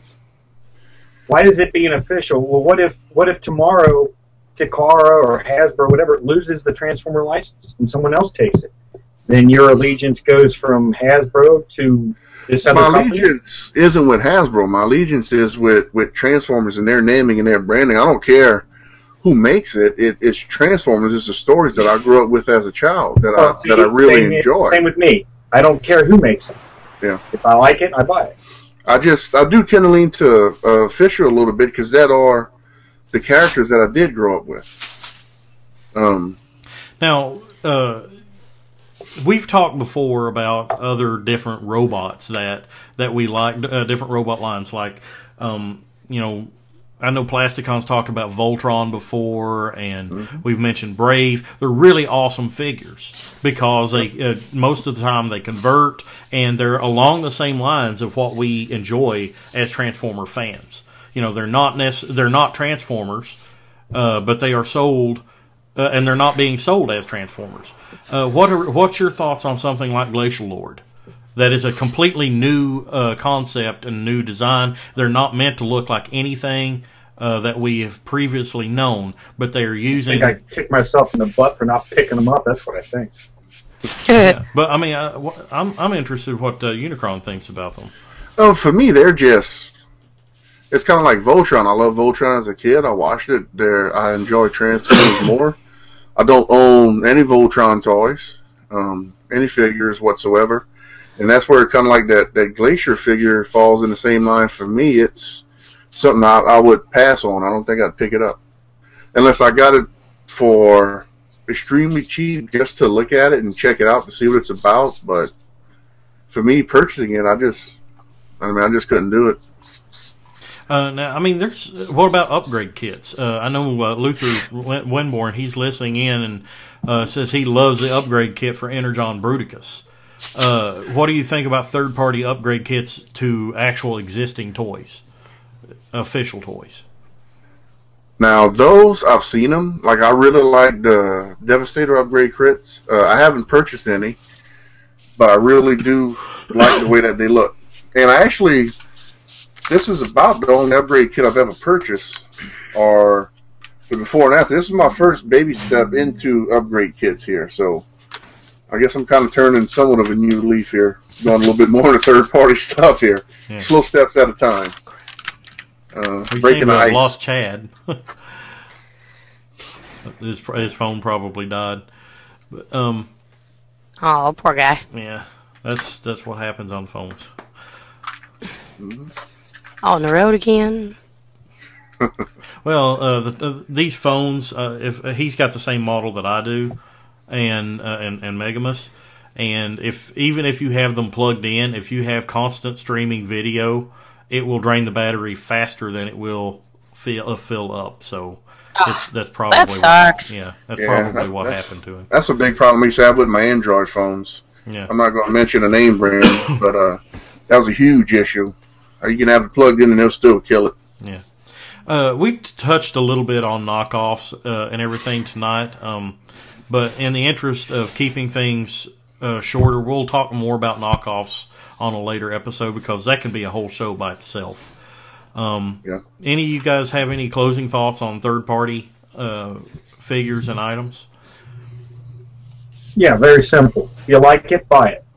Speaker 6: Why does it being official? Well, what if what if tomorrow Takara or Hasbro, whatever, loses the Transformer license and someone else takes it? Then your allegiance goes from Hasbro to this other
Speaker 1: My
Speaker 6: company?
Speaker 1: allegiance isn't with Hasbro. My allegiance is with, with Transformers and their naming and their branding. I don't care who makes it. it it's Transformers. It's the stories that I grew up with as a child that
Speaker 6: Well,
Speaker 1: I
Speaker 6: see,
Speaker 1: that I really
Speaker 6: same,
Speaker 1: enjoy.
Speaker 6: Same with me. I don't care who makes it.
Speaker 1: Yeah.
Speaker 6: If I like it, I buy it.
Speaker 1: I just I do tend to lean to uh, Fisher a little bit because that are the characters that I did grow up with. Um,
Speaker 5: now, uh, we've talked before about other different robots that that we like, uh, different robot lines. Like, um, you know, I know Plasticon's talked about Voltron before, and mm-hmm. we've mentioned Brave. They're really awesome figures because they uh, most of the time they convert, and they're along the same lines of what we enjoy as Transformer fans. You know, they're not nec- they're not Transformers, uh, but they are sold, uh, and they're not being sold as Transformers. Uh, what are what's your thoughts on something like Glacial Lord? That is a completely new uh, concept and new design. They're not meant to look like anything uh, that we have previously known, but they are using.
Speaker 6: I think I kicked myself in the butt for not picking them up. That's what I think.
Speaker 5: Yeah, but I mean, I, I'm I'm interested in what uh, Unicron thinks about them.
Speaker 1: Oh, for me, they're just. It's kind of like Voltron. I love Voltron as a kid. I watched it. There, I enjoy Transformers more. I don't own any Voltron toys, um, any figures whatsoever. And that's where kind of like that, that Glacier figure falls in the same line for me. It's something I, I would pass on. I don't think I'd pick it up. Unless I got it for extremely cheap just to look at it and check it out to see what it's about. But for me, purchasing it, I just, I mean, I just couldn't do it.
Speaker 5: Uh, now, I mean, there's what about upgrade kits? Uh, I know uh, Luther Winborn, he's listening in and uh, says he loves the upgrade kit for Energon Bruticus. Uh, what do you think about third-party upgrade kits to actual existing toys, official toys?
Speaker 1: Now, those, I've seen them. Like, I really like the Devastator upgrade kits. Uh, I haven't purchased any, but I really do like the way that they look. And I actually, this is about the only upgrade kit I've ever purchased, or the before and after. This is my first baby step into upgrade kits here, so I guess I'm kind of turning somewhat of a new leaf here, going a little bit more into third-party stuff here. Yeah. Slow steps at a time. Uh,
Speaker 5: we
Speaker 1: breaking
Speaker 5: seem
Speaker 1: the
Speaker 5: to have
Speaker 1: ice.
Speaker 5: lost Chad. his, his phone probably died. But, um,
Speaker 2: oh, poor guy.
Speaker 5: Yeah, that's that's what happens on phones.
Speaker 1: Mm-hmm.
Speaker 2: On the road again.
Speaker 5: Well, uh, the, the, these phones, uh, if uh, he's got the same model that I do, and uh, and and Megamus, and if even if you have them plugged in, if you have constant streaming video, it will drain the battery faster than it will fill uh, fill up. So
Speaker 2: oh,
Speaker 5: it's, that's probably
Speaker 2: that sucks.
Speaker 5: What, yeah, that's
Speaker 1: yeah,
Speaker 5: probably
Speaker 1: that's,
Speaker 5: what
Speaker 1: that's,
Speaker 5: happened to him.
Speaker 1: That's a big problem I used to have with my Android phones.
Speaker 5: Yeah,
Speaker 1: I'm not going to mention a name brand, but uh, that was a huge issue. You can have it plugged in and it'll still kill it.
Speaker 5: Yeah. Uh, we touched a little bit on knockoffs uh, and everything tonight, um, but in the interest of keeping things uh, shorter, we'll talk more about knockoffs on a later episode because that can be a whole show by itself. Um,
Speaker 1: yeah.
Speaker 5: Any of you guys have any closing thoughts on third-party uh, figures and items?
Speaker 6: Yeah, very simple. If you like it, buy it.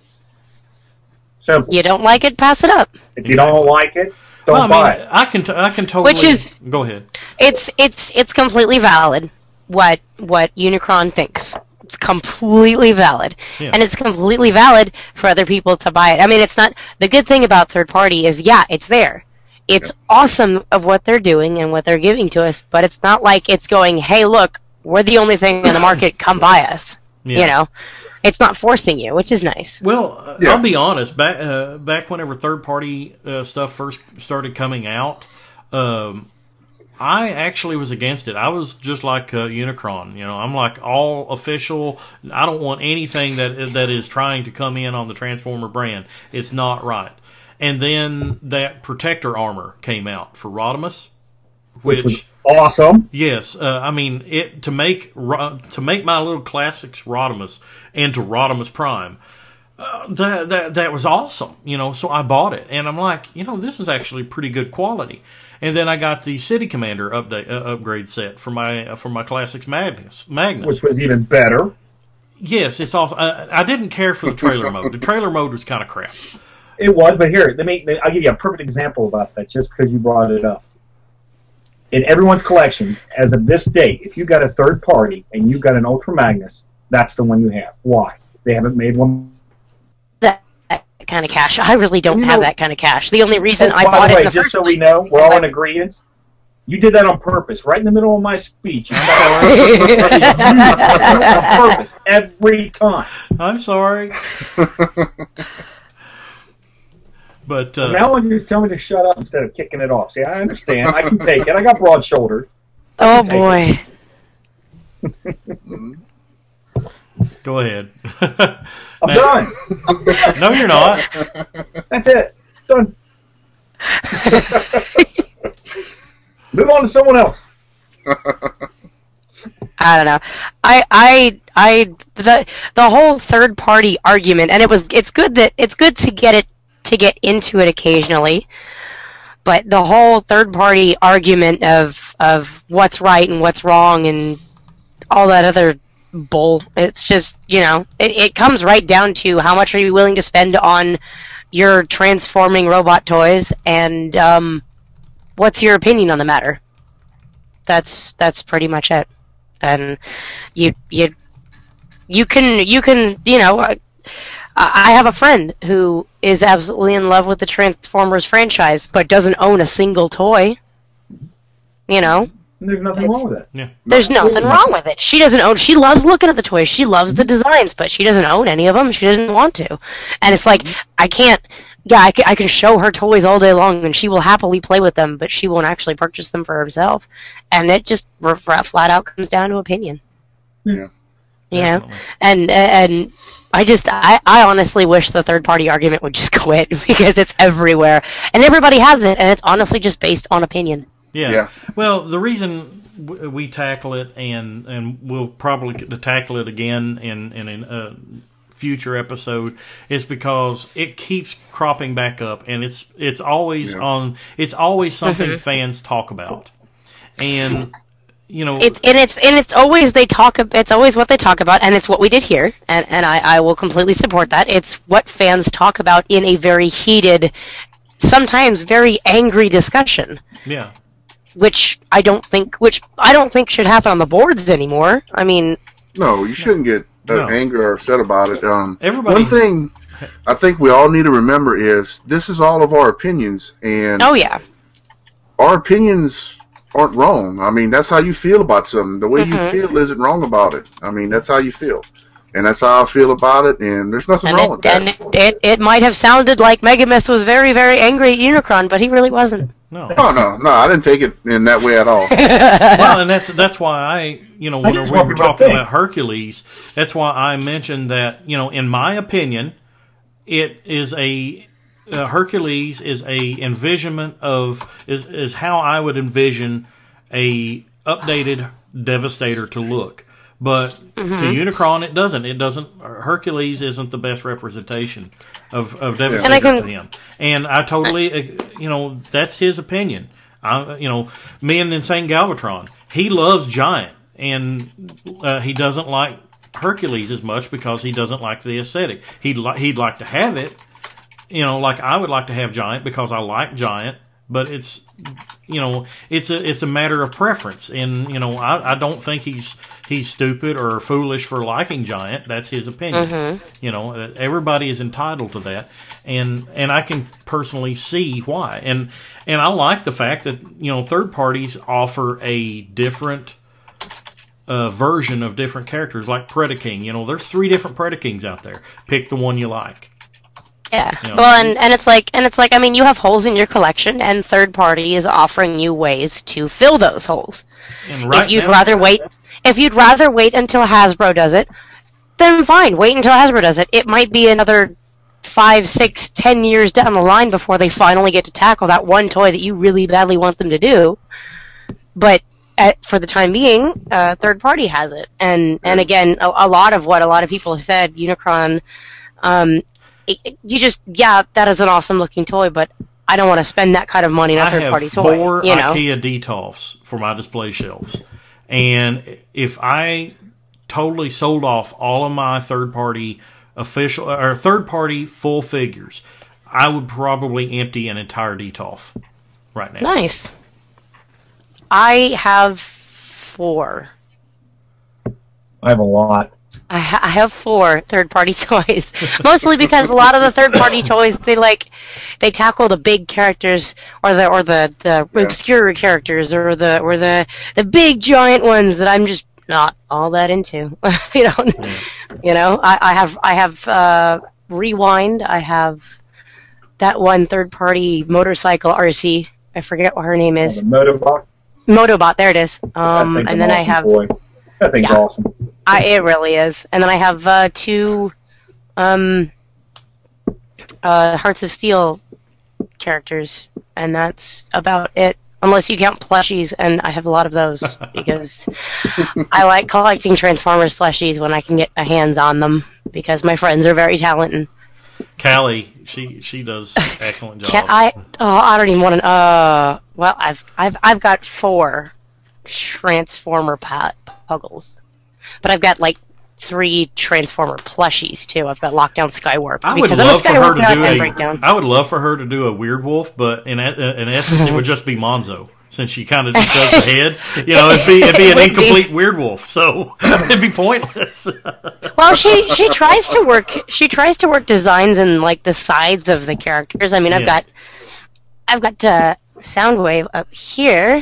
Speaker 6: Simple.
Speaker 2: You don't like it, pass it up.
Speaker 6: If you don't like it, don't
Speaker 5: well, I
Speaker 6: buy
Speaker 5: mean,
Speaker 6: it.
Speaker 5: I can, t- I can totally.
Speaker 2: Which is,
Speaker 5: go ahead.
Speaker 2: It's it's it's completely valid what what Unicron thinks. It's completely valid,
Speaker 5: Yeah.
Speaker 2: and it's completely valid for other people to buy it. I mean, it's not the good thing about third party is yeah, it's there. It's
Speaker 1: Yeah.
Speaker 2: awesome of what they're doing and what they're giving to us, but it's not like it's going, hey, look, we're the only thing in the market. Come buy us.
Speaker 5: Yeah.
Speaker 2: You know, it's not forcing you, which is nice.
Speaker 5: Well, uh,
Speaker 1: Yeah.
Speaker 5: I'll be honest. Back uh, back whenever third party uh, stuff first started coming out, um, I actually was against it. I was just like uh, Unicron. You know, I'm like all official. I don't want anything that that is trying to come in on the Transformer brand. It's not right. And then that protector armor came out for Rodimus, which,
Speaker 6: Which was awesome.
Speaker 5: yes, uh, I mean it to make Ro- to make my little classics Rodimus into Rodimus Prime. Uh, that that that was awesome, you know. So I bought it, and I'm like, you know, this is actually pretty good quality. And then I got the City Commander update uh, upgrade set for my uh, for my classics Magnus. Magnus,
Speaker 6: Which was even better.
Speaker 5: yes, it's also. I, I didn't care for the trailer mode. The trailer mode was kind of crap.
Speaker 6: It was, but here, let me. I'll give you a perfect example about that, just because you brought it up. In everyone's collection, as of this date, if you got a third party and you got an Ultra Magnus, that's the one you have. Why? They haven't made one.
Speaker 2: That kind of cash. I really don't
Speaker 1: You
Speaker 2: have
Speaker 1: know-
Speaker 2: that kind of cash. The only reason
Speaker 6: Oh,
Speaker 2: I
Speaker 6: by
Speaker 2: bought
Speaker 6: the
Speaker 2: it
Speaker 6: way,
Speaker 2: in the
Speaker 6: just
Speaker 2: first
Speaker 6: so
Speaker 2: place.
Speaker 6: we know, we're all in agreement. You did that on purpose, right in the middle of my speech. I'm sorry. on purpose every time.
Speaker 5: I'm sorry. But uh,
Speaker 6: Now you just tell me to shut up instead of kicking it off. See, I understand. I can take it. I got broad shoulders.
Speaker 2: Oh
Speaker 6: take
Speaker 2: boy.
Speaker 5: go ahead.
Speaker 6: I'm
Speaker 5: Now-
Speaker 6: done.
Speaker 5: No, you're not.
Speaker 6: That's it. Done. Move on to someone else.
Speaker 2: I don't know. I I I the the whole third party argument, and it was it's good that it's good to get it to get into it occasionally, but the whole third party argument of of what's right and what's wrong and all that other bull, it's just, you know, it, it comes right down to how much are you willing to spend on your transforming robot toys, and um, what's your opinion on the matter. That's that's pretty much it. And you you you can you can you know I, I have a friend who is absolutely in love with the Transformers franchise but doesn't own a single toy. You know,
Speaker 6: And there's nothing wrong with it.
Speaker 5: Yeah.
Speaker 2: there's nothing wrong with it. She doesn't own. She loves looking at the toys. She loves the designs, but she doesn't own any of them. She doesn't want to. And it's like I can't. Yeah, I can, I can show her toys all day long, and she will happily play with them, but she won't actually purchase them for herself. And it just r- r- flat out comes down to opinion.
Speaker 1: Yeah.
Speaker 2: You know,
Speaker 5: Definitely.
Speaker 2: and and I just I, I honestly wish the third party argument would just quit because it's everywhere and everybody has it, and it's honestly just based on opinion.
Speaker 5: Yeah.
Speaker 1: Yeah.
Speaker 5: Well, the reason w- we tackle it, and and we'll probably get to tackle it again in in a future episode, is because it keeps cropping back up, and it's it's always
Speaker 1: Yeah.
Speaker 5: on. It's always something
Speaker 2: Mhm.
Speaker 5: fans talk about, and you know,
Speaker 2: It's and it's and it's always they talk. ab- It's always what they talk about, and it's what we did here, and and I, I will completely support that. It's what fans talk about in a very heated, sometimes very angry discussion,
Speaker 5: yeah.
Speaker 2: which I don't think which I don't think should happen on the boards anymore. I mean,
Speaker 1: No, you shouldn't get uh,
Speaker 5: No.
Speaker 1: angry or upset about it. Um,
Speaker 5: Everybody-
Speaker 1: One thing I think we all need to remember is this is all of our opinions, and
Speaker 2: oh yeah,
Speaker 1: our opinions aren't wrong. I mean, that's how you feel about something. The way
Speaker 2: Mhm.
Speaker 1: you feel isn't wrong about it. I mean, that's how you feel. And that's how I feel about it, and there's nothing
Speaker 2: and
Speaker 1: wrong
Speaker 2: it,
Speaker 1: with that.
Speaker 2: and it, it it might have sounded like Megamyth was very very angry at Unicron, but he really wasn't.
Speaker 5: No.
Speaker 1: No, no, no, I didn't take it in that way at all.
Speaker 5: Well, and that's that's why I, you know, when
Speaker 6: just
Speaker 5: we
Speaker 6: want
Speaker 5: were
Speaker 6: people to
Speaker 5: talking
Speaker 6: think.
Speaker 5: about Hercules, that's why I mentioned that, you know, in my opinion, it is a uh, Hercules is a envisionment of is is how I would envision a updated Devastator to look. But to Unicron, it doesn't. It doesn't. Hercules isn't the best representation of, of Devastator
Speaker 2: And I can-
Speaker 5: to him. And I totally, uh, you know, that's his opinion. I, you know, me and Insane Galvatron, he loves Giant, and uh, he doesn't like Hercules as much because he doesn't like the aesthetic. He'd li- he'd like to have it, you know, like I would like to have Giant because I like Giant. But it's, you know, it's a it's a matter of preference, and you know, I, I don't think he's he's stupid or foolish for liking Giant. That's his opinion. You know, uh, everybody is entitled to that, and and I can personally see why. And and I like the fact that, you know, third parties offer a different uh, version of different characters, like Predaking. You know, there's three different Predakings out there. Pick the one you like.
Speaker 2: Yeah.
Speaker 5: Yeah.
Speaker 2: Well, and, and it's like and it's like I mean, you have holes in your collection, and third party is offering you ways to fill those holes.
Speaker 5: And right
Speaker 2: if you'd
Speaker 5: now,
Speaker 2: rather wait, if you'd rather wait until Hasbro does it, then fine, wait until Hasbro does it. It might be another five, six, ten years down the line before they finally get to tackle that one toy that you really badly want them to do. But at, for the time being, uh, third party has it, and and again, a, a lot of what a lot of people have said, Unicron. Um, it, it- you just yeah, that is an awesome looking toy, but I don't want to spend that kind of money on a
Speaker 5: I
Speaker 2: third
Speaker 5: have
Speaker 2: party toy.
Speaker 5: four
Speaker 2: You know,
Speaker 5: IKEA D T O Fs for my display shelves, and if I totally sold off all of my third party official or third party full figures, I would probably empty an entire D T O F right now.
Speaker 2: nice. I have four.
Speaker 6: I have a lot.
Speaker 2: I, ha- I have four third-party toys, mostly because a lot of the third-party toys they like they tackle the big characters or the or the, the
Speaker 1: Yeah.
Speaker 2: obscure characters or the or the the big giant ones that I'm just not all that into. you know, you know. I, I have I have uh, Rewind. I have that one third-party motorcycle R C. I forget what her name is.
Speaker 6: The Motobot.
Speaker 2: Motobot. There it is. Um,
Speaker 6: I think
Speaker 2: and
Speaker 6: an
Speaker 2: then I
Speaker 6: awesome
Speaker 2: have.
Speaker 6: Toy. That thing's
Speaker 2: Yeah.
Speaker 6: awesome.
Speaker 2: I, it really is. And then I have uh, two um, uh, Hearts of Steel characters, and that's about it. Unless you count plushies, and I have a lot of those because I like collecting Transformers plushies when I can get my hands on them because my friends are very talented.
Speaker 5: Callie, she she does excellent job.
Speaker 2: Can't I? Oh, I don't even want to. Uh, well, I've I've I've got four Transformer pat puggles, but I've got like three Transformer plushies too. I've got Lockdown Skywarp
Speaker 5: I would
Speaker 2: because
Speaker 5: love for
Speaker 2: I'm a
Speaker 5: her
Speaker 2: Skywarp
Speaker 5: to
Speaker 2: nut
Speaker 5: do
Speaker 2: and
Speaker 5: a.
Speaker 2: Breakdown.
Speaker 5: I would love for her to do a Weird Wolf, but in e- in essence, it would just be Monzo, since she kind of just does the head. You know, it'd be it'd be an
Speaker 2: It would
Speaker 5: incomplete Weird Wolf, so it'd be pointless.
Speaker 2: Well, she she tries to work she tries to work designs in like the sides of the characters. I mean, I've
Speaker 5: Yeah.
Speaker 2: got I've got uh, Soundwave up here,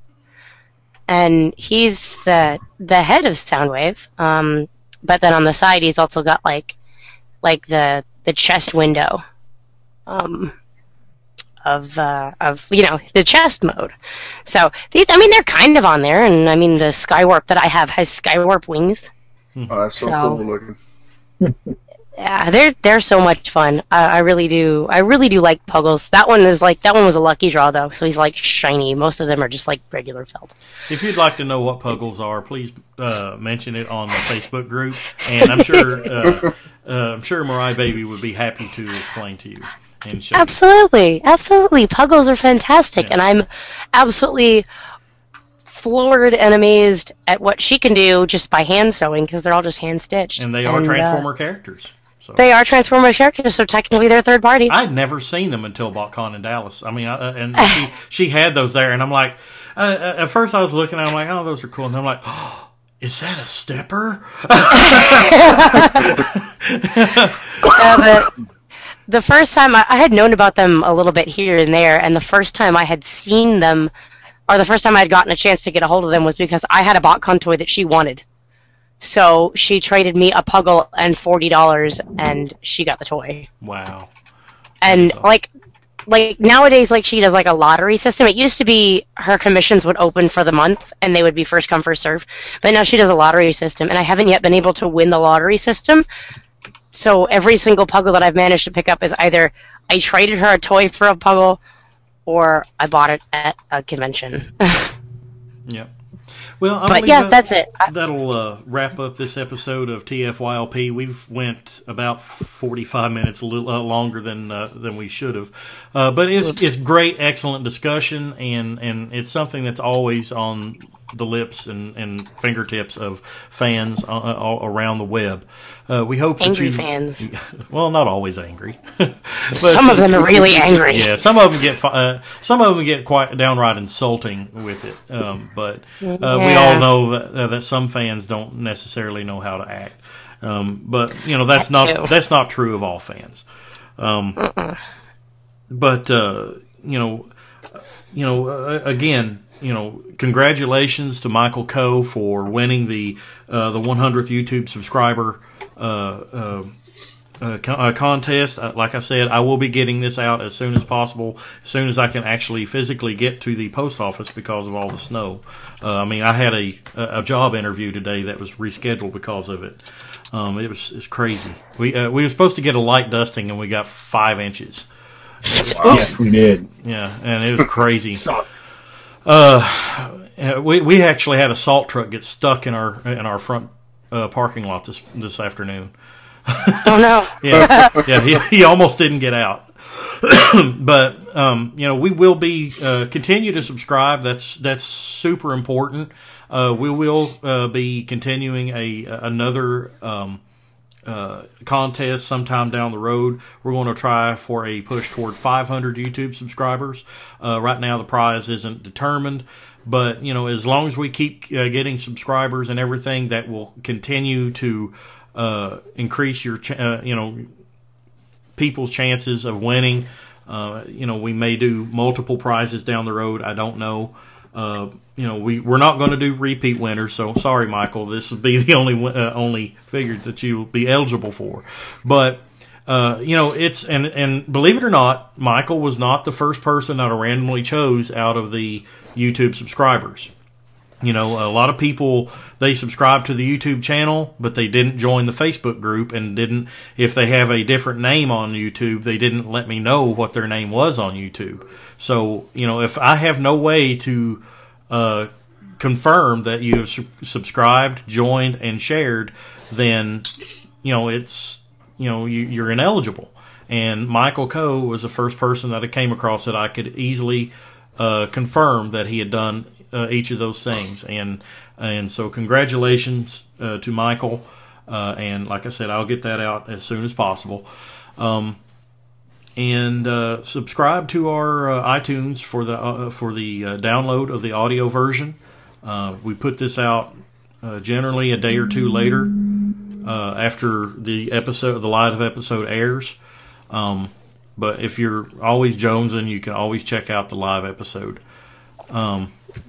Speaker 2: and he's the the head of Soundwave. Um, but then on the side, he's also got like like the the chest window, um, of uh, of you know the chest mode. So these, I mean, they're kind of on there, and I mean the Skywarp that I have has Skywarp wings.
Speaker 1: Oh, that's so,
Speaker 2: So-
Speaker 1: cool looking.
Speaker 2: Yeah, they're they're so much fun. I, I really do. I really do like Puggles. That one is like that one was a lucky draw though, so he's like shiny. Most of them are just like regular felt.
Speaker 5: If you'd like to know what Puggles are, please uh, mention it on the Facebook group, and I'm sure uh, uh, I'm sure Mariah Baby would be happy to explain to you and show you.
Speaker 2: Absolutely, absolutely. Puggles are fantastic,
Speaker 5: Yeah.
Speaker 2: and I'm absolutely floored and amazed at what she can do just by hand sewing because they're all just hand stitched.
Speaker 5: And they are
Speaker 2: uh,
Speaker 5: Transformer characters. So.
Speaker 2: they are Transformer characters, so technically they're third party.
Speaker 5: I'd never seen them until BotCon in Dallas. I mean, I, uh, and she she had those there, and I'm like, uh, uh, at first I was looking, I'm like, oh, those are cool, and I'm like, oh, is that a stepper?
Speaker 2: Uh, the, the first time I, I had known about them a little bit here and there, and the first time I had seen them, or the first time I had gotten a chance to get a hold of them was because I had a BotCon toy that she wanted. So she traded me a Puggle and forty dollars, and she got the toy.
Speaker 5: Wow.
Speaker 2: And
Speaker 5: Awesome.
Speaker 2: like, like nowadays, like she does like a lottery system. It used to be her commissions would open for the month, and they would be first come first serve. But now she does a lottery system, and I haven't yet been able to win the lottery system. So every single Puggle that I've managed to pick up is either I traded her a toy for a Puggle, or I bought it at a convention.
Speaker 5: Yep. Well, I
Speaker 2: But
Speaker 5: believe
Speaker 2: yeah,
Speaker 5: that-
Speaker 2: that's it. I-
Speaker 5: That'll uh, wrap up this episode of T F Y L P. We've went about forty-five minutes, a little uh, longer than uh, than we should have, uh, but it's
Speaker 2: Whoops.
Speaker 5: it's great, excellent discussion, and, and it's something that's always on the lips and, and fingertips of fans uh, uh, around the web. Uh, we hope
Speaker 2: Angry
Speaker 5: that you,
Speaker 2: fans.
Speaker 5: well, not always angry. But,
Speaker 2: Some of them are really angry.
Speaker 5: yeah, some of them get fi- uh, some of them get quite downright insulting with it. Um, but uh, we
Speaker 2: Yeah.
Speaker 5: all know that uh, that some fans don't necessarily know how to act. Um, but you know that's
Speaker 2: That
Speaker 5: not
Speaker 2: too.
Speaker 5: that's not true of all fans. Um, but uh, you know, you know, uh, again, you know, congratulations to Michael Coe for winning the uh, the one hundredth YouTube subscriber uh, uh, uh, co- uh, contest. Uh, like I said, I will be getting this out as soon as possible, as soon as I can actually physically get to the post office because of all the snow. Uh, I mean, I had a a job interview today that was rescheduled because of it. Um, it was it's crazy. We uh, we were supposed to get a light dusting, and we got five inches.
Speaker 6: Yes, we did.
Speaker 5: Yeah, and it was crazy.
Speaker 6: Sucked.
Speaker 5: Uh, we we actually had a salt truck get stuck in our in our front uh, parking lot this this afternoon.
Speaker 2: Oh no.
Speaker 5: Yeah, yeah, he he almost didn't get out. But um, you know, we will be uh, continue to subscribe. That's that's super important. Uh, we will uh, be continuing a another um, uh, contest sometime down the road. We're going to try for a push toward five hundred YouTube subscribers. Uh, right now, the prize isn't determined, But, you know, as long as we keep uh, getting subscribers and everything, that will continue to uh, increase your, ch- uh, you know, people's chances of winning. Uh, you know, we may do multiple prizes down the road. I don't know. Uh, you know, we, we're not going to do repeat winners, so sorry, Michael. This will be the only uh, only figure that you will be eligible for. But, uh, you know, it's, and, and believe it or not, Michael was not the first person that I randomly chose out of the YouTube subscribers. You know, a lot of people, they subscribe to the YouTube channel, but they didn't join the Facebook group, and didn't, if they have a different name on YouTube, they didn't let me know what their name was on YouTube. So, you know, if I have no way to uh, confirm that you have su- subscribed, joined, and shared, then, you know, it's, you know, you, you're ineligible. And Michael Coe was the first person that I came across that I could easily uh, confirm that he had done uh, each of those things. And and so congratulations uh, to Michael. Uh, and like I said, I'll get that out as soon as possible. Um, and uh, subscribe to our uh, iTunes for the uh, for the uh, download of the audio version. Uh, we put this out uh, generally a day or two later uh, after the episode, the live episode airs. Um, but if you're always jonesing, you can always check out the live episode. Um,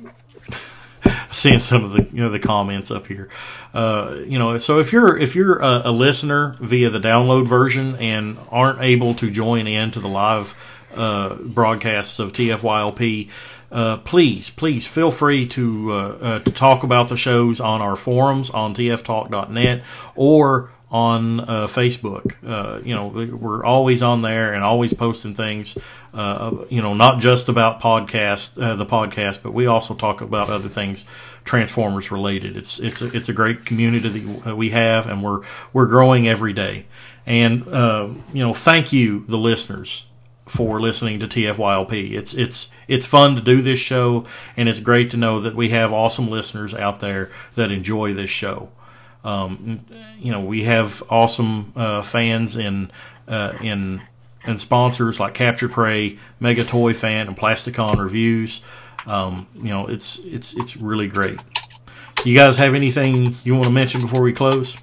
Speaker 5: seeing some of the you know the comments up here, uh, you know. So if you're if you're a, a listener via the download version and aren't able to join in to the live uh, broadcasts of T F Y L P, uh, please please feel free to uh, uh, to talk about the shows on our forums on T F talk dot net or on uh, Facebook. Uh, you know, we're always on there and always posting things, uh, you know, not just about podcast, uh, the podcast, but we also talk about other things Transformers related. It's, it's, a, it's a great community that we have, and we're, we're growing every day. And, uh, you know, thank you, the listeners, for listening to T F Y L P. It's, it's, it's fun to do this show, and it's great to know that we have awesome listeners out there that enjoy this show. Um, you know, we have awesome uh, fans in uh, in and sponsors like Capture Prey, Mega Toy Fan, and Plasticon Reviews. Um, you know, it's it's it's really great. You guys have anything you want to mention before we close?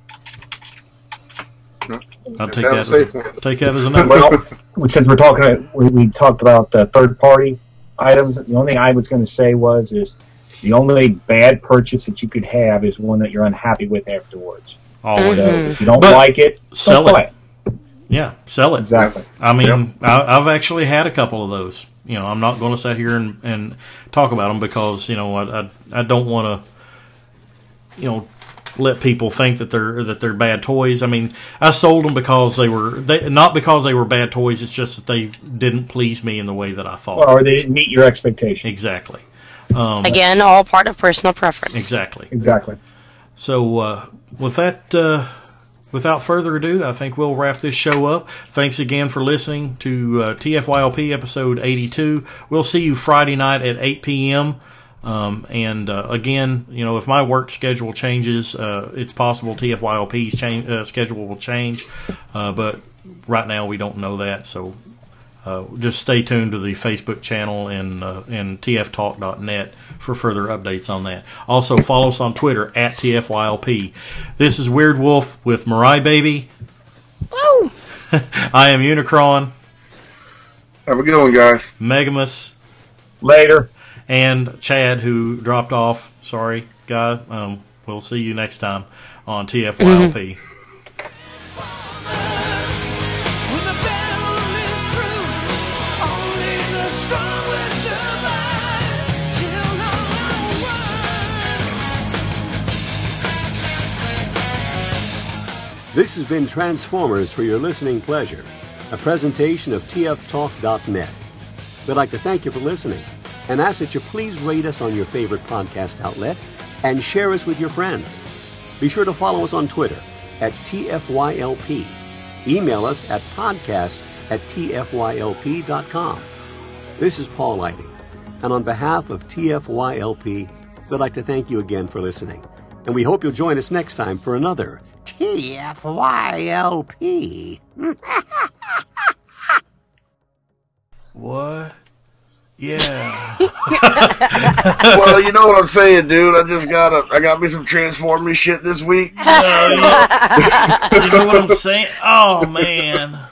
Speaker 1: No.
Speaker 5: I'll
Speaker 1: Just
Speaker 5: take
Speaker 1: have
Speaker 5: that
Speaker 1: a
Speaker 5: as
Speaker 1: safe
Speaker 5: a,
Speaker 1: one.
Speaker 5: take that as a no.
Speaker 6: Well, since we're talking, we, we talked about uh, third-party items. The only thing I was going to say was is the only bad purchase that you could have is one that you're unhappy with afterwards.
Speaker 5: Always.
Speaker 6: So if you don't
Speaker 5: But
Speaker 6: like it,
Speaker 5: sell
Speaker 6: don't
Speaker 5: it.
Speaker 6: buy it.
Speaker 5: Yeah, sell it.
Speaker 6: Exactly.
Speaker 5: I mean,
Speaker 1: Yep.
Speaker 5: I, I've actually had a couple of those. You know, I'm not going to sit here and, and talk about them because, you know, I, I, I don't want to, you know, let people think that they're that they're bad toys. I mean, I sold them because they were they, not because they were bad toys. It's just that they didn't please me in the way that I thought.
Speaker 6: Or they didn't meet your expectations.
Speaker 5: Exactly. Um,
Speaker 2: Again, all part of personal preference.
Speaker 5: exactly.
Speaker 6: Exactly.
Speaker 5: So uh, with that, uh, without further ado, I think we'll wrap this show up. Thanks again for listening to uh, T F Y L P episode eighty-two. We'll see you Friday night at eight p.m. Um, and uh, again, you know, if my work schedule changes, uh, it's possible T F Y L P's change, uh, schedule will change. Uh, but right now we don't know that, so uh, just stay tuned to the Facebook channel and uh, and T F talk dot net for further updates on that. Also, follow us on Twitter at T F Y L P. This is Weird Wolf with Mirai Baby.
Speaker 2: Woo!
Speaker 5: I am Unicron,
Speaker 1: Have a good one, guys.
Speaker 5: Megamus,
Speaker 6: Later.
Speaker 5: and Chad, who dropped off. Sorry, guy. Um, we'll see you next time on T F Y L P.
Speaker 3: When the battle is through, only the strong will survive. Till no one.
Speaker 4: This has been Transformers for your listening pleasure, a presentation of T F talk dot net. We'd like to thank you for listening and ask that you please rate us on your favorite podcast outlet and share us with your friends. Be sure to follow us on Twitter at T F Y L P. Email us at podcast at T F Y L P dot com. This is Paul Lighting, and on behalf of T F Y L P, we'd like to thank you again for listening, and we hope you'll join us next time for another T F Y L P.
Speaker 5: What? Yeah.
Speaker 1: Well, you know what I'm saying, dude. I just got a, I got me some Transformers shit this week.
Speaker 5: You know what I'm saying? Oh man.